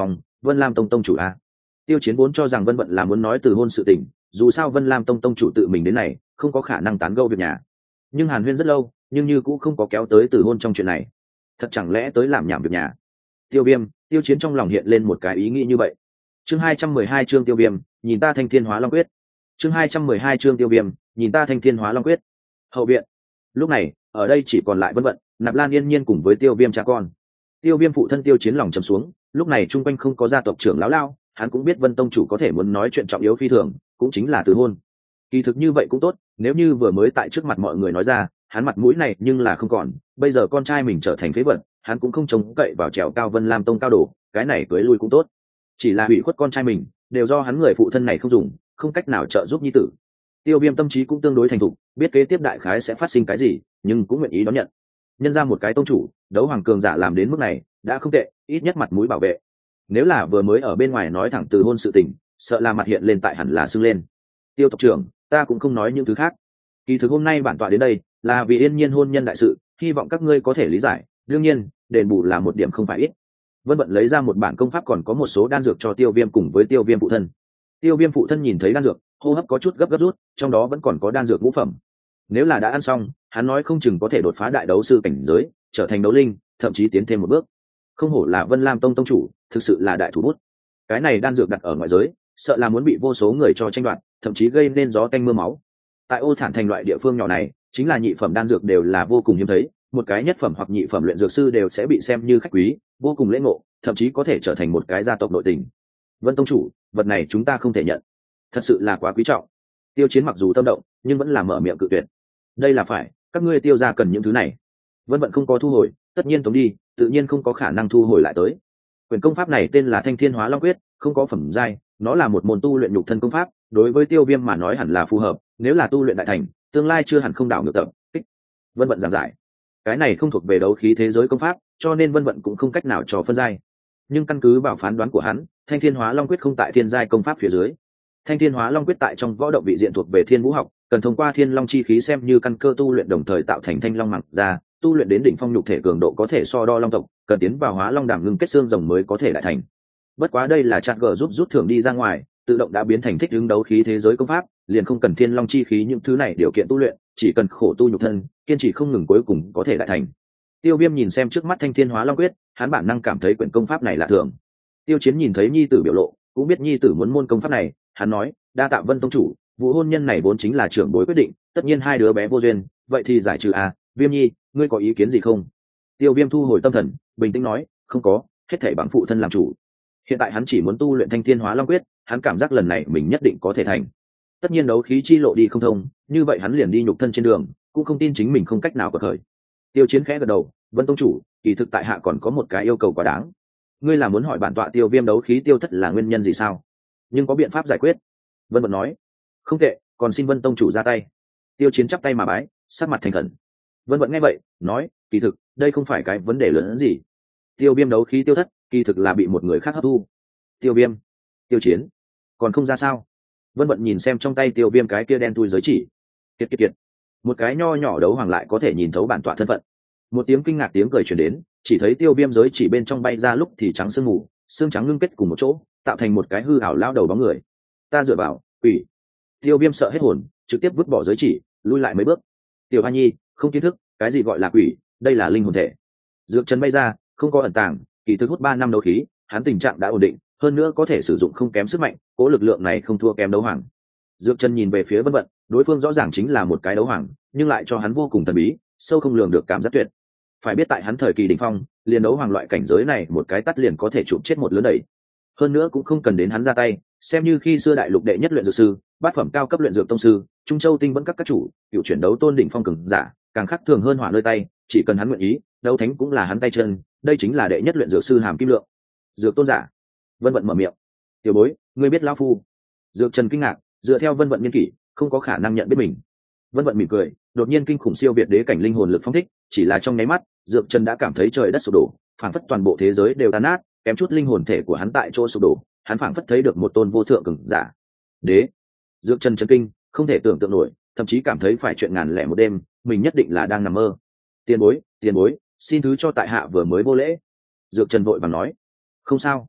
Vân Lam tông tông chủ a. Tiêu Chiến vốn cho rằng Vân Vận là muốn nói từ hôn sự tình, dù sao Vân Lam tông tông chủ tự mình đến này không có khả năng tán gẫu việc nhà, nhưng hàn huyên rất lâu nhưng như cũng không có kéo tới từ hôn trong chuyện này. Thật chẳng lẽ tới làm nhảm việc nhà? Tiêu Viêm, Tiêu Chiến trong lòng hiện lên một cái ý nghĩ như vậy. Chương 212 chương Tiêu Viêm, nhìn ta Thanh Thiên Hóa Long Quyết. Chương 212 chương Tiêu Viêm, nhìn ta Thanh Thiên Hóa Long Quyết. Hậu viện. Lúc này, ở đây chỉ còn lại Vân Vận, Nạp Lan Yên Nhiên cùng với Tiêu Viêm cha con. Tiêu Viêm phụ thân Tiêu Chiến lòng trầm xuống, lúc này trung quanh không có gia tộc trưởng lão lao, hắn cũng biết Vân tông chủ có thể muốn nói chuyện trọng yếu phi thường, cũng chính là từ hôn. Kỳ thực như vậy cũng tốt, nếu như vừa mới tại trước mặt mọi người nói ra, hắn mặt mũi này nhưng là không còn, bây giờ con trai mình trở thành phế vật, hắn cũng không trông cậy vào trèo cao Vân Lam tông cao độ, cái này cưới lui cũng tốt. Chỉ là hủy khuất con trai mình, đều do hắn người phụ thân này không dùng, không cách nào trợ giúp nhi tử. Tiêu Viêm tâm trí cũng tương đối thành thục, biết kế tiếp đại khái sẽ phát sinh cái gì, nhưng cũng nguyện ý đón nhận. Nhân ra một cái tông chủ, đấu hoàng cường giả làm đến mức này, đã không tệ, ít nhất mặt mũi bảo vệ. Nếu là vừa mới ở bên ngoài nói thẳng từ hôn sự tình, sợ là mặt hiện lên tại hẳn là sưng lên. Tiêu tộc trưởng, ta cũng không nói những thứ khác. Kỳ thực hôm nay bản tọa đến đây, là vì Yên Nhiên hôn nhân đại sự, hy vọng các ngươi có thể lý giải. Đương nhiên, đền bù là một điểm không phải ít. Vân Vận lấy ra một bản công pháp còn có một số đan dược cho Tiêu Viêm cùng với Tiêu Viêm phụ thân. Tiêu Viêm phụ thân nhìn thấy đan dược, hô hấp có chút gấp rút, trong đó vẫn còn có đan dược ngũ phẩm. Nếu là đã ăn xong, hắn nói không chừng có thể đột phá đại đấu sư cảnh giới, trở thành đấu linh, thậm chí tiến thêm một bước. Không hổ là Vân Lam tông tông chủ, thực sự là đại thủ bút. Cái này đan dược đặt ở ngoại giới, sợ là muốn bị vô số người cho tranh đoạt, thậm chí gây nên gió tanh mưa máu. Tại Ô Thản thành loại địa phương nhỏ này, chính là nhị phẩm đan dược đều là vô cùng hiếm thấy, một cái nhất phẩm hoặc nhị phẩm luyện dược sư đều sẽ bị xem như khách quý, vô cùng lễ ngộ, thậm chí có thể trở thành một cái gia tộc nội tình. Vân tông chủ, vật này chúng ta không thể nhận, thật sự là quá quý trọng. Tiêu Chiến mặc dù tâm động, nhưng vẫn là mở miệng cự tuyệt. Đây là phải, các ngươi Tiêu gia cần những thứ này. Vân Vận không có thu hồi, tất nhiên tống đi, tự nhiên không có khả năng thu hồi lại tới. Quyền công pháp này tên là Thanh Thiên Hóa Long Quyết, không có phẩm giai, nó là một môn tu luyện nhục thân công pháp, đối với Tiêu Viêm mà nói hẳn là phù hợp, nếu là tu luyện đại thành, tương lai chưa hẳn không đảo ngược tập kích. Vân Vận giảng giải, cái này không thuộc về đấu khí thế giới công pháp, cho nên Vân Vận cũng không cách nào cho phân giai. Nhưng căn cứ vào phán đoán của hắn, Thanh Thiên Hóa Long Quyết không tại thiên giai công pháp phía dưới. Thanh Thiên Hóa Long Quyết tại trong võ động vị diện thuộc về Thiên Vũ học, cần thông qua Thiên Long chi khí xem như căn cơ tu luyện, đồng thời tạo thành Thanh Long mặc ra, tu luyện đến đỉnh phong nhục thể cường độ có thể so đo long tộc, cần tiến vào Hóa Long đàm ngưng kết xương rồng mới có thể đại thành. Bất quá đây là chat gờ giúp rút thưởng đi ra ngoài, tự động đã biến thành thích ứng đấu khí thế giới công pháp, liền không cần Thiên Long chi khí những thứ này điều kiện tu luyện, chỉ cần khổ tu nhục thân, kiên trì không ngừng cuối cùng có thể đại thành. Tiêu Viêm nhìn xem trước mắt Thanh Thiên Hóa Long Quyết, hắn bản năng cảm thấy quyển công pháp này là thường. Tiêu Chiến nhìn thấy nhi tử biểu lộ, cũng biết nhi tử muốn môn công pháp này, hắn nói, đa tạ Vân tông chủ, vụ hôn nhân này vốn chính là trưởng bối quyết định, tất nhiên hai đứa bé vô duyên, vậy thì giải trừ à, Viêm nhi, ngươi có ý kiến gì không? Tiêu Viêm thu hồi tâm thần, bình tĩnh nói, không có, hết thảy bằng phụ thân làm chủ. Hiện tại hắn chỉ muốn tu luyện Thanh Thiên Hóa Long Quyết, hắn cảm giác lần này mình nhất định có thể thành. Tất nhiên đấu khí chi lộ đi không thông, như vậy hắn liền đi nhục thân trên đường, cũng không tin chính mình không cách nào có khởi. Tiêu Chiến khẽ gật đầu, Vân tông chủ, kỳ thực tại hạ còn có một cái yêu cầu quá đáng. Ngươi là muốn hỏi bản tọa Tiêu Viêm đấu khí tiêu thất là nguyên nhân gì sao? Nhưng có biện pháp giải quyết. Vân Vận nói, không tệ, còn xin Vân tông chủ ra tay. Tiêu Chiến chắp tay mà bái, sắc mặt thành khẩn. Vân Vận nghe vậy, nói, kỳ thực đây không phải cái vấn đề lớn hơn gì. Tiêu Viêm đấu khí tiêu thất, kỳ thực là bị một người khác hấp thu. Tiêu Viêm, Tiêu Chiến, còn không ra sao? Vân Vận nhìn xem trong tay Tiêu Viêm cái kia đen thui giới chỉ. Kiệt, một cái nho nhỏ đấu hoàng lại có thể nhìn thấu bản tọa thân phận. Một tiếng kinh ngạc tiếng cười truyền đến, chỉ thấy Tiêu Viêm giới chỉ bên trong bay ra lúc thì trắng sương mù, xương trắng ngưng kết cùng một chỗ, tạo thành một cái hư ảo lao đầu bóng người. Ta dựa vào, quỷ. Tiêu Viêm sợ hết hồn, trực tiếp vứt bỏ giới chỉ, lui lại mấy bước. Tiểu Hoa Nhi, không kiến thức, cái gì gọi là quỷ, đây là linh hồn thể. Dược Trần bay ra, không có ẩn tàng, kỳ thực hút 3 năm đấu khí, hắn tình trạng đã ổn định, hơn nữa có thể sử dụng không kém sức mạnh, cố lực lượng này không thua kém đấu hoàng. Dược Trần nhìn về phía Vân Vận, đối phương rõ ràng chính là một cái đấu hoàng, nhưng lại cho hắn vô cùng thần bí, sâu không lường được cảm giác tuyệt. Phải biết tại hắn thời kỳ đỉnh phong, liền đấu hoàng loại cảnh giới này một cái tắt liền có thể chụp chết một lớn đầy. Hơn nữa cũng không cần đến hắn ra tay, xem như khi xưa đại lục đệ nhất luyện dược sư, bát phẩm cao cấp luyện dược tông sư, Trung Châu tinh vẫn các chủ, cựu chuyển đấu tôn đỉnh phong cường giả, càng khắc thường hơn hỏa nơi tay, chỉ cần hắn nguyện ý, đấu thánh cũng là hắn tay chân, đây chính là đệ nhất luyện dược sư Hàm Kim Lượng. Dược tôn giả. Vân Vận mở miệng. Tiểu bối, ngươi biết lão phu? Dược Trần kinh ngạc, dựa theo Vân Vận nghiên kỷ, không có khả năng nhận biết mình. Vân Vận mỉm cười, đột nhiên kinh khủng siêu việt đế cảnh linh hồn lực phong thích, chỉ là trong nháy mắt, Dược Trần đã cảm thấy trời đất sụp đổ, phảng phất toàn bộ thế giới đều tan nát, kém chút linh hồn thể của hắn tại chỗ sụp đổ, hắn phảng phất thấy được một tôn vô thượng cường giả. Đế. Dược Trần chấn kinh, không thể tưởng tượng nổi, thậm chí cảm thấy phải chuyện ngàn lẻ một đêm, mình nhất định là đang nằm mơ. Tiền bối, xin thứ cho tại hạ vừa mới vô lễ. Dược Trần vội vàng nói, không sao.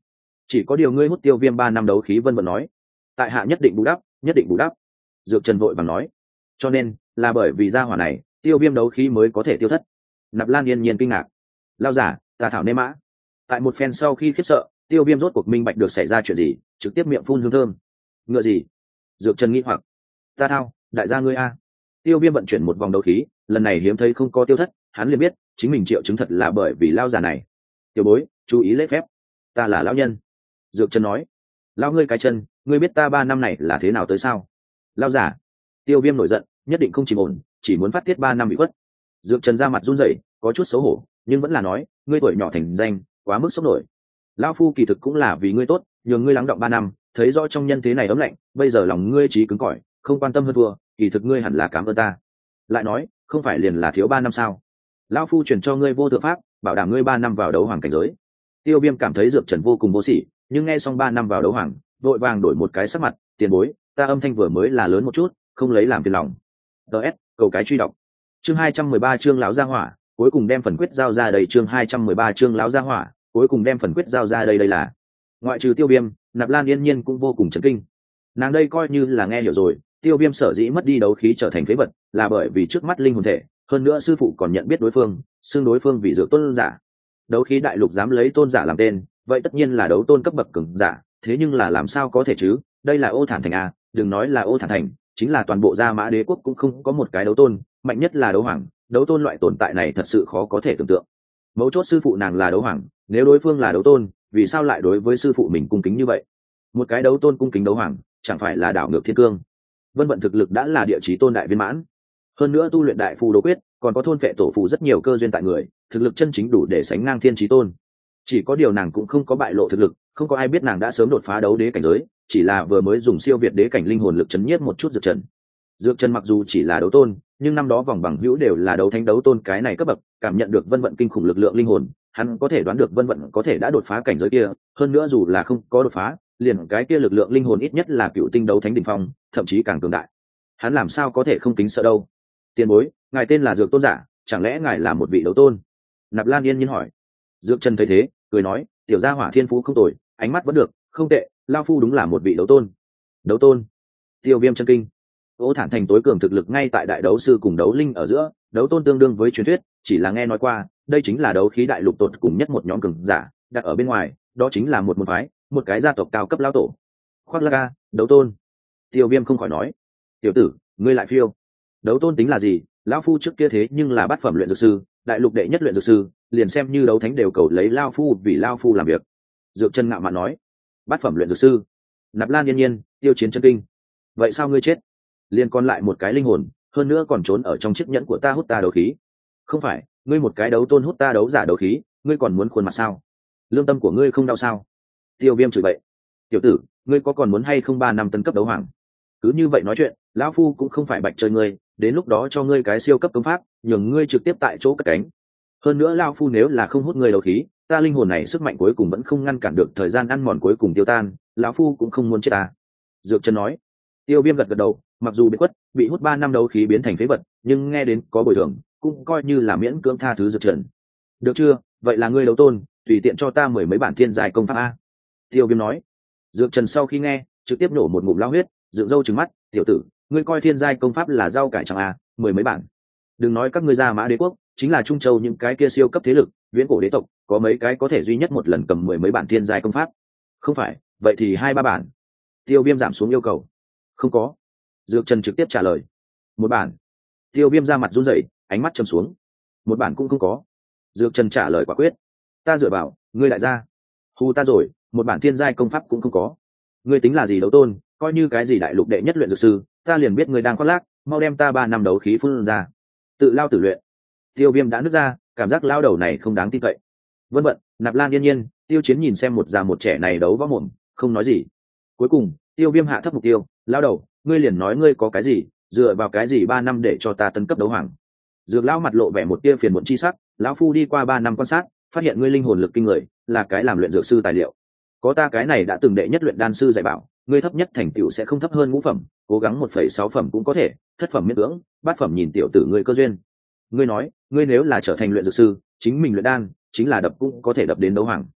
chỉ có điều ngươi hút tiêu viêm 3 năm đấu khí. Vân vận nói. Tại hạ nhất định bù đắp, nhất định bù đắp. Dược Trần vội bằng nói. Cho nên là bởi vì gia hỏa này tiêu viêm đấu khí mới có thể tiêu thất. Nạp Lan yên nhiên kinh ngạc. Lao giả, ta thảo nê mã. Tại một phen sau khi khiếp sợ, tiêu viêm rốt cuộc minh bạch được xảy ra chuyện gì, trực tiếp miệng phun hương thơm. Ngựa gì? Dược Trần nghĩ hoặc. Ta thao, đại gia ngươi a. Tiêu viêm vận chuyển một vòng đấu khí, lần này hiếm thấy không có tiêu thất, hắn liền biết chính mình triệu chứng thật là bởi vì lao giả này. Tiểu bối, chú ý lễ phép, ta là lão nhân. Dược Trần nói. Lao ngươi cái chân, ngươi biết ta 3 năm này là thế nào tới sao? Lao giả. Tiêu viêm nổi giận, nhất định không chìm ổn, chỉ muốn phát tiết 3 năm bị khuất. Dược Trần ra mặt run rẩy, có chút xấu hổ, nhưng vẫn là nói, ngươi tuổi nhỏ thành danh, quá mức sốc nổi. Lão phu kỳ thực cũng là vì ngươi tốt, nhường ngươi lắng đọng 3 năm, thấy rõ trong nhân thế này ấm lạnh, bây giờ lòng ngươi trí cứng cỏi, không quan tâm hơn thua, kỳ thực ngươi hẳn là cảm ơn ta. Lại nói, không phải liền là thiếu 3 năm sao? Lão phu truyền cho ngươi vô thượng pháp, bảo đảm ngươi 3 năm vào đấu hoàng cảnh giới. Tiêu viêm cảm thấy Dược Trần vô cùng vô sỉ, nhưng nghe xong 3 năm vào đấu hoàng, vội vàng đổi một cái sắc mặt. Tiền bối, ta âm thanh vừa mới là lớn một chút, không lấy làm phiền lòng. DS, cầu cái truy đọc. Chương 213 chương lão gia hỏa, cuối cùng đem phần quyết giao ra đây. Chương 213 chương lão gia hỏa, cuối cùng đem phần quyết giao ra đây. Đây là ngoại trừ Tiêu Viêm, Nạp Lan yên nhiên cũng vô cùng chấn kinh. Nàng đây coi như là nghe hiểu rồi, Tiêu Viêm sở dĩ mất đi đấu khí trở thành phế vật, là bởi vì trước mắt linh hồn thể, hơn nữa sư phụ còn nhận biết đối phương, xưng đối phương vì dược tôn giả. Đấu khí đại lục dám lấy tôn giả làm tên, vậy tất nhiên là đấu tôn cấp bậc cường giả, thế nhưng là làm sao có thể chứ? Đây là Ô Thản Thành a, đừng nói là Ô Thản Thành, chính là toàn bộ Gia Mã Đế quốc cũng không có một cái đấu tôn, mạnh nhất là đấu hoàng, đấu tôn loại tồn tại này thật sự khó có thể tưởng tượng. Mấu chốt sư phụ nàng là đấu hoàng, nếu đối phương là đấu tôn, vì sao lại đối với sư phụ mình cung kính như vậy? Một cái đấu tôn cung kính đấu hoàng, chẳng phải là đảo ngược thiên cương? Vân vận thực lực đã là địa chí tôn đại viên mãn, hơn nữa tu luyện đại phù đồ quyết, còn có thôn phệ tổ phù rất nhiều cơ duyên tại người, thực lực chân chính đủ để sánh ngang thiên chí tôn. Chỉ có điều nàng cũng không có bại lộ thực lực, không có ai biết nàng đã sớm đột phá đấu đế cảnh giới, chỉ là vừa mới dùng siêu việt đế cảnh linh hồn lực chấn nhiếp một chút Dược Trần. Dược Trần mặc dù chỉ là đấu tôn, nhưng năm đó vòng bằng hữu đều là đấu thánh đấu tôn cái này cấp bậc, cảm nhận được Vân vận kinh khủng lực lượng linh hồn, hắn có thể đoán được Vân vận có thể đã đột phá cảnh giới kia, hơn nữa dù là không có đột phá, liền cái kia lực lượng linh hồn ít nhất là cựu tinh đấu thánh đỉnh phong, thậm chí càng cường đại. Hắn làm sao có thể không kính sợ đâu? Tiền bối, ngài tên là Dược tôn giả, chẳng lẽ ngài là một vị đấu tôn? Nạp Lan yên nhiên hỏi. Dược Trần thấy thế, cười nói, tiểu gia hỏa thiên phú không tồi, ánh mắt vẫn được, không tệ, lao phu đúng là một vị đấu tôn. Đấu tôn? Tiêu Viêm chân kinh. Ô Thản Thành tối cường thực lực ngay tại đại đấu sư cùng đấu linh ở giữa, đấu tôn tương đương với truyền thuyết, chỉ là nghe nói qua, đây chính là đấu khí đại lục tột cùng nhất một nhóm cường giả, đặt ở bên ngoài, đó chính là một môn phái, một cái gia tộc cao cấp lão tổ. Khoác lác ca, đấu tôn. Tiêu Viêm không khỏi nói, tiểu tử, ngươi lại phiêu. Đấu tôn tính là gì? Lão phu trước kia thế nhưng là bát phẩm luyện dược sư, đại lục đệ nhất luyện dược sư, liền xem như đấu thánh đều cầu lấy lao phu vì lao phu làm việc. Dược Trần ngạo mạn nói. Bát phẩm luyện dược sư? Nạp Lan yên nhiên, Tiêu Chiến chân kinh. Vậy sao ngươi chết? Liên còn lại một cái linh hồn, hơn nữa còn trốn ở trong chiếc nhẫn của ta hút ta đấu khí. Không phải, ngươi một cái đấu tôn hút ta đấu giả đấu khí, ngươi còn muốn khuôn mặt sao? Lương tâm của ngươi không đau sao? Tiêu Viêm chửi bậy. Tiểu tử, ngươi có còn muốn hay không 3 năm tấn cấp đấu hoàng? Cứ như vậy nói chuyện, lão phu cũng không phải bạch chơi ngươi, đến lúc đó cho ngươi cái siêu cấp công pháp, nhường ngươi trực tiếp tại chỗ cất cánh. Hơn nữa lão phu nếu là không hút ngươi đấu khí, ta linh hồn này sức mạnh cuối cùng vẫn không ngăn cản được thời gian ăn mòn cuối cùng tiêu tan, lão phu cũng không muốn chết ta. Dược Trần nói. Tiêu Viêm gật gật đầu, mặc dù bị quất, bị hút 3 năm đấu khí biến thành phế vật, nhưng nghe đến có bồi thường, cũng coi như là miễn cưỡng tha thứ Dược Trần. Được chưa, vậy là ngươi đấu tôn, tùy tiện cho ta 10 mấy bản thiên giai công pháp a. Tiêu Viêm nói. Dược Trần sau khi nghe, trực tiếp nổ một ngụm lao huyết, dựng râu trừng mắt, tiểu tử, ngươi coi thiên giai công pháp là rau cải chẳng a, 10 mấy bản. Đừng nói các ngươi Gia Mã Đế quốc, chính là Trung Châu những cái kia siêu cấp thế lực, viễn cổ đế tộc, có mấy cái có thể duy nhất một lần cầm 10 mấy bản thiên giai công pháp. Không phải, vậy thì 2-3 bản. Tiêu Viêm giảm xuống yêu cầu. Không có. Dược Trần trực tiếp trả lời. 1 bản. Tiêu Viêm ra mặt run rẩy, ánh mắt trầm xuống. 1 bản cũng không có. Dược Trần trả lời quả quyết. Ta dựa vào, ngươi lại ra. Hù ta rồi, 1 bản thiên giai công pháp cũng không có. Ngươi tính là gì đấu tôn, coi như cái gì đại lục đệ nhất luyện dược sư, ta liền biết ngươi đang khoác lác, mau đem ta 3 năm đấu khí phun ra. Tự lao tử luyện. Tiêu Viêm đã nứt ra, cảm giác lao đầu này không đáng tin cậy. Vân vận, Nạp Lan yên nhiên, Tiêu Chiến nhìn xem một già một trẻ này đấu võ mồm, không nói gì. Cuối cùng, Tiêu Viêm hạ thấp mục tiêu, lao đầu, ngươi liền nói ngươi có cái gì, dựa vào cái gì 3 năm để cho ta tấn cấp đấu hoàng? Dược lão mặt lộ vẻ một tia phiền muộn chi sắc, lão phu đi qua 3 năm quan sát, phát hiện ngươi linh hồn lực kinh người, là cái làm luyện dược sư tài liệu. Có ta cái này đã từng đệ nhất luyện đan sư dạy bảo, ngươi thấp nhất thành tựu sẽ không thấp hơn ngũ phẩm, cố gắng 1,6 phẩm cũng có thể, thất phẩm miễn cưỡng, bát phẩm nhìn tiểu tử ngươi cơ duyên. Ngươi nói, ngươi nếu là trở thành luyện dược sư, chính mình luyện đan, chính là đập cũng có thể đập đến đấu hoàng.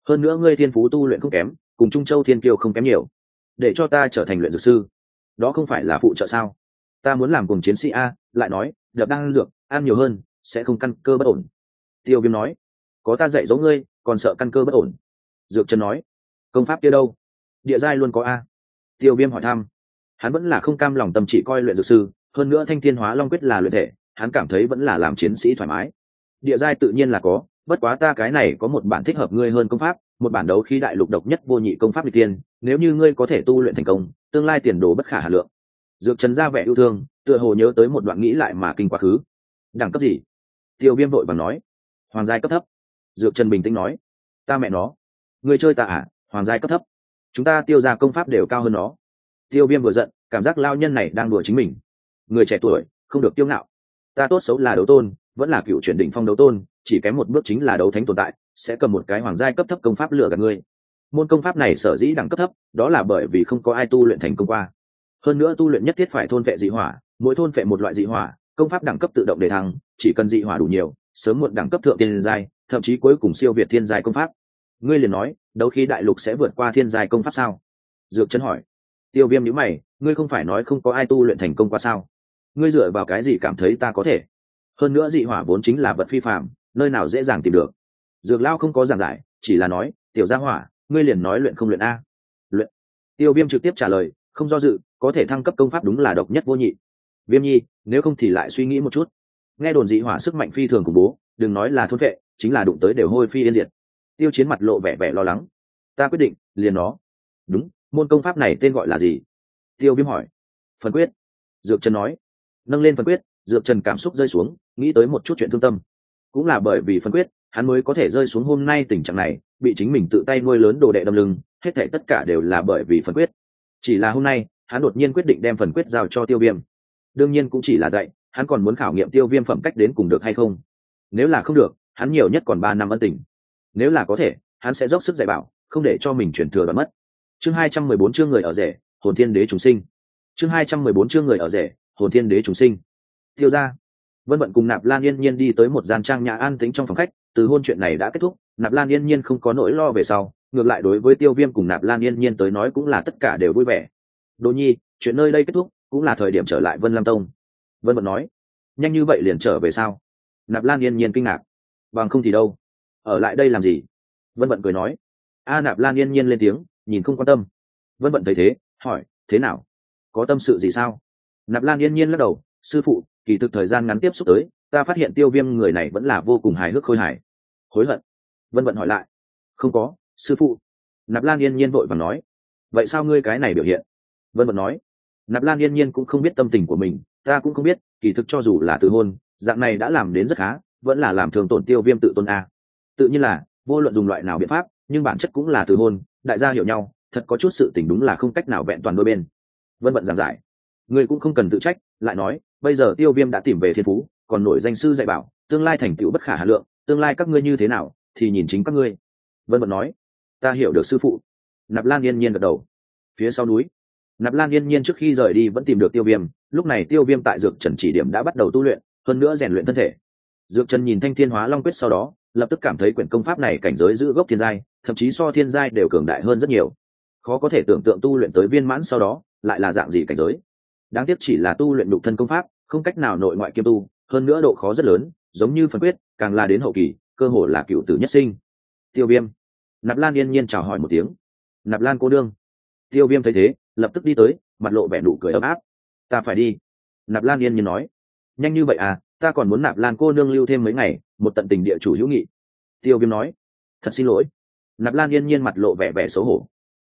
hơn nữa ngươi thiên phú tu luyện không kém, cùng Trung Châu Thiên Kiêu không kém nhiều, để cho ta trở thành luyện dược sư, đó không phải là phụ trợ sao? Ta muốn làm cùng chiến sĩ a, lại nói đập đang ăn dược ăn nhiều hơn sẽ không căn cơ bất ổn. Tiêu Viêm nói, có ta dạy dỗ ngươi còn sợ căn cơ bất ổn? Dược Trần nói, công pháp kia đâu? Địa giai luôn có a. Tiêu Viêm hỏi thăm. Hắn vẫn là không cam lòng tâm chỉ coi luyện dược sư, hơn nữa Thanh Thiên Hóa Long Quyết là luyện thể, hắn cảm thấy vẫn là làm chiến sĩ thoải mái. Địa giai tự nhiên là có, bất quá ta cái này có một bản thích hợp ngươi hơn công pháp, một bản đấu khí đại lục độc nhất vô nhị công pháp nghịch tiên, nếu như ngươi có thể tu luyện thành công, tương lai tiền đồ bất khả hà lượng. Dược Trần ra vẻ yêu thương, tựa hồ nhớ tới một đoạn nghĩ lại mà kinh quá khứ. Đẳng cấp gì? Tiêu Viêm vội vàng nói. Hoàng giai cấp thấp. Dược Trần bình tĩnh nói. Ta mẹ nó, ngươi chơi ta à? Hoàng giai cấp thấp, chúng ta Tiêu gia công pháp đều cao hơn nó. Tiêu Viêm vừa giận, cảm giác lao nhân này đang đùa chính mình. Người trẻ tuổi không được kiêu ngạo, ta tốt xấu là đấu tôn, vẫn là cựu chuyển đỉnh phong đấu tôn, chỉ kém một bước chính là đấu thánh tồn tại, sẽ cầm một cái hoàng giai cấp thấp công pháp lừa gạt ngươi. Môn công pháp này sở dĩ đẳng cấp thấp, đó là bởi vì không có ai tu luyện thành công qua. Hơn nữa tu luyện nhất thiết phải thôn phệ dị hỏa, mỗi thôn phệ một loại dị hỏa, công pháp đẳng cấp tự động để thăng, chỉ cần dị hỏa đủ nhiều, sớm muộn đẳng cấp thượng tiên giai, thậm chí cuối cùng siêu việt thiên giai công pháp. Ngươi liền nói, đấu khí đại lục sẽ vượt qua thiên giai công pháp sao? Dược Trần hỏi. Tiêu Viêm nhíu mày, ngươi không phải nói không có ai tu luyện thành công qua sao? Ngươi dựa vào cái gì cảm thấy ta có thể? Hơn nữa dị hỏa vốn chính là vật phi phàm, nơi nào dễ dàng tìm được. Dược Lao không có giảng giải, chỉ là nói, tiểu gia hỏa, ngươi liền nói luyện không luyện a? Luyện. Tiêu Viêm trực tiếp trả lời, không do dự, có thể thăng cấp công pháp đúng là độc nhất vô nhị. Viêm nhi, nếu không thì lại suy nghĩ một chút. Nghe đồn dị hỏa sức mạnh phi thường khủng bố, đừng nói là thôn vệ, chính là đụng tới đều hôi phi yên diệt. Tiêu Chiến mặt lộ vẻ vẻ lo lắng. Ta quyết định, liền nó. Đúng, môn công pháp này tên gọi là gì? Tiêu Viêm hỏi. Phần quyết. Dược Trần nói. Nâng lên phần quyết, Dược Trần cảm xúc rơi xuống, nghĩ tới một chút chuyện thương tâm. Cũng là bởi vì phần quyết, hắn mới có thể rơi xuống hôm nay tình trạng này, bị chính mình tự tay nuôi lớn đồ đệ đâm lưng, hết thảy tất cả đều là bởi vì phần quyết. Chỉ là hôm nay, hắn đột nhiên quyết định đem phần quyết giao cho Tiêu Viêm. Đương nhiên cũng chỉ là dạy, hắn còn muốn khảo nghiệm Tiêu Viêm phẩm cách đến cùng được hay không. Nếu là không được, hắn nhiều nhất còn 3 năm ân tình. Nếu là có thể, hắn sẽ dốc sức dạy bảo, không để cho mình chuyển thừa đoạn mất. Chương 214 chương người ở rể, hồn thiên đế chúng sinh. Chương 214 chương người ở rể, hồn thiên đế chúng sinh. Tiêu gia. Vân Vận cùng Nạp Lan Yên Nhiên đi tới một gian trang nhã an tĩnh trong phòng khách, từ hôn chuyện này đã kết thúc, Nạp Lan Yên Nhiên không có nỗi lo về sau, ngược lại đối với Tiêu Viêm cùng Nạp Lan Yên Nhiên tới nói cũng là tất cả đều vui vẻ. Đỗ Nhi, chuyện nơi đây kết thúc, cũng là thời điểm trở lại Vân Lam Tông. Vân Vận nói. Nhanh như vậy liền trở về sao? Nạp Lan Yên Nhiên kinh ngạc. Bằng không thì đâu? Ở lại đây làm gì? Vân Vận cười nói. Nạp Lan Yên Nhiên lên tiếng, nhìn không quan tâm. Vân Vận thấy thế, hỏi, thế nào? Có tâm sự gì sao? Nạp Lan Yên Nhiên lắc đầu, sư phụ, kỳ thực thời gian ngắn tiếp xúc tới, ta phát hiện Tiêu Viêm người này vẫn là vô cùng hài hước khôi hài. Hối hận? Vân Vận hỏi lại. Không có, sư phụ. Nạp Lan Yên Nhiên vội vàng nói. Vậy sao ngươi cái này biểu hiện? Vân Vận nói. Nạp Lan Yên Nhiên cũng không biết tâm tình của mình, ta cũng không biết, kỳ thực cho dù là từ hôn, dạng này đã làm đến rất khá, vẫn là làm thường tổn Tiêu Viêm tự tôn a. Tự nhiên là, vô luận dùng loại nào biện pháp, nhưng bản chất cũng là từ hôn, đại gia hiểu nhau, thật có chút sự tình đúng là không cách nào vẹn toàn đôi bên. Vân Vận giảng giải. Ngươi cũng không cần tự trách, lại nói, bây giờ Tiêu Viêm đã tìm về thiên phú, còn nổi danh sư dạy bảo, tương lai thành tựu bất khả hà lượng, tương lai các ngươi như thế nào, thì nhìn chính các ngươi. Vân Vận nói. Ta hiểu được sư phụ. Nạp Lan Yên Nhiên gật đầu. Phía sau núi, Nạp Lan Yên Nhiên trước khi rời đi vẫn tìm được Tiêu Viêm, lúc này Tiêu Viêm tại Dược Trần chỉ điểm đã bắt đầu tu luyện, hơn nữa rèn luyện thân thể. Dược Trần nhìn Thanh Thiên Hóa Long Quyết sau đó, lập tức cảm thấy quyển công pháp này cảnh giới giữ gốc thiên giai, thậm chí so thiên giai đều cường đại hơn rất nhiều. Khó có thể tưởng tượng tu luyện tới viên mãn sau đó, lại là dạng gì cảnh giới. Đáng tiếc chỉ là tu luyện nhục thân công pháp, không cách nào nội ngoại kiêm tu, hơn nữa độ khó rất lớn, giống như phần quyết, càng là đến hậu kỳ, cơ hồ là cựu tử nhất sinh. Tiêu Viêm. Nạp Lan Yên Nhiên chào hỏi một tiếng. Nạp Lan cô đương. Tiêu Viêm thấy thế, lập tức đi tới, mặt lộ vẻ nụ cười ấm áp. Ta phải đi. Nạp Lan Yên Nhiên nói. Nhanh như vậy à, ta còn muốn Nạp Lan cô nương lưu thêm mấy ngày, một tận tình địa chủ hữu nghị. Tiêu Viêm nói. Thật xin lỗi. Nạp Lan Yên Nhiên mặt lộ vẻ vẻ xấu hổ.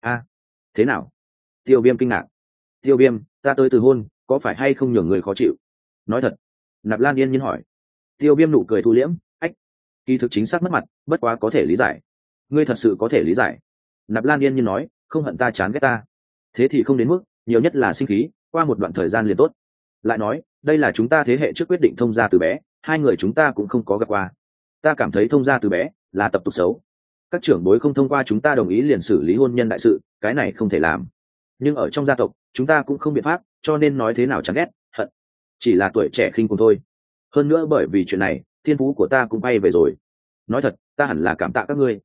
Thế nào? Tiêu Viêm kinh ngạc. Tiêu Viêm, ta tới từ hôn, có phải hay không nhường người khó chịu? Nói thật. Nạp Lan Yên Nhiên hỏi. Tiêu Viêm nụ cười thu liễm, ách, kỳ thực chính xác mất mặt, bất quá có thể lý giải. Ngươi thật sự có thể lý giải. Nạp Lan Yên Nhiên nói, không hận ta chán ghét ta. Thế thì không đến mức, nhiều nhất là sinh khí, qua một đoạn thời gian liền tốt. Lại nói, đây là chúng ta thế hệ trước quyết định thông gia từ bé, hai người chúng ta cũng không có gặp qua. Ta cảm thấy thông gia từ bé là tập tục xấu. Các trưởng bối không thông qua chúng ta đồng ý liền xử lý hôn nhân đại sự, cái này không thể làm. Nhưng ở trong gia tộc, chúng ta cũng không biện pháp, cho nên nói thế nào chán ghét, hận, chỉ là tuổi trẻ khinh cùng thôi. Hơn nữa bởi vì chuyện này, thiên phú của ta cũng bay về rồi. Nói thật, ta hẳn là cảm tạ các ngươi.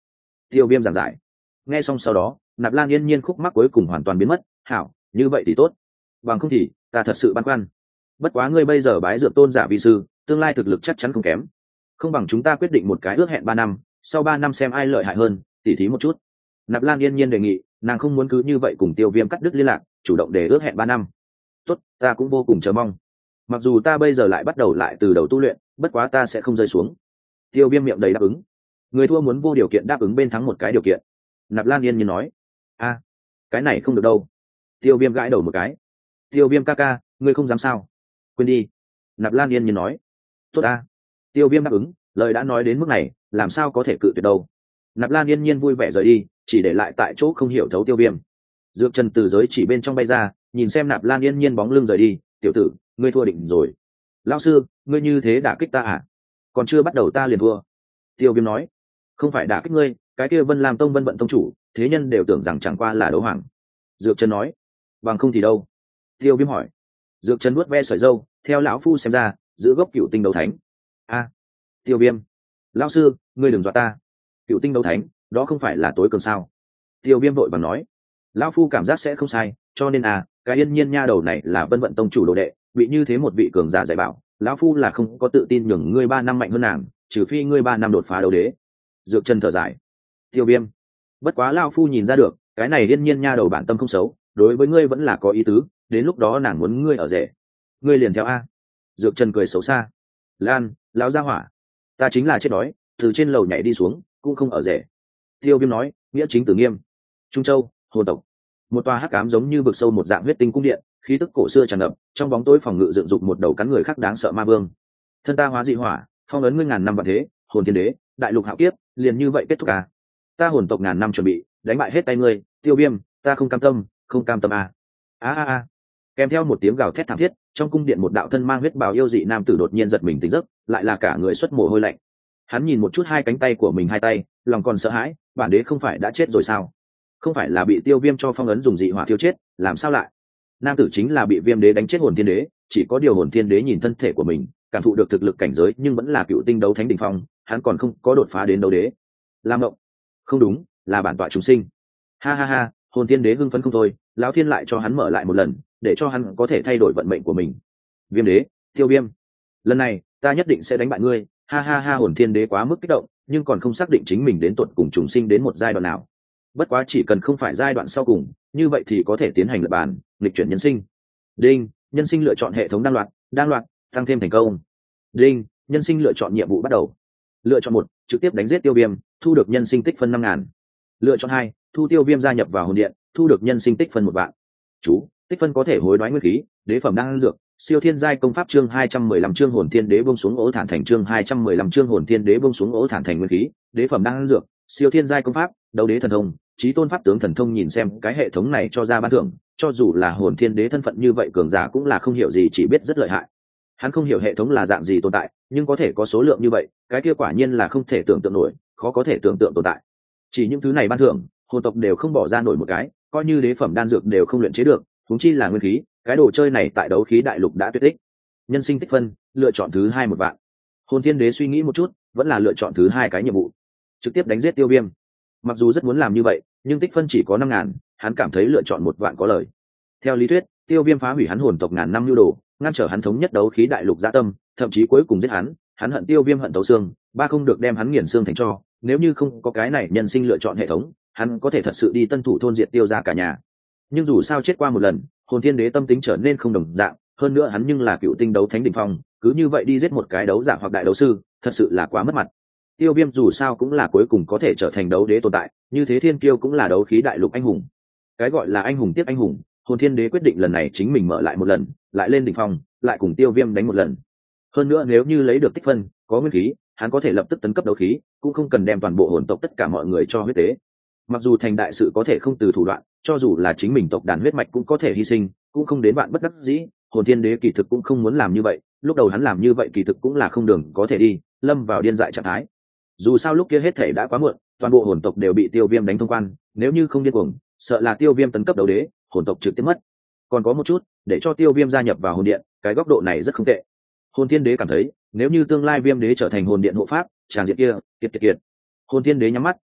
Tiêu Viêm giảng giải. Nghe xong sau đó, Nạp Lan Yên Nhiên khúc mắc cuối cùng hoàn toàn biến mất. Hảo, như vậy thì tốt, bằng không thì ta thật sự băn khoăn. Bất quá ngươi bây giờ bái dược tôn giả vi sư, tương lai thực lực chắc chắn không kém, không bằng chúng ta quyết định một cái ước hẹn 3 năm, sau 3 năm xem ai lợi hại hơn, tỉ thí một chút. Nạp Lan Yên Nhiên đề nghị, nàng không muốn cứ như vậy cùng Tiêu Viêm cắt đứt liên lạc, chủ động để ước hẹn 3 năm. Tốt, ta cũng vô cùng chờ mong. Mặc dù ta bây giờ lại bắt đầu lại từ đầu tu luyện, bất quá ta sẽ không rơi xuống. Tiêu Viêm miệng đầy đáp ứng. Người thua muốn vô điều kiện đáp ứng bên thắng một cái điều kiện. Nạp Lan Yên Nhiên nói. A, cái này không được đâu. Tiêu Viêm gãi đầu một cái. Tiêu Viêm ca ca, ngươi không dám sao? Quên đi. Nạp Lan Yên Nhiên nói. Tốt a. Tiêu Viêm đáp ứng, lời đã nói đến mức này, làm sao có thể cự tuyệt đâu. Nạp Lan Yên Nhiên vui vẻ rời đi, chỉ để lại tại chỗ không hiểu thấu Tiêu Viêm. Dược Trần từ giới chỉ bên trong bay ra, nhìn xem Nạp Lan Yên Nhiên bóng lưng rời đi. Tiểu tử, ngươi thua định rồi. Lão sư, ngươi như thế đả kích ta à? Còn chưa bắt đầu ta liền thua. Tiêu Viêm nói. Không phải đả kích ngươi, cái kia Vân Lam Tông Vân Vận Tông chủ, thế nhân đều tưởng rằng chẳng qua là đấu hoàng. Dược Trần nói. Bằng không thì đâu? Tiêu Viêm hỏi. Dược Trần nuốt ve sợi râu, theo lão phu xem ra, giữ gốc Cựu Tinh Đấu Thánh. A. Tiêu Viêm. Lão sư, ngươi đừng dọa ta. Cựu Tinh Đấu Thánh, đó không phải là tối cường sao? Tiêu Viêm vội vàng nói. Lão phu cảm giác sẽ không sai, cho nên cái Yên Nhiên nha đầu này là Vân Vận Tông chủ đồ đệ, bị như thế một vị cường giả dạy bảo, lão phu là không có tự tin nhường ngươi 3 năm mạnh hơn nàng, trừ phi ngươi 3 năm đột phá đấu đế. Dược Trần thở dài. Tiêu Viêm. Bất quá lão phu nhìn ra được, cái này Yên Nhiên nha đầu bản tâm không xấu, đối với ngươi vẫn là có ý tứ, đến lúc đó nàng muốn ngươi ở rể, ngươi liền theo a. Dược Trần cười xấu xa. Lan, lão gia hỏa, ta chính là chết đói, từ trên lầu nhảy đi xuống, cũng không ở rể. Tiêu Viêm nói, nghĩa chính tử nghiêm. Trung Châu, hồn tộc. Một tòa hắc ám giống như vực sâu một dạng huyết tinh cung điện, khí tức cổ xưa tràn ngập, trong bóng tối phòng ngự dựng dục một đầu cắn người khác đáng sợ ma vương. Thân ta hóa dị hỏa, phong ấn ngươi ngàn năm vạn thế, hồn thiên đế, đại lục hạo kiếp, liền như vậy kết thúc à? Ta hồn tộc ngàn năm chuẩn bị, đánh bại hết tay ngươi, Tiêu Viêm, ta không cam tâm, không cam tâm à? Kèm theo một tiếng gào thét thảm thiết, trong cung điện một đạo thân mang huyết bào yêu dị nam tử đột nhiên giật mình tỉnh giấc, lại là cả người xuất mồ hôi lạnh. Hắn nhìn một chút hai cánh tay của mình, hai tay, lòng còn sợ hãi, bản đế không phải đã chết rồi sao? Không phải là bị Tiêu Viêm cho phong ấn dùng dị hỏa thiêu chết, làm sao lại? Nam tử chính là bị Viêm đế đánh chết hồn thiên đế, chỉ có điều hồn thiên đế nhìn thân thể của mình, cảm thụ được thực lực cảnh giới nhưng vẫn là cựu tinh đấu thánh đỉnh phong, hắn còn không có đột phá đến đấu đế. Lam Mộng, không đúng, là bản tọa chúng sinh. Ha, hồn thiên đế hưng phấn không thôi, lão thiên lại cho hắn mở lại một lần, để cho hắn có thể thay đổi vận mệnh của mình. Viêm đế, Tiêu Viêm, lần này ta nhất định sẽ đánh bại ngươi. Ha, hồn thiên đế quá mức kích động, nhưng còn không xác định chính mình đến tuột cùng trùng sinh đến một giai đoạn nào. Bất quá chỉ cần không phải giai đoạn sau cùng, như vậy thì có thể tiến hành lật bàn, nghịch chuyển nhân sinh. Đinh, nhân sinh lựa chọn hệ thống đang loạt, tăng thêm thành công. Đinh, nhân sinh lựa chọn nhiệm vụ bắt đầu. Lựa chọn 1, trực tiếp đánh giết Tiêu Viêm, thu được nhân sinh tích phân 5.000. Lựa chọn 2, thu Tiêu Viêm gia nhập vào hồn điện, thu được nhân sinh tích phân 1 vạn. Chú, tích phân có thể hối đoái nguyên khí, đế phẩm đan dược, siêu thiên giai công pháp chương 215 chương hồn thiên đế buông xuống ố thản thành chương 215 chương hồn thiên đế buông xuống ố thản thành nguyên khí, đế phẩm đan dược, siêu thiên giai công pháp, đấu đế thần thông, chí tôn pháp tướng thần thông. Nhìn xem cái hệ thống này cho ra ban thưởng, cho dù là hồn thiên đế thân phận như vậy cường giả cũng là không hiểu gì, chỉ biết rất lợi hại. Hắn không hiểu hệ thống là dạng gì tồn tại, nhưng có thể có số lượng như vậy, cái kia quả nhiên là không thể tưởng tượng nổi, khó có thể tưởng tượng tồn tại. Chỉ những thứ này ban thưởng, hồn tộc đều không bỏ ra nổi một cái, coi như đế phẩm đan dược đều không luyện chế được, huống chi là nguyên khí, cái đồ chơi này tại đấu khí đại lục đã tuyệt tích. Nhân sinh tích phân, lựa chọn thứ 2 1 vạn. Hồn thiên đế suy nghĩ một chút, vẫn là lựa chọn thứ 2 cái nhiệm vụ, trực tiếp đánh giết Tiêu Viêm. Mặc dù rất muốn làm như vậy, nhưng tích phân chỉ có 5.000, hắn cảm thấy lựa chọn 1 vạn có lời. Theo lý thuyết, Tiêu Viêm phá hủy hắn hồn tộc ngàn năm nhu đồ, ngăn trở hắn thống nhất đấu khí đại lục dạ tâm, thậm chí cuối cùng giết hắn hận Tiêu Viêm hận thấu xương, không được đem hắn nghiền xương thành tro. Nếu như không có cái này nhân sinh lựa chọn hệ thống, hắn có thể thật sự đi Tân Thủ thôn diệt Tiêu ra cả nhà. Nhưng dù sao chết qua một lần, hồn thiên đế tâm tính trở nên không đồng dạng, hơn nữa hắn nhưng là cựu tinh đấu thánh đỉnh phong, cứ như vậy đi giết một cái đấu giả hoặc đại đấu sư, thật sự là quá mất mặt. Tiêu Viêm dù sao cũng là cuối cùng có thể trở thành đấu đế tồn tại, như thế thiên kiêu cũng là đấu khí đại lục anh hùng. Cái gọi là anh hùng tiếp anh hùng, hồn thiên đế quyết định lần này chính mình mở lại một lần, lại lên đỉnh phong, lại cùng Tiêu Viêm đánh một lần. Hơn nữa nếu như lấy được tích phân, có nguyên khí, hắn có thể lập tức tấn cấp đấu khí, cũng không cần đem toàn bộ hồn tộc tất cả mọi người cho huyết tế. Mặc dù thành đại sự có thể không từ thủ đoạn, cho dù là chính mình tộc đàn huyết mạch cũng có thể hy sinh, cũng không đến bạn bất đắc dĩ. Hồn thiên đế kỳ thực cũng không muốn làm như vậy, lúc đầu hắn làm như vậy kỳ thực cũng là không đường có thể đi, lâm vào điên dại trạng thái. Dù sao lúc kia hết thể đã quá muộn, toàn bộ hồn tộc đều bị Tiêu Viêm đánh thông quan, nếu như không điên cuồng, sợ là Tiêu Viêm tấn cấp đấu đế, hồn tộc trực tiếp mất. Còn có một chút, để cho Tiêu Viêm gia nhập vào hồn điện, cái góc độ này rất không tệ. Hồn thiên đế cảm thấy, nếu như tương lai Viêm đế trở thành hồn điện hộ pháp, tràng diện kia, kiệt. Hồn thiên đế nhắm mắt,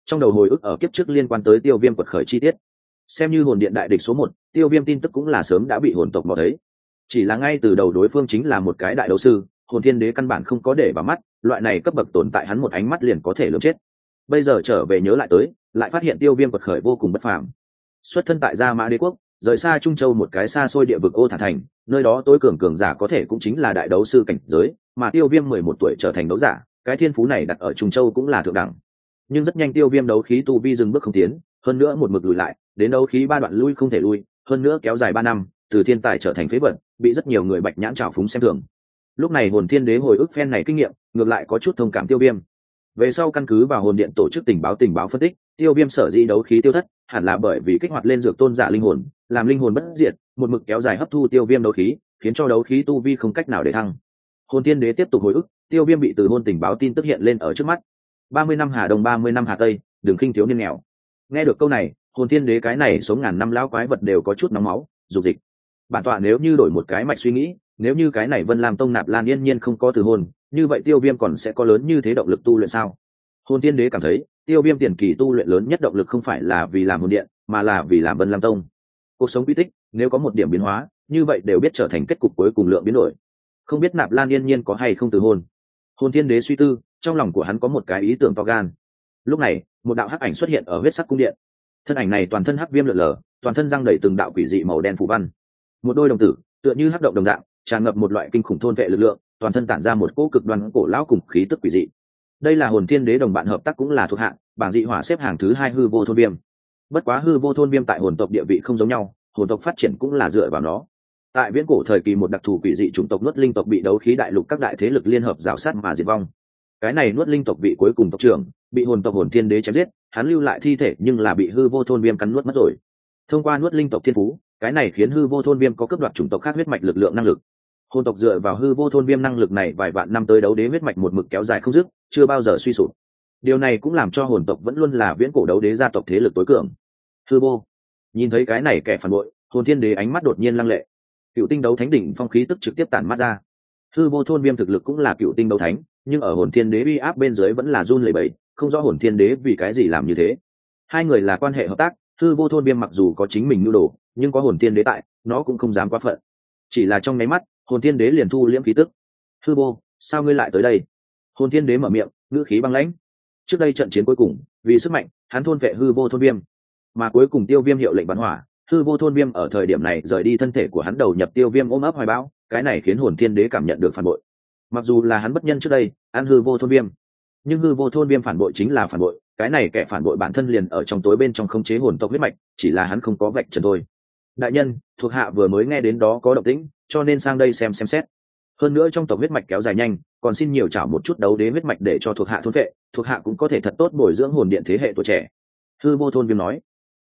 trong đầu hồi ức ở kiếp trước liên quan tới Tiêu Viêm quật khởi chi tiết. Xem như hồn điện đại địch số 1, Tiêu Viêm tin tức cũng là sớm đã bị hồn tộc mò thấy. Chỉ là ngay từ đầu đối phương chính là một cái đại đấu sư, hồn thiên đế căn bản không có để vào mắt, loại này cấp bậc tồn tại hắn một ánh mắt liền có thể lường chết. Bây giờ trở về nhớ lại tới, lại phát hiện Tiêu Viêm quật khởi vô cùng bất phàm. Xuất thân tại Gia Mã Đế quốc, rời xa Trung Châu một cái xa xôi địa vực Ô Thả Thành, nơi đó tối cường giả có thể cũng chính là đại đấu sư cảnh giới, mà Tiêu Viêm 11 tuổi trở thành đấu giả, cái thiên phú này đặt ở Trung Châu cũng là thượng đẳng. Nhưng rất nhanh Tiêu Viêm đấu khí tu vi dừng bước không tiến, hơn nữa một mực lùi lại, đến đấu khí 3 đoạn lui không thể lui, hơn nữa kéo dài 3 năm, từ thiên tài trở thành phế vật, bị rất nhiều người bạch nhãn trào phúng xem thường. Lúc này hồn thiên đế hồi ức phen này kinh nghiệm, ngược lại có chút thông cảm Tiêu Viêm. Về sau căn cứ vào hồn điện tổ chức tình báo phân tích, Tiêu Viêm sở dĩ đấu khí tiêu thất, hẳn là bởi vì kích hoạt lên dược tôn giả linh hồn, làm linh hồn bất diệt, một mực kéo dài hấp thu Tiêu Viêm đấu khí, khiến cho đấu khí tu vi không cách nào để thăng. Hồn thiên đế tiếp tục hồi ức, Tiêu Viêm bị từ hôn tình báo tin tức hiện lên ở trước mắt. 30 năm Hà Đông 30 năm Hà Tây, đừng khinh thiếu niên nghèo. Nghe được câu này, hồn thiên đế cái này sống ngàn năm lão quái vật đều có chút nóng máu, dục dịch. Bản tọa nếu như đổi một cái mạch suy nghĩ, nếu như cái này Vân Lam Tông Nạp Lan yên nhiên không có từ hôn, như vậy Tiêu Viêm còn sẽ có lớn như thế động lực tu luyện sao? Hồn thiên đế cảm thấy, Tiêu Viêm tiền kỳ tu luyện lớn nhất động lực không phải là vì làm hồn điện, mà là vì làm Vân Lam Tông. Cuộc sống quy tích, nếu có một điểm biến hóa, như vậy đều biết trở thành kết cục cuối cùng lượng biến đổi. Không biết Nạp Lan yên nhiên có hay không từ hôn. Hồn thiên đế suy tư, trong lòng của hắn có một cái ý tưởng to gan. Lúc này, một đạo hắc ảnh xuất hiện ở huyết sắc cung điện. Thân ảnh này toàn thân hắc viêm lượn lờ, toàn thân răng đầy từng đạo quỷ dị màu đen phù văn. Một đôi đồng tử, tựa như hắc động đồng dạng, tràn ngập một loại kinh khủng thôn vệ lực lượng, toàn thân tản ra một cỗ cực đoan cổ lão cùng khí tức quỷ dị. Đây là hồn thiên đế đồng bạn hợp tác cũng là thuộc hạng, bảng dị hỏa xếp hàng thứ 2 hư vô thôn viêm. Bất quá hư vô thôn viêm tại hồn tộc địa vị không giống nhau, hồn tộc phát triển cũng là dựa vào nó. Tại viễn cổ thời kỳ một đặc thù quỷ dị chủng tộc nuốt linh tộc bị đấu khí đại lục các đại thế lực liên hợp rào sát mà diệt vong. Cái này nuốt linh tộc vị cuối cùng tộc trưởng bị hồn tộc hồn thiên đế chém giết, hắn lưu lại thi thể nhưng là bị hư vô thôn viêm cắn nuốt mất rồi. Thông qua nuốt linh tộc thiên phú, cái này khiến hư vô thôn viêm có cấp đoạt chủng tộc khác huyết mạch lực lượng năng lực. Hồn tộc dựa vào hư vô thôn viêm năng lực này vài vạn năm tới đấu đế huyết mạch một mực kéo dài không dứt, chưa bao giờ suy sụp. Điều này cũng làm cho hồn tộc vẫn luôn là viễn cổ đấu đế gia tộc thế lực tối cường. Hư vô nhìn thấy cái này kẻ phản bội, hồn thiên đế ánh mắt đột nhiên lăng lệ. Cựu tinh đấu thánh đỉnh phong khí tức trực tiếp tản mắt ra. Hư vô thôn viêm thực lực cũng là cựu tinh đấu thánh, nhưng ở hồn thiên đế uy áp bên dưới vẫn là run lẩy bẩy, không rõ hồn thiên đế vì cái gì làm như thế. Hai người là quan hệ hợp tác, hư vô thôn viêm mặc dù có chính mình nhu đồ, nhưng có hồn thiên đế tại, nó cũng không dám quá phận. Chỉ là trong nháy mắt, hồn thiên đế liền thu liễm khí tức. Hư vô, sao ngươi lại tới đây? Hồn thiên đế mở miệng, ngữ khí băng lãnh. Trước đây trận chiến cuối cùng, vì sức mạnh, hắn thôn vệ hư vô thôn viêm, mà cuối cùng Tiêu Viêm hiệu lệnh bắn hỏa, hư vô thôn viêm ở thời điểm này rời đi thân thể của hắn, đầu nhập Tiêu Viêm ôm ấp hoài bão, cái này khiến hồn thiên đế cảm nhận được phản bội. Mặc dù là hắn bất nhân trước đây, ăn hư vô thôn viêm, nhưng hư vô thôn viêm phản bội chính là phản bội, cái này kẻ phản bội bản thân liền ở trong tối bên trong khống chế hồn tộc huyết mạch, chỉ là hắn không có vạch trần thôi. Đại nhân, thuộc hạ vừa mới nghe đến đó có động tĩnh, cho nên sang đây xem xét. Hơn nữa trong tộc huyết mạch kéo dài nhanh, còn xin nhiều chảo một chút đấu đế huyết mạch để cho thuộc hạ thôn vệ, thuộc hạ cũng có thể thật tốt bồi dưỡng hồn điện thế hệ tuổi trẻ. Hư vô thôn viêm nói.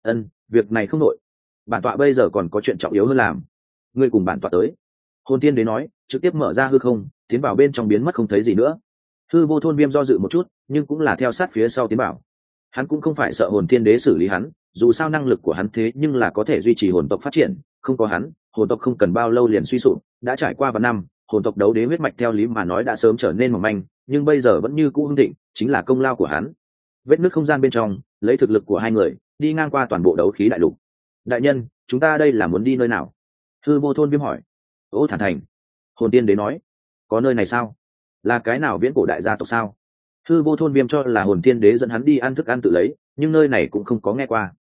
Việc này không nội, bản tọa bây giờ còn có chuyện trọng yếu hơn làm. Ngươi cùng bản tọa tới. Hồn tiên đế nói, trực tiếp mở ra hư không, tiến vào bên trong biến mất không thấy gì nữa. Hư vô thôn viêm do dự một chút, nhưng cũng là theo sát phía sau tiến bảo. Hắn cũng không phải sợ hồn thiên đế xử lý hắn, dù sao năng lực của hắn thế nhưng là có thể duy trì hồn tộc phát triển, không có hắn, hồn tộc không cần bao lâu liền suy sụp. Đã trải qua vài năm, hồn tộc đấu đế huyết mạch theo lý mà nói đã sớm trở nên mỏng manh, nhưng bây giờ vẫn như cũ hưng thịnh, chính là công lao của hắn. Vết nứt không gian bên trong, lấy thực lực của hai người đi ngang qua toàn bộ đấu khí đại lục. Đại nhân, chúng ta đây là muốn đi nơi nào? Hư vô thôn viêm hỏi. Ô Thả Thành. Hồn tiên đế nói. Có nơi này sao? Là cái nào viễn cổ đại gia tộc sao? Hư vô thôn viêm cho là hồn tiên đế dẫn hắn đi ăn thức ăn tự lấy, nhưng nơi này cũng không có nghe qua.